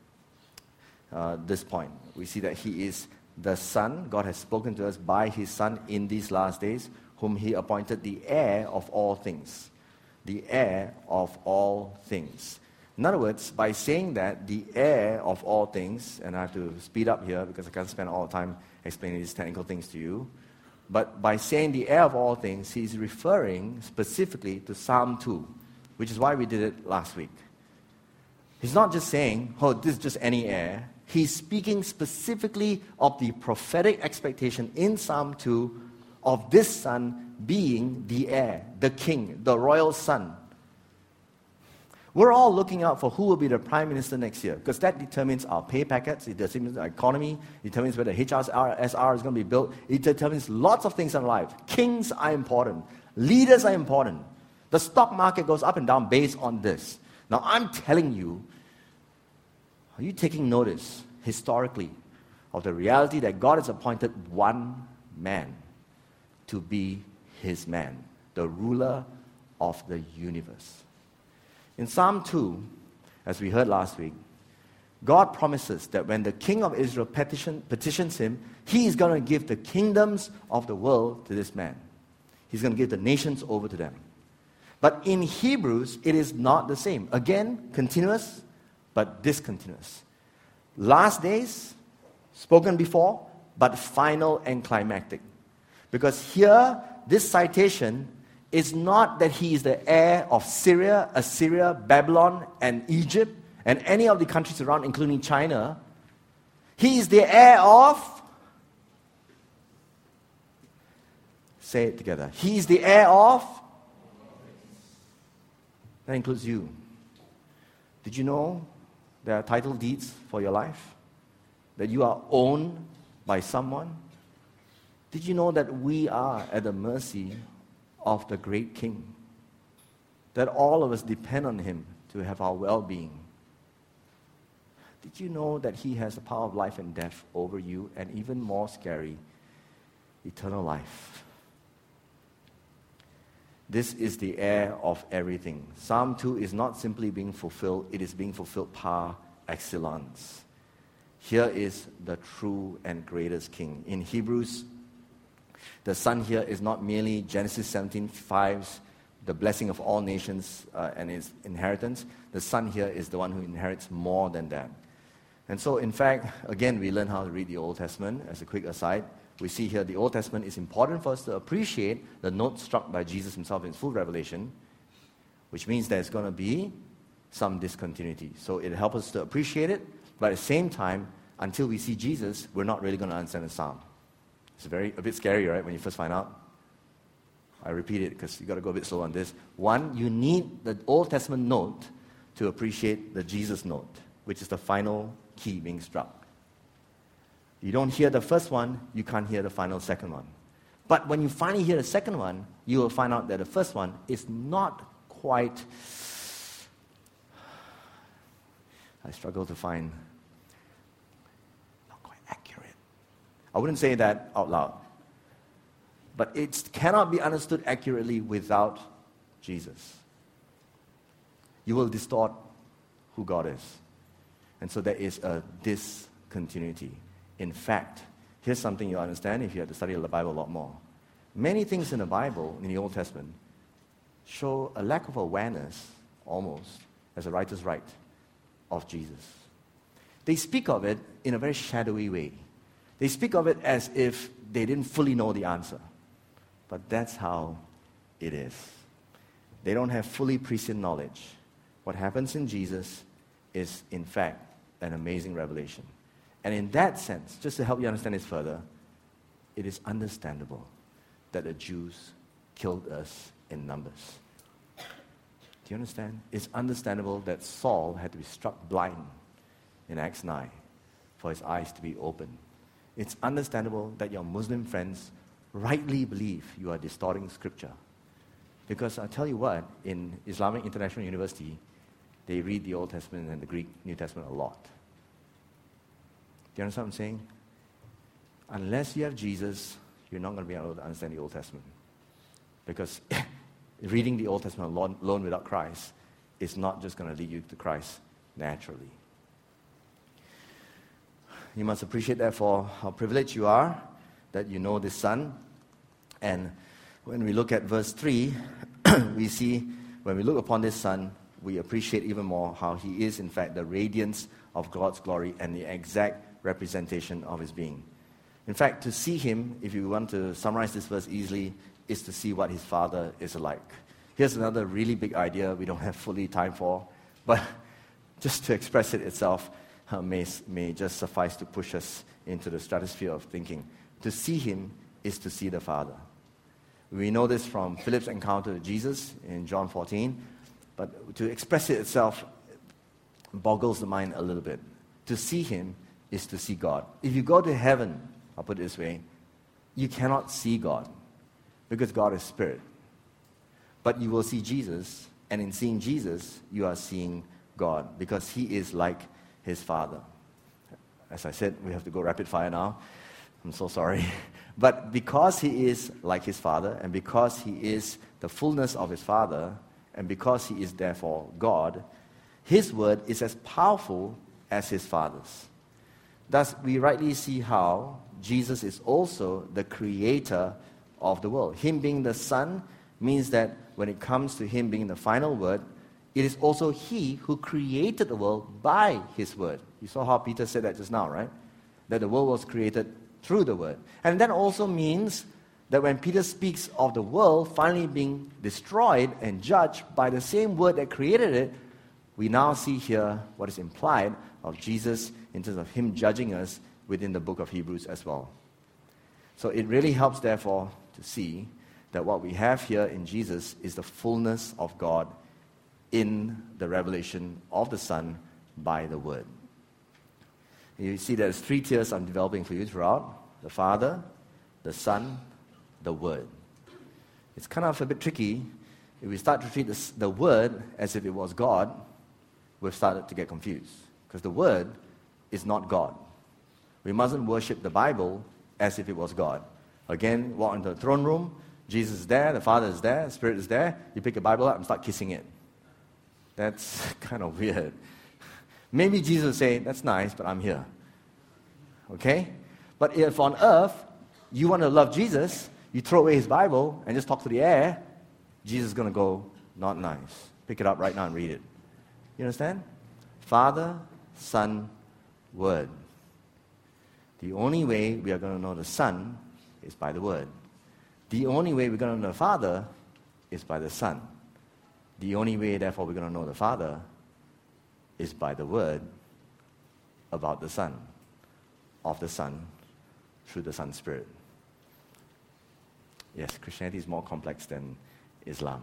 this point. We see that He is the Son. God has spoken to us by His Son in these last days, whom He appointed the heir of all things. The heir of all things. In other words, by saying that, the heir of all things, and I have to speed up here because I can't spend all the time explaining these technical things to you, but by saying the heir of all things, He's referring specifically to Psalm 2, which is why we did it last week. He's not just saying, oh, this is just any heir. He's speaking specifically of the prophetic expectation in Psalm 2 of this Son being the heir, the king, the royal son. We're all looking out for who will be the prime minister next year because that determines our pay packets, it determines our economy, it determines whether HRSR is going to be built, it determines lots of things in life. Kings are important. Leaders are important. The stock market goes up and down based on this. Now I'm telling you, are you taking notice historically of the reality that God has appointed one man to be His man, the ruler of the universe? In Psalm 2, as we heard last week, God promises that when the king of Israel petitions Him, He is going to give the kingdoms of the world to this man. He's going to give the nations over to them. But in Hebrews, it is not the same. Again, continuous, but discontinuous. Last days, spoken before, but final and climactic. Because here, this citation is not that he is the heir of Syria, Assyria, Babylon, and Egypt, and any of the countries around, including China. He is the heir of, say it together, he is the heir of, that includes you. Did you know there are title deeds for your life? That you are owned by someone? Did you know that we are at the mercy of the great King? That all of us depend on him to have our well-being. Did you know that he has the power of life and death over you, and even more scary, eternal life? This is the heir of everything. Psalm 2 is not simply being fulfilled, it is being fulfilled par excellence. Here is the true and greatest King. In Hebrews, the Son here is not merely Genesis 17:5's the blessing of all nations and his inheritance. The Son here is the one who inherits more than that. And so, in fact, again, we learn how to read the Old Testament. As a quick aside, we see here the Old Testament is important for us to appreciate the note struck by Jesus himself in full revelation, which means there's going to be some discontinuity. So it helps us to appreciate it, but at the same time, until we see Jesus, we're not really going to understand the Psalm. It's a bit scary, right, when you first find out? I repeat it because you've got to go a bit slow on this. One, you need the Old Testament note to appreciate the Jesus note, which is the final key being struck. You don't hear the first one, you can't hear the final second one. But when you finally hear the second one, you will find out that the first one is not quite, I struggle to find, not quite accurate. I wouldn't say that out loud. But it cannot be understood accurately without Jesus. You will distort who God is. And so there is a discontinuity. In fact, here's something you understand if you have to study the Bible a lot more. Many things in the Bible, in the Old Testament, show a lack of awareness, almost, as a writer's right, of Jesus. They speak of it in a very shadowy way. They speak of it as if they didn't fully know the answer. But that's how it is. They don't have fully prescient knowledge. What happens in Jesus is, in fact, an amazing revelation. And in that sense, just to help you understand this further, it is understandable that the Jews killed us in numbers. Do you understand? It's understandable that Saul had to be struck blind in Acts 9 for his eyes to be opened. It's understandable that your Muslim friends rightly believe you are distorting Scripture. Because I'll tell you what, in Islamic International University, they read the Old Testament and the Greek New Testament a lot. Do you understand what I'm saying? Unless you have Jesus, you're not going to be able to understand the Old Testament. Because reading the Old Testament alone without Christ is not just going to lead you to Christ naturally. You must appreciate, therefore, how privileged you are that you know this Son. And when we look at verse 3, we see, when we look upon this Son, we appreciate even more how he is, in fact, the radiance of God's glory and the exact representation of his being. In fact, to see him, if you want to summarize this verse easily, is to see what his Father is like. Here's another really big idea we don't have fully time for, but just to express it itself may just suffice to push us into the stratosphere of thinking. To see him is to see the Father. We know this from Philip's encounter with Jesus in John 14, but to express it itself boggles the mind a little bit. To see him is to see God. If you go to heaven, I'll put it this way, you cannot see God because God is spirit. But you will see Jesus, and in seeing Jesus, you are seeing God because he is like his Father. As I said, we have to go rapid fire now. I'm so sorry. But because he is like his Father, and because he is the fullness of his Father, and because he is therefore God, his word is as powerful as his Father's. Thus, we rightly see how Jesus is also the creator of the world. Him being the Son means that when it comes to him being the final word, it is also he who created the world by his word. You saw how Peter said that just now, right? That the world was created through the word. And that also means that when Peter speaks of the world finally being destroyed and judged by the same word that created it, we now see here what is implied of Jesus in terms of him judging us within the book of Hebrews as well. So it really helps, therefore, to see that what we have here in Jesus is the fullness of God in the revelation of the Son by the Word. You see there's 3 tiers I'm developing for you throughout: the Father, the Son, the Word. It's kind of a bit tricky. If we start to treat the Word as if it was God, we've started to get confused, because the Word is not God. We mustn't worship the Bible as if it was God. Again, walk into the throne room, Jesus is there, the Father is there, the Spirit is there, you pick a Bible up and start kissing it. That's kind of weird. Maybe Jesus will say, that's nice, but I'm here. Okay? But if on earth you want to love Jesus, you throw away his Bible and just talk to the air, Jesus is going to go, not nice. Pick it up right now and read it. You understand? Father, Son, Word. The only way we are going to know the Son is by the Word. The only way we're going to know the Father is by the Son. The only way, therefore, we're going to know the Father is by the Word about the Son, of the Son, through the Son's Spirit. Yes, Christianity is more complex than Islam.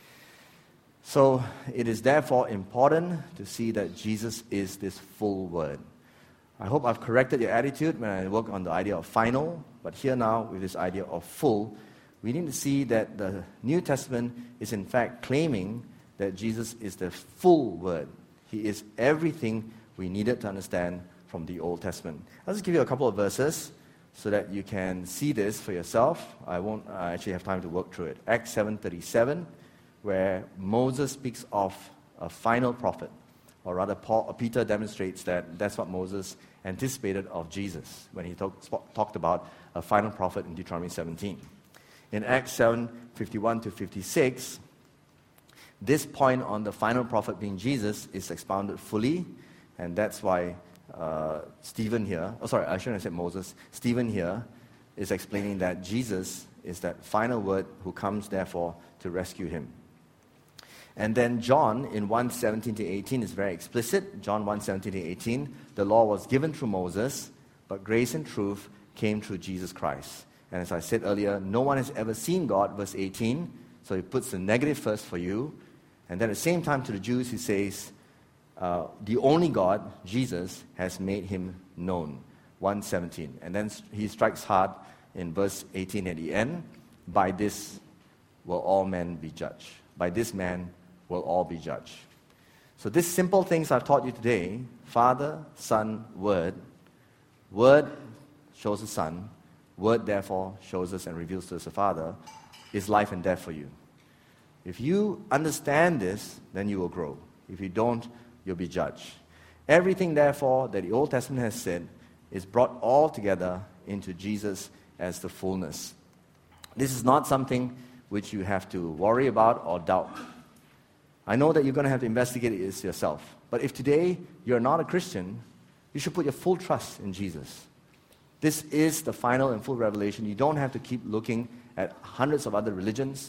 So it is therefore important to see that Jesus is this full Word. I hope I've corrected your attitude when I work on the idea of final, but here now with this idea of full, we need to see that the New Testament is in fact claiming that Jesus is the full Word. He is everything we needed to understand from the Old Testament. I'll just give you a couple of verses so that you can see this for yourself. I won't actually have time to work through it. Acts 7:37, where Moses speaks of a final prophet, or rather Peter demonstrates that that's what Moses anticipated of Jesus when he talked about a final prophet in Deuteronomy 17. In Acts 7:51-56, this point on the final prophet being Jesus is expounded fully, and that's why Stephen here, I shouldn't have said Moses, Stephen here is explaining that Jesus is that final word who comes therefore to rescue him. And then John in 1:17-18 is very explicit. John 1:17-18, the law was given through Moses, but grace and truth came through Jesus Christ. And as I said earlier, no one has ever seen God, verse 18, so he puts the negative first for you. And then at the same time to the Jews, he says, the only God, Jesus, has made him known, 1:17. And then he strikes hard in verse 18 at the end, by this will all men be judged. By this man will all be judged. So these simple things I've taught you today, Father, Son, Word. Word shows the Son. Word, therefore, shows us and reveals to us the Father, is life and death for you. If you understand this, then you will grow. If you don't, you'll be judged. Everything, therefore, that the Old Testament has said is brought all together into Jesus as the fullness. This is not something which you have to worry about or doubt. I know that you're going to have to investigate it yourself. But if today you're not a Christian, you should put your full trust in Jesus. This is the final and full revelation. You don't have to keep looking at hundreds of other religions.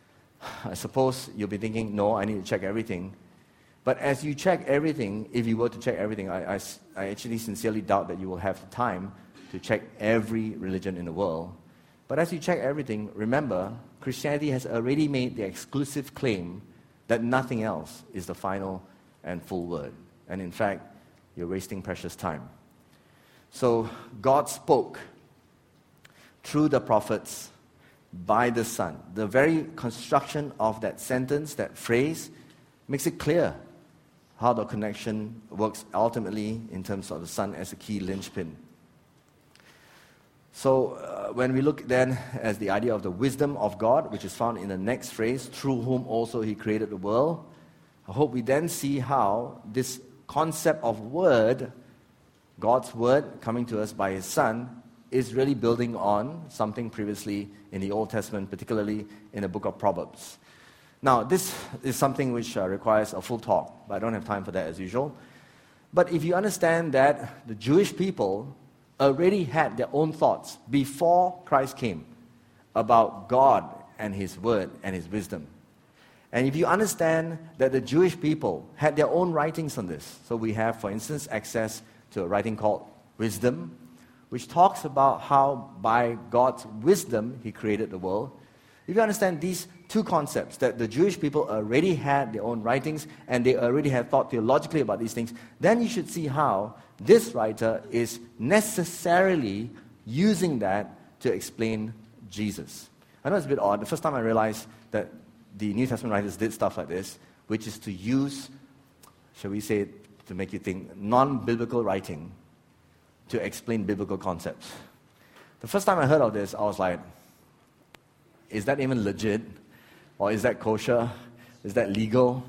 I suppose you'll be thinking, no, I need to check everything. But as you check everything, if you were to check everything, I actually sincerely doubt that you will have the time to check every religion in the world. But as you check everything, remember, Christianity has already made the exclusive claim that nothing else is the final and full word. And in fact, you're wasting precious time. So God spoke through the prophets by the Son. The very construction of that sentence, that phrase, makes it clear how the connection works ultimately in terms of the Son as a key linchpin. So when we look then as the idea of the wisdom of God, which is found in the next phrase, through whom also he created the world, I hope we then see how this concept of word, God's word coming to us by his Son, is really building on something previously in the Old Testament, particularly in the book of Proverbs. Now, this is something which requires a full talk, but I don't have time for that as usual. But if you understand that the Jewish people already had their own thoughts before Christ came about God and His Word and His wisdom. And if you understand that the Jewish people had their own writings on this, so we have, for instance, access to a writing called Wisdom, which talks about how by God's wisdom He created the world. If you understand these two concepts, that the Jewish people already had their own writings and they already had thought theologically about these things, then you should see how this writer is necessarily using that to explain Jesus. I know it's a bit odd. The first time I realized that the New Testament writers did stuff like this, which is to use, shall we say, to make you think, non-biblical writing to explain biblical concepts. The first time I heard of this, I was like, is that even legit? Or is that kosher? Is that legal?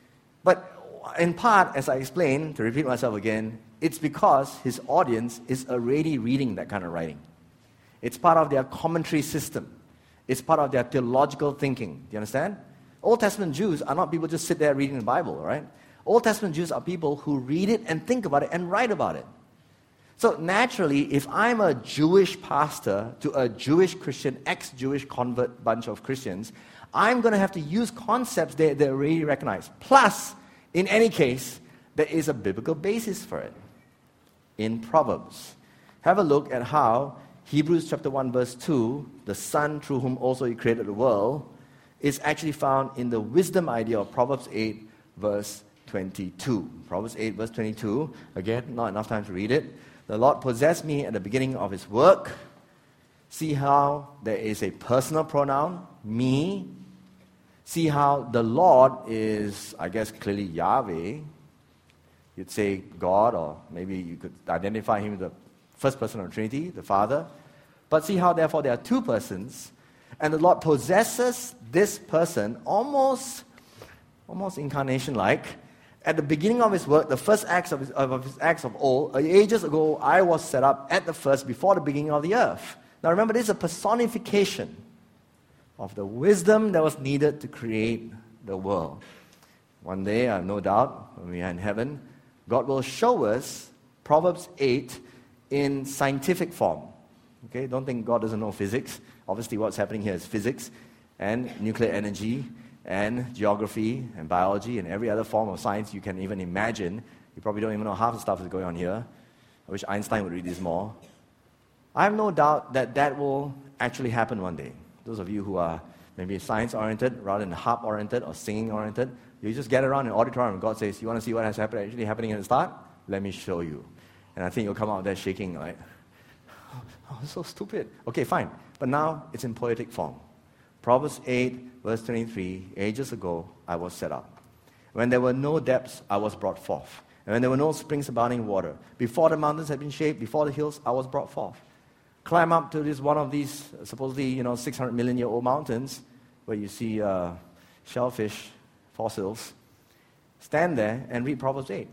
But in part, as I explained, to repeat myself again, it's because his audience is already reading that kind of writing. It's part of their commentary system. It's part of their theological thinking. Do you understand? Old Testament Jews are not people just sit there reading the Bible, right? Old Testament Jews are people who read it and think about it and write about it. So naturally, if I'm a Jewish pastor to a Jewish Christian, ex-Jewish convert bunch of Christians, I'm going to have to use concepts they already recognize. Plus, in any case, there is a biblical basis for it. In Proverbs, have a look at how Hebrews chapter 1 verse 2, the Son through whom also He created the world, is actually found in the wisdom idea of Proverbs 8 verse 22. Proverbs 8 verse 22, again, not enough time to read it. The Lord possessed me at the beginning of His work. See how there is a personal pronoun, me. See how the Lord is, I guess, clearly Yahweh. You'd say God, or maybe you could identify Him with the first person of the Trinity, the Father. But see how, therefore, there are two persons, and the Lord possesses this person almost incarnation-like. At the beginning of His work, the first acts of His acts of old, ages ago, I was set up at the first, before the beginning of the earth. Now remember, this is a personification of the wisdom that was needed to create the world. One day, I have no doubt, when we are in heaven, God will show us Proverbs 8 in scientific form. Okay, don't think God doesn't know physics. Obviously, what's happening here is physics and nuclear energy and geography and biology and every other form of science you can even imagine. You probably don't even know half the stuff that's going on here. I wish Einstein would read this more. I have no doubt that that will actually happen one day. Those of you who are maybe science-oriented rather than harp-oriented or singing-oriented, you just get around an auditorium and God says, you want to see what has actually happening at the start? Let me show you. And I think you'll come out there shaking like, oh, it's so stupid. Okay, fine. But now it's in poetic form. Proverbs 8, verse 23, ages ago I was set up. When there were no depths, I was brought forth. And when there were no springs abounding in water, before the mountains had been shaped, before the hills, I was brought forth. Climb up to one of these supposedly 600 million year old mountains where you see shellfish fossils. Stand there and read Proverbs 8.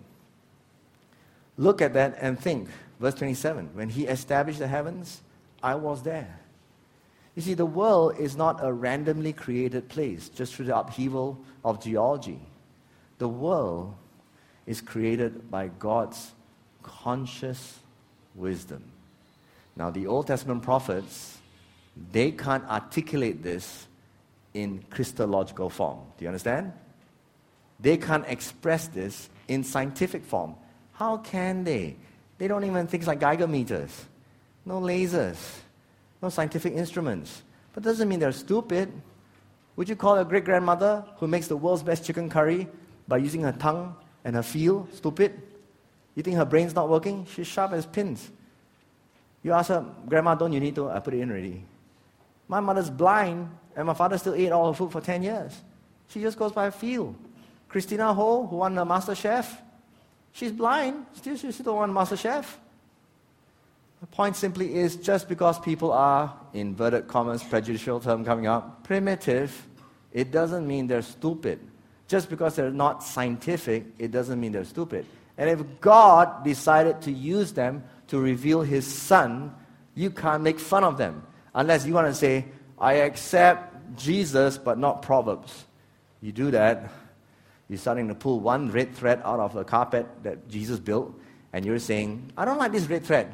Look at that and think. Verse 27, when He established the heavens, I was there. You see, the world is not a randomly created place just through the upheaval of geology. The world is created by God's conscious wisdom. Now, the Old Testament prophets, they can't articulate this in Christological form. Do you understand? They can't express this in scientific form. How can they? They don't even think like Geiger meters, no lasers, no scientific instruments. But doesn't mean they're stupid. Would you call a great-grandmother who makes the world's best chicken curry by using her tongue and her feel stupid? You think her brain's not working? She's sharp as pins. You ask her, Grandma, don't you need to? I put it in already. My mother's blind, and my father still ate all her food for 10 years. She just goes by feel. Christina Ho, who won the Master Chef, she's blind, she still won Master Chef. The point simply is, just because people are, inverted commas, prejudicial term coming up, primitive, it doesn't mean they're stupid. Just because they're not scientific, it doesn't mean they're stupid. And if God decided to use them to reveal His Son, you can't make fun of them. Unless you want to say, I accept Jesus, but not Proverbs. You do that, you're starting to pull one red thread out of the carpet that Jesus built, and you're saying, I don't like this red thread.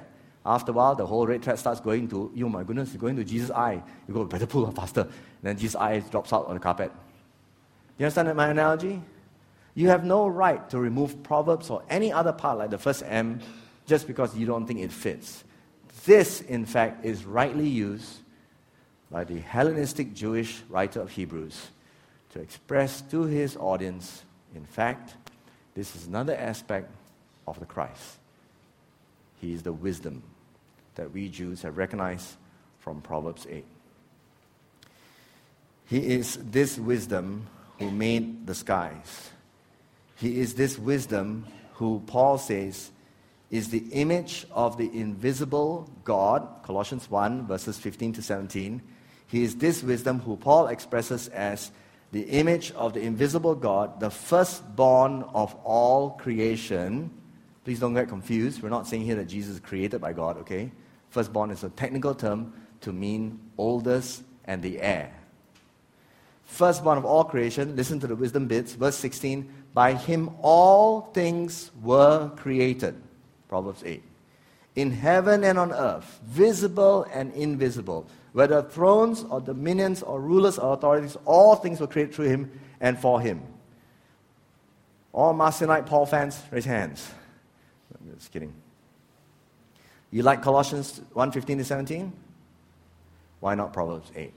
After a while, the whole red thread starts going to, oh my goodness, it's going to Jesus' eye. You go, better pull on faster. And then Jesus' eye drops out on the carpet. You understand my analogy? You have no right to remove Proverbs or any other part like the first M just because you don't think it fits. This, in fact, is rightly used by the Hellenistic Jewish writer of Hebrews to express to his audience, in fact, this is another aspect of the Christ. He is the wisdom that we Jews have recognized from Proverbs 8. He is this wisdom who made the skies. He is this wisdom who Paul says is the image of the invisible God, Colossians 1, verses 15 to 17. He is this wisdom who Paul expresses as the image of the invisible God, the firstborn of all creation. Please don't get confused. We're not saying here that Jesus is created by God, okay? Firstborn is a technical term to mean oldest and the heir. Firstborn of all creation, listen to the wisdom bits. Verse 16, by him all things were created. Proverbs 8. In heaven and on earth, visible and invisible, whether thrones or dominions or rulers or authorities, all things were created through him and for him. All Marcionite Paul fans, raise your hands. I'm just kidding. You like Colossians 1:15 to 17? Why not Proverbs 8?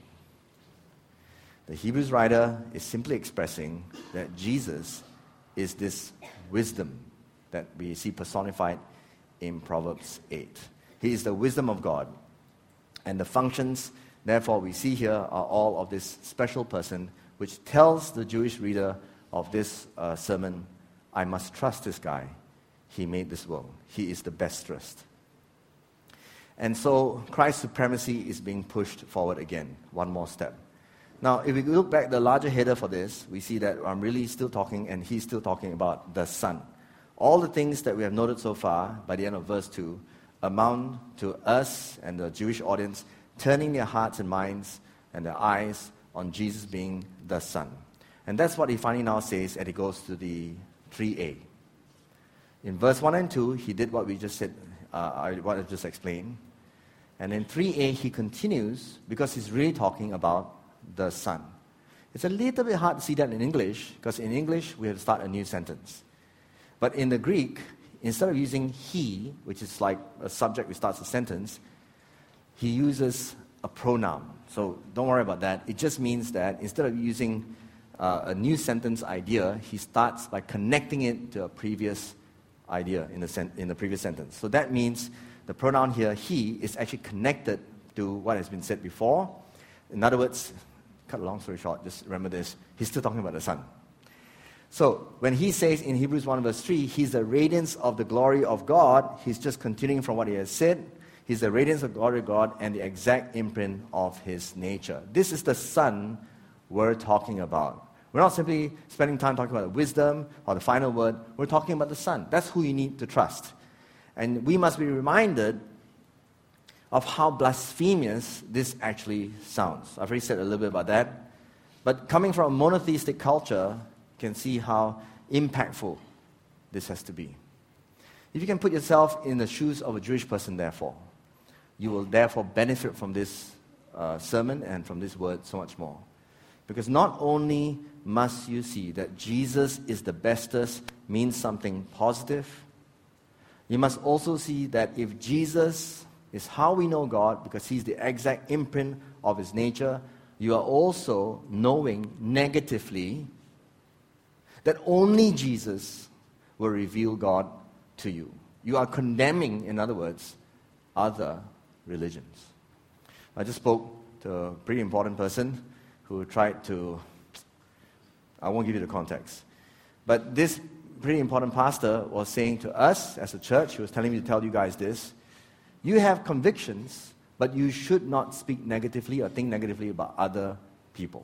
The Hebrews writer is simply expressing that Jesus is this wisdom that we see personified in Proverbs 8. He is the wisdom of God. And the functions, therefore, we see here are all of this special person, which tells the Jewish reader of this sermon, I must trust this guy. He made this world. He is the best dressed. And so Christ's supremacy is being pushed forward again, one more step. Now, if we look back the larger header for this, we see that I'm really still talking, and he's still talking about the Son. All the things that we have noted so far, by the end of verse 2, amount to us and the Jewish audience turning their hearts and minds and their eyes on Jesus being the Son. And that's what he finally now says, and he goes to the 3a. In verse 1 and 2, he did what we just said, what I just explained. And in 3a, he continues, because he's really talking about the Son. It's a little bit hard to see that in English, because in English, we have to start a new sentence. But in the Greek, instead of using he, which is like a subject which starts a sentence, he uses a pronoun. So don't worry about that. It just means that instead of using a new sentence idea, he starts by connecting it to a previous idea in the previous sentence. So that means the pronoun here, he, is actually connected to what has been said before. In other words, cut a long story short, just remember this, he's still talking about the Son. So when he says in Hebrews 1 verse 3, he's the radiance of the glory of God, he's just continuing from what he has said. He's the radiance of the glory of God and the exact imprint of his nature. This is the Son we're talking about. We're not simply spending time talking about the wisdom or the final word. We're talking about the Son. That's who you need to trust. And we must be reminded of how blasphemous this actually sounds. I've already said a little bit about that. But coming from a monotheistic culture, you can see how impactful this has to be. If you can put yourself in the shoes of a Jewish person, therefore, you will therefore benefit from this sermon and from this word so much more. Because not only must you see that Jesus is the bestest means something positive, you must also see that if Jesus is how we know God, because he's the exact imprint of his nature, you are also knowing negatively that only Jesus will reveal God to you. You are condemning, in other words, other religions. I just spoke to a pretty important person who tried to, I won't give you the context, but this pretty important pastor was saying to us as a church, he was telling me to tell you guys this, you have convictions, but you should not speak negatively or think negatively about other people.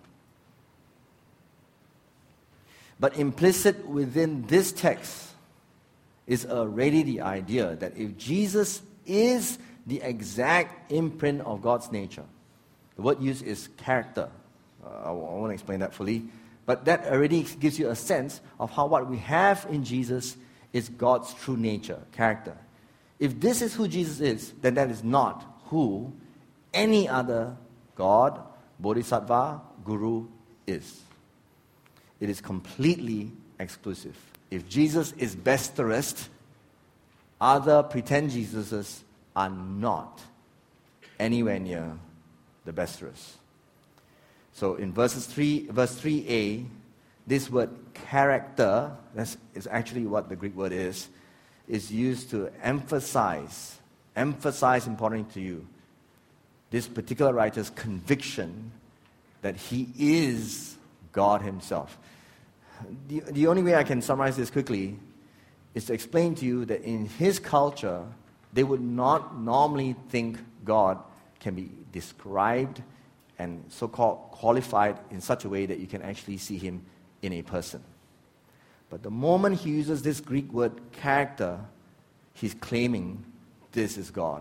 But implicit within this text is already the idea that if Jesus is the exact imprint of God's nature, the word used is character. I won't explain that fully. But that already gives you a sense of how what we have in Jesus is God's true nature, character. If this is who Jesus is, then that is not who any other God, Bodhisattva, Guru is. It is completely exclusive. If Jesus is bestsarist, other pretend Jesuses are not anywhere near the bestsarist. So in verse 3a, this word character, is actually what the Greek word is used to emphasize important to you, this particular writer's conviction that he is God himself. The only way I can summarize this quickly is to explain to you that in his culture, they would not normally think God can be described and so-called qualified in such a way that you can actually see him in a person. But the moment he uses this Greek word character, he's claiming this is God.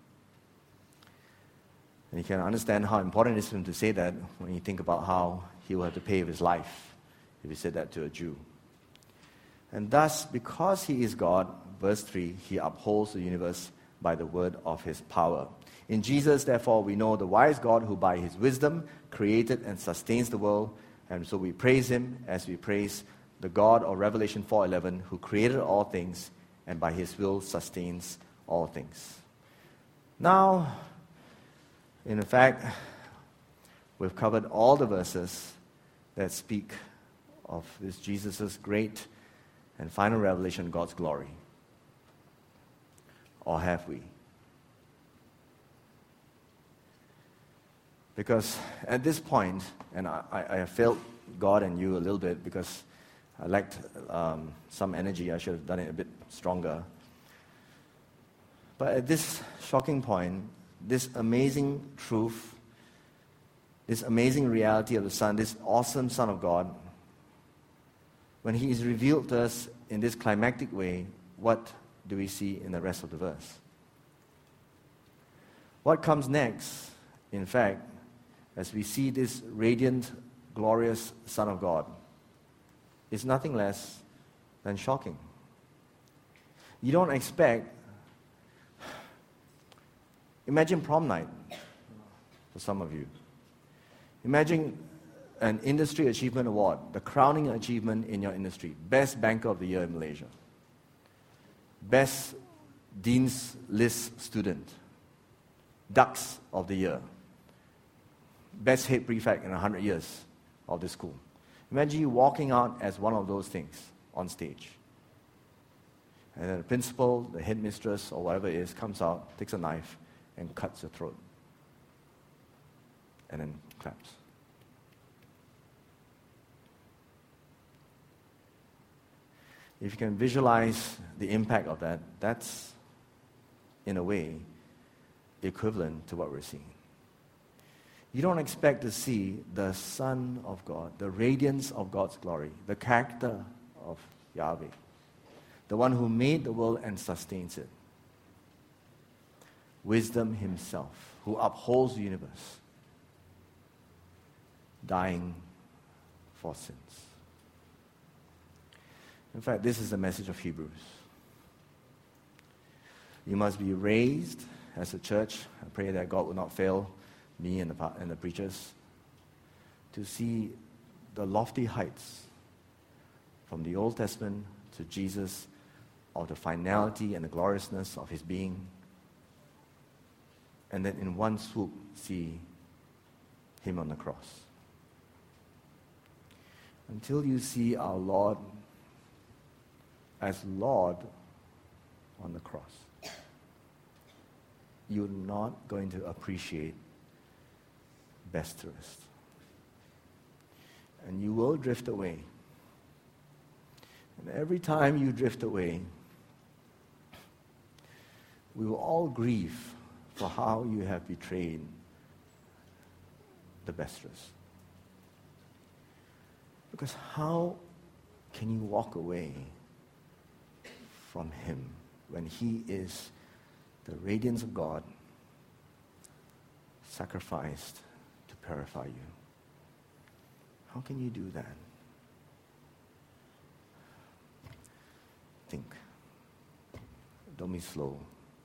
And you can understand how important it is for him to say that when you think about how he will have to pay with his life if he said that to a Jew. And thus, because he is God, verse 3, he upholds the universe by the word of his power. In Jesus, therefore, we know the wise God who by his wisdom created and sustains the world. And so we praise him as we praise the God of Revelation 4:11 who created all things and by his will sustains all things. Now, in fact, we've covered all the verses that speak of this Jesus' great and final revelation of God's glory. Or have we? Because at this point, and I have failed God and you a little bit because I lacked some energy. I should have done it a bit stronger. But at this shocking point, this amazing truth, this amazing reality of the Son, this awesome Son of God, when he is revealed to us in this climactic way, what do we see in the rest of the verse? What comes next, in fact, as we see this radiant, glorious Son of God, is nothing less than shocking. You don't expect, imagine prom night for some of you. Imagine an industry achievement award, the crowning achievement in your industry, best banker of the year in Malaysia, best Dean's List student, Dux of the year, best head prefect in 100 years of this school. Imagine you walking out as one of those things on stage. And then the principal, the headmistress, or whatever it is, comes out, takes a knife, and cuts your throat. And then claps. If you can visualize the impact of that, that's, in a way, equivalent to what we're seeing. You don't expect to see the Son of God, the radiance of God's glory, the character of Yahweh, the one who made the world and sustains it. Wisdom himself, who upholds the universe, dying for sins. In fact, this is the message of Hebrews. You must be raised as a church. I pray that God will not fail me and the preachers to see the lofty heights from the Old Testament to Jesus, of the finality and the gloriousness of his being, and then in one swoop see him on the cross. Until you see our Lord as Lord on the cross, you're not going to appreciate bestsarist. And you will drift away. And every time you drift away, we will all grieve for how you have betrayed the bestsarist. Because how can you walk away from him when he is the radiance of God sacrificed to purify you? How can you do that? Think. Don't be slow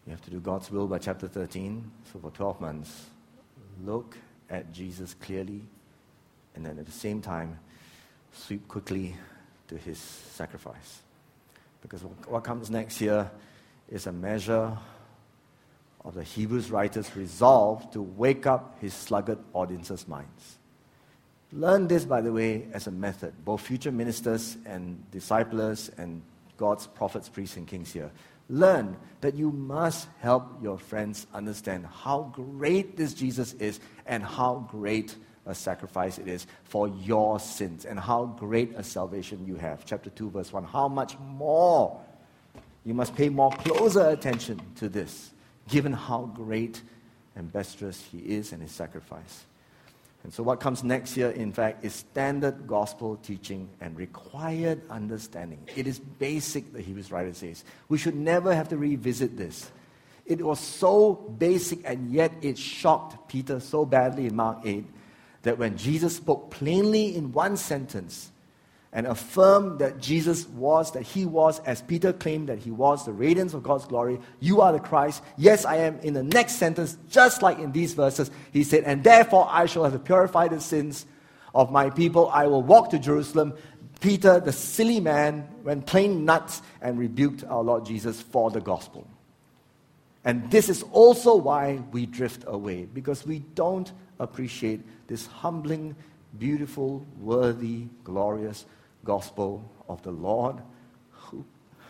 You have to do God's will by chapter 13. So for 12 months, look at Jesus clearly, and then at the same time, sweep quickly to his sacrifice. Because what comes next here is a measure of the Hebrews writer's resolve to wake up his sluggard audience's minds. Learn this, by the way, as a method. Both future ministers and disciplers and God's prophets, priests, and kings here. Learn that you must help your friends understand how great this Jesus is and how great a sacrifice it is for your sins and how great a salvation you have. Chapter 2, verse 1. How much more? You must pay more closer attention to this, given how great and boisterous he is and his sacrifice. And so what comes next here, in fact, is standard gospel teaching and required understanding. It is basic, the Hebrews writer says. We should never have to revisit this. It was so basic, and yet it shocked Peter so badly in Mark 8 that when Jesus spoke plainly in one sentence and affirmed that Jesus was, that he was, as Peter claimed that he was, the radiance of God's glory, you are the Christ, yes I am, in the next sentence, just like in these verses, he said, and therefore I shall have to purify the sins of my people, I will walk to Jerusalem. Peter, the silly man, went plain nuts and rebuked our Lord Jesus for the gospel. And this is also why we drift away, because we don't appreciate this humbling, beautiful, worthy, glorious gospel of the Lord, who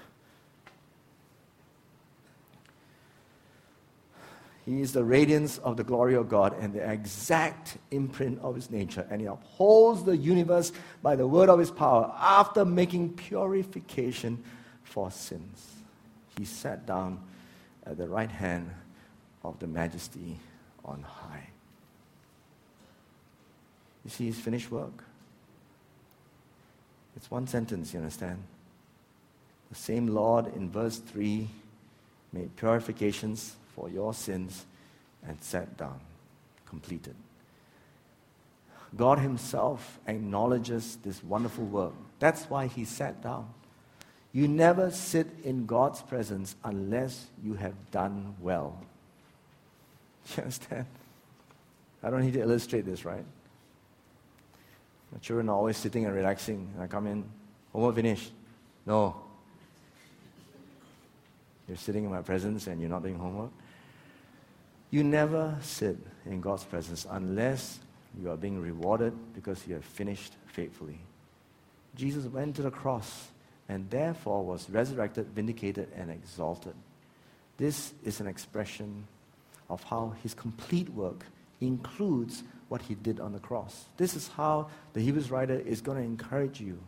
he is the radiance of the glory of God and the exact imprint of his nature, and he upholds the universe by the word of his power. After making purification for sins, he sat down at the right hand of the Majesty on high. You see his finished work? It's one sentence, you understand? The same Lord in verse 3 made purifications for your sins and sat down, completed. God himself acknowledges this wonderful work. That's why he sat down. You never sit in God's presence unless you have done well. You understand? I don't need to illustrate this, right? My children are always sitting and relaxing. And I come in, homework finished. No. You're sitting in my presence and you're not doing homework. You never sit in God's presence unless you are being rewarded because you have finished faithfully. Jesus went to the cross and therefore was resurrected, vindicated, and exalted. This is an expression of how his complete work includes what he did on the cross. This is how the Hebrews writer is going to encourage you.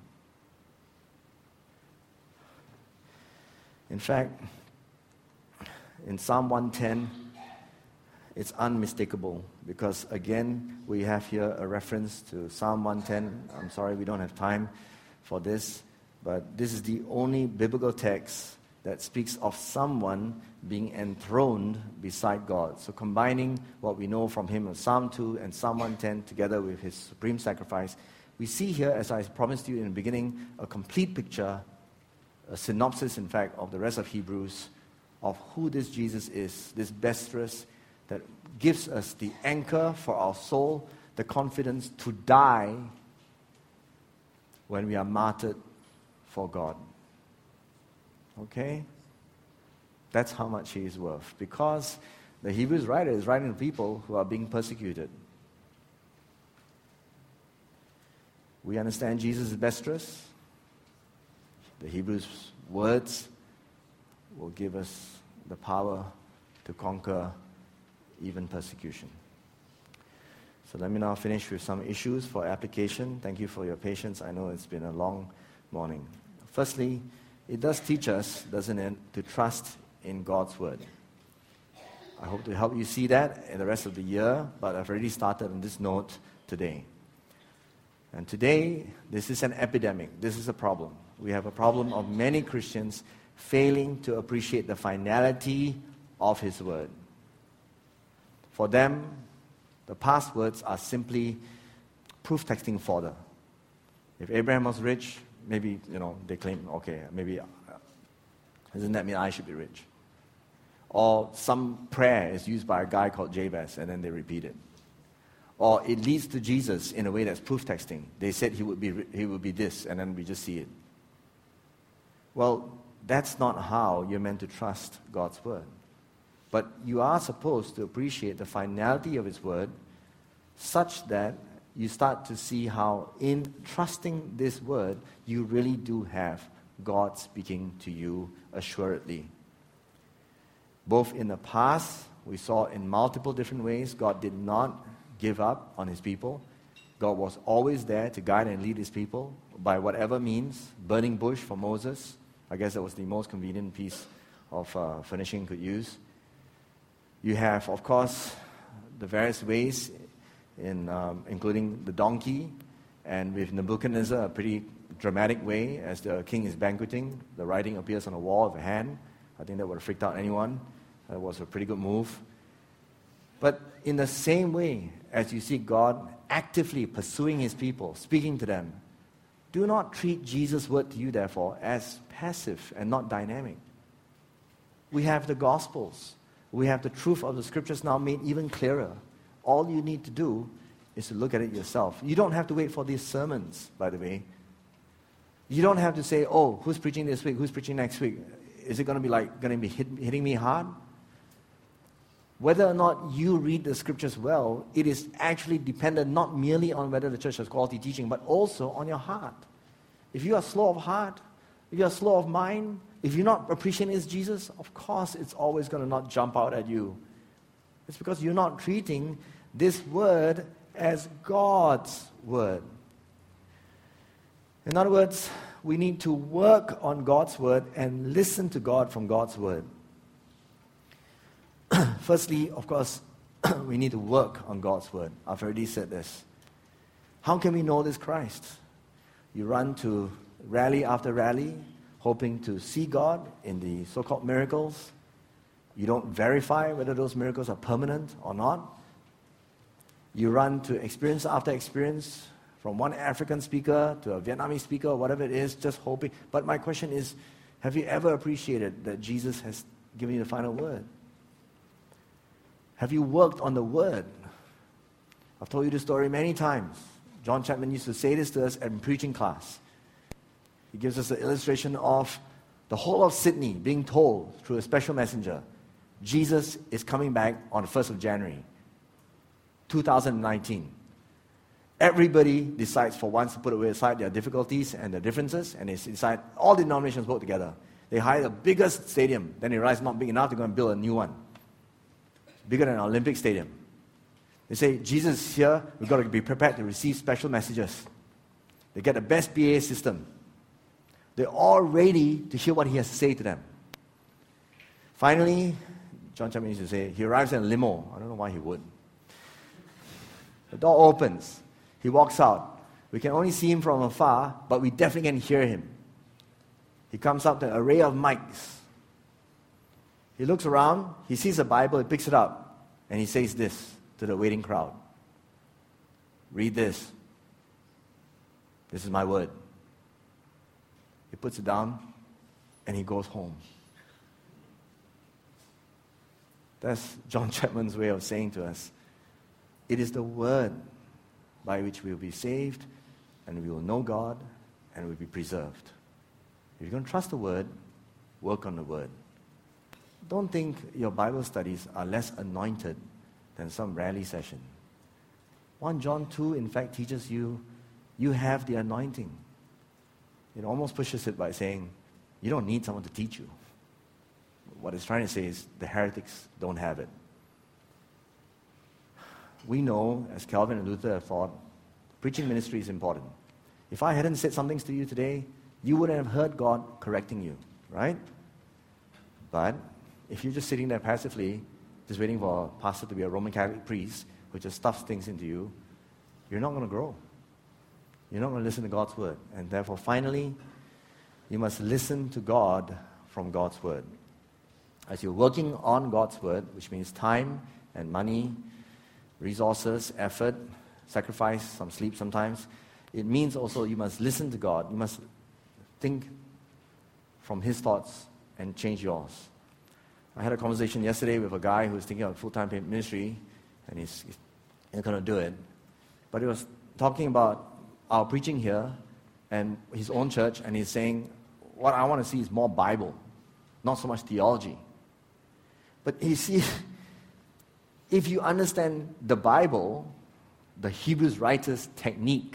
In fact, in Psalm 110, it's unmistakable because, again, we have here a reference to Psalm 110. I'm sorry, we don't have time for this, but this is the only biblical text that speaks of someone being enthroned beside God. So combining what we know from him of Psalm 2 and Psalm 110 together with his supreme sacrifice, we see here, as I promised you in the beginning, a complete picture, a synopsis, in fact, of the rest of Hebrews, of who this Jesus is, this boisterous, that gives us the anchor for our soul, the confidence to die when we are martyred for God. Okay? That's how much he is worth. Because the Hebrews writer is writing to people who are being persecuted. We understand Jesus is boisterous. The Hebrews words will give us the power to conquer even persecution. So let me now finish with some issues for application. Thank you for your patience. I know it's been a long morning. Firstly, it does teach us, doesn't it, to trust in God's word. I hope to help you see that in the rest of the year, but I've already started on this note today. And today, this is an epidemic. This is a problem. We have a problem of many Christians failing to appreciate the finality of his word. For them, the past words are simply proof texting fodder. If Abraham was rich, maybe, they claim, okay, maybe, doesn't that mean I should be rich? Or some prayer is used by a guy called Jabez, and then they repeat it. Or it leads to Jesus in a way that's proof texting. They said he would be this, and then we just see it. Well, that's not how you're meant to trust God's word. But you are supposed to appreciate the finality of His word such that you start to see how in trusting this word, you really do have God speaking to you assuredly. Both in the past, we saw in multiple different ways, God did not give up on His people. God was always there to guide and lead His people by whatever means. Burning bush for Moses, I guess that was the most convenient piece of furnishing he could use. You have, of course, the various ways, including the donkey, and with Nebuchadnezzar, a pretty dramatic way, as the king is banqueting, the writing appears on the wall of a hand. I think that would have freaked out anyone. That was a pretty good move. But in the same way, as you see God actively pursuing His people, speaking to them, do not treat Jesus' word to you, therefore, as passive and not dynamic. We have the Gospels. We have the truth of the Scriptures now made even clearer. All you need to do is to look at it yourself. You don't have to wait for these sermons, by the way. You don't have to say, oh, who's preaching this week? Who's preaching next week? Is it going to be hitting me hard? Whether or not you read the Scriptures well, it is actually dependent not merely on whether the church has quality teaching, but also on your heart. If you are slow of heart, if you are slow of mind, if you're not appreciating His Jesus, of course it's always going to not jump out at you. It's because you're not treating this word as God's word. In other words, we need to work on God's word and listen to God from God's word. Firstly, of course, we need to work on God's word. I've already said this. How can we know this Christ? You run to rally after rally, hoping to see God in the so-called miracles. You don't verify whether those miracles are permanent or not. You run to experience after experience, from one African speaker to a Vietnamese speaker, or whatever it is, just hoping. But my question is, have you ever appreciated that Jesus has given you the final word? Have you worked on the word? I've told you this story many times. John Chapman used to say this to us at preaching class. He gives us an illustration of the whole of Sydney being told through a special messenger, Jesus is coming back on the 1st of January, 2019. Everybody decides for once to put aside their difficulties and their differences, and they decide all denominations work together. They hire the biggest stadium, then they realize it's not big enough, they're going to build a new one. Bigger than an Olympic stadium. They say, Jesus is here, we've got to be prepared to receive special messages. They get the best PA system. They're all ready to hear what He has to say to them. Finally, John Chapman used to say, he arrives in a limo. I don't know why he would. The door opens. He walks out. We can only see him from afar, but we definitely can hear him. He comes up to an array of mics. He looks around, he sees a Bible, he picks it up, and he says this to the waiting crowd. Read this. This is my word. He puts it down, and he goes home. That's John Chapman's way of saying to us, it is the word by which we will be saved, and we will know God, and we will be preserved. If you're going to trust the word, work on the word. Don't think your Bible studies are less anointed than some rally session. 1 John 2, in fact, teaches you have the anointing. It almost pushes it by saying, you don't need someone to teach you. What it's trying to say is, the heretics don't have it. We know, as Calvin and Luther have thought, preaching ministry is important. If I hadn't said some things to you today, you wouldn't have heard God correcting you, right? But if you're just sitting there passively, just waiting for a pastor to be a Roman Catholic priest who just stuffs things into you, you're not going to grow. You're not going to listen to God's word. And therefore, finally, you must listen to God from God's word. As you're working on God's word, which means time and money, resources, effort, sacrifice, some sleep sometimes, it means also you must listen to God. You must think from His thoughts and change yours. I had a conversation yesterday with a guy who was thinking of full-time ministry, and he's not going to do it. But he was talking about our preaching here and his own church, and he's saying, what I want to see is more Bible, not so much theology. But you see, if you understand the Bible, the Hebrews writer's technique,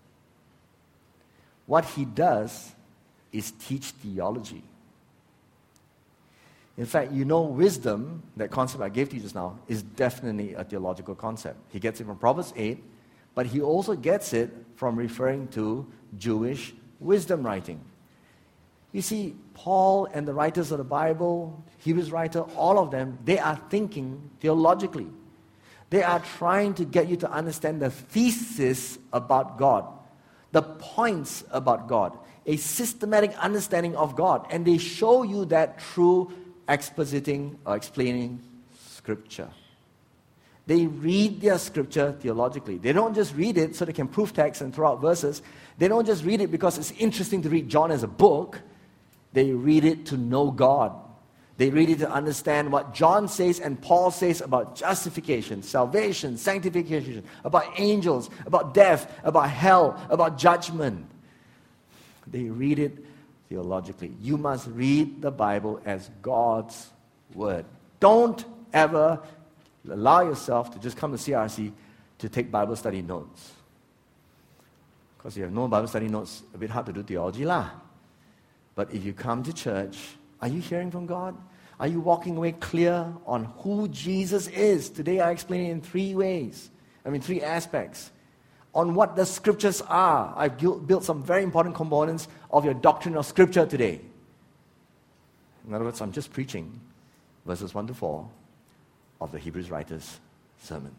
what he does is teach theology. In fact, wisdom, that concept I gave to you just now, is definitely a theological concept. He gets it from Proverbs 8, but he also gets it from referring to Jewish wisdom writing. You see, Paul and the writers of the Bible, Hebrews writer, all of them, they are thinking theologically. They are trying to get you to understand the thesis about God, the points about God, a systematic understanding of God. And they show you that through expositing or explaining Scripture. They read their Scripture theologically. They don't just read it so they can prove text and throw out verses. They don't just read it because it's interesting to read John as a book. They read it to know God. They read it to understand what John says and Paul says about justification, salvation, sanctification, about angels, about death, about hell, about judgment. They read it theologically. You must read the Bible as God's Word. Don't ever allow yourself to just come to CRC to take Bible study notes. Because if you have no Bible study notes, a bit hard to do theology lah. But if you come to church, are you hearing from God? Are you walking away clear on who Jesus is? Today I explain it in three aspects. On what the Scriptures are. I've built some very important components of your doctrine of Scripture today. In other words, I'm just preaching verses 1 to 4 of the Hebrews writer's sermon.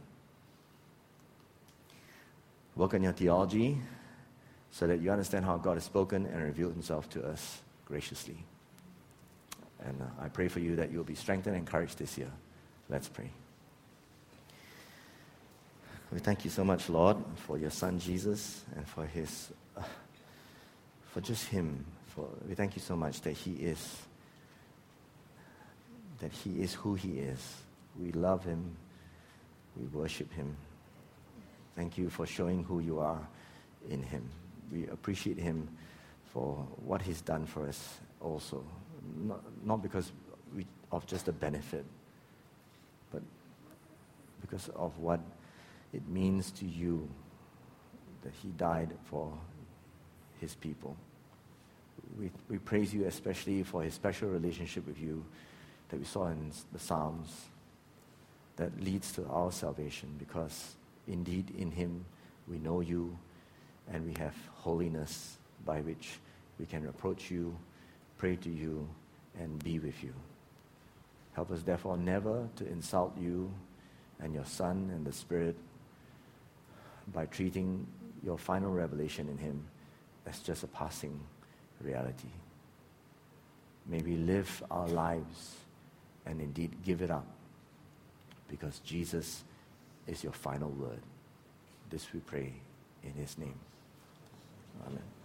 Work on your theology so that you understand how God has spoken and revealed himself to us graciously. And I pray for you that you'll be strengthened and encouraged this year. Let's pray. We thank you so much, Lord, for your Son Jesus and for just him. We thank you so much that he is who he is. We love him. We worship him. Thank you for showing who you are in him. We appreciate him for what he's done for us also. Not because of just the benefit, but because of what it means to you that he died for his people. We praise you especially for his special relationship with you that we saw in the Psalms that leads to our salvation, because indeed in him we know you and we have holiness by which we can approach you, pray to you, and be with you. Help us therefore never to insult you and your Son and the Spirit by treating your final revelation in him as just a passing reality. May we live our lives and indeed give it up, because Jesus is your final word. This we pray in his name. Amen.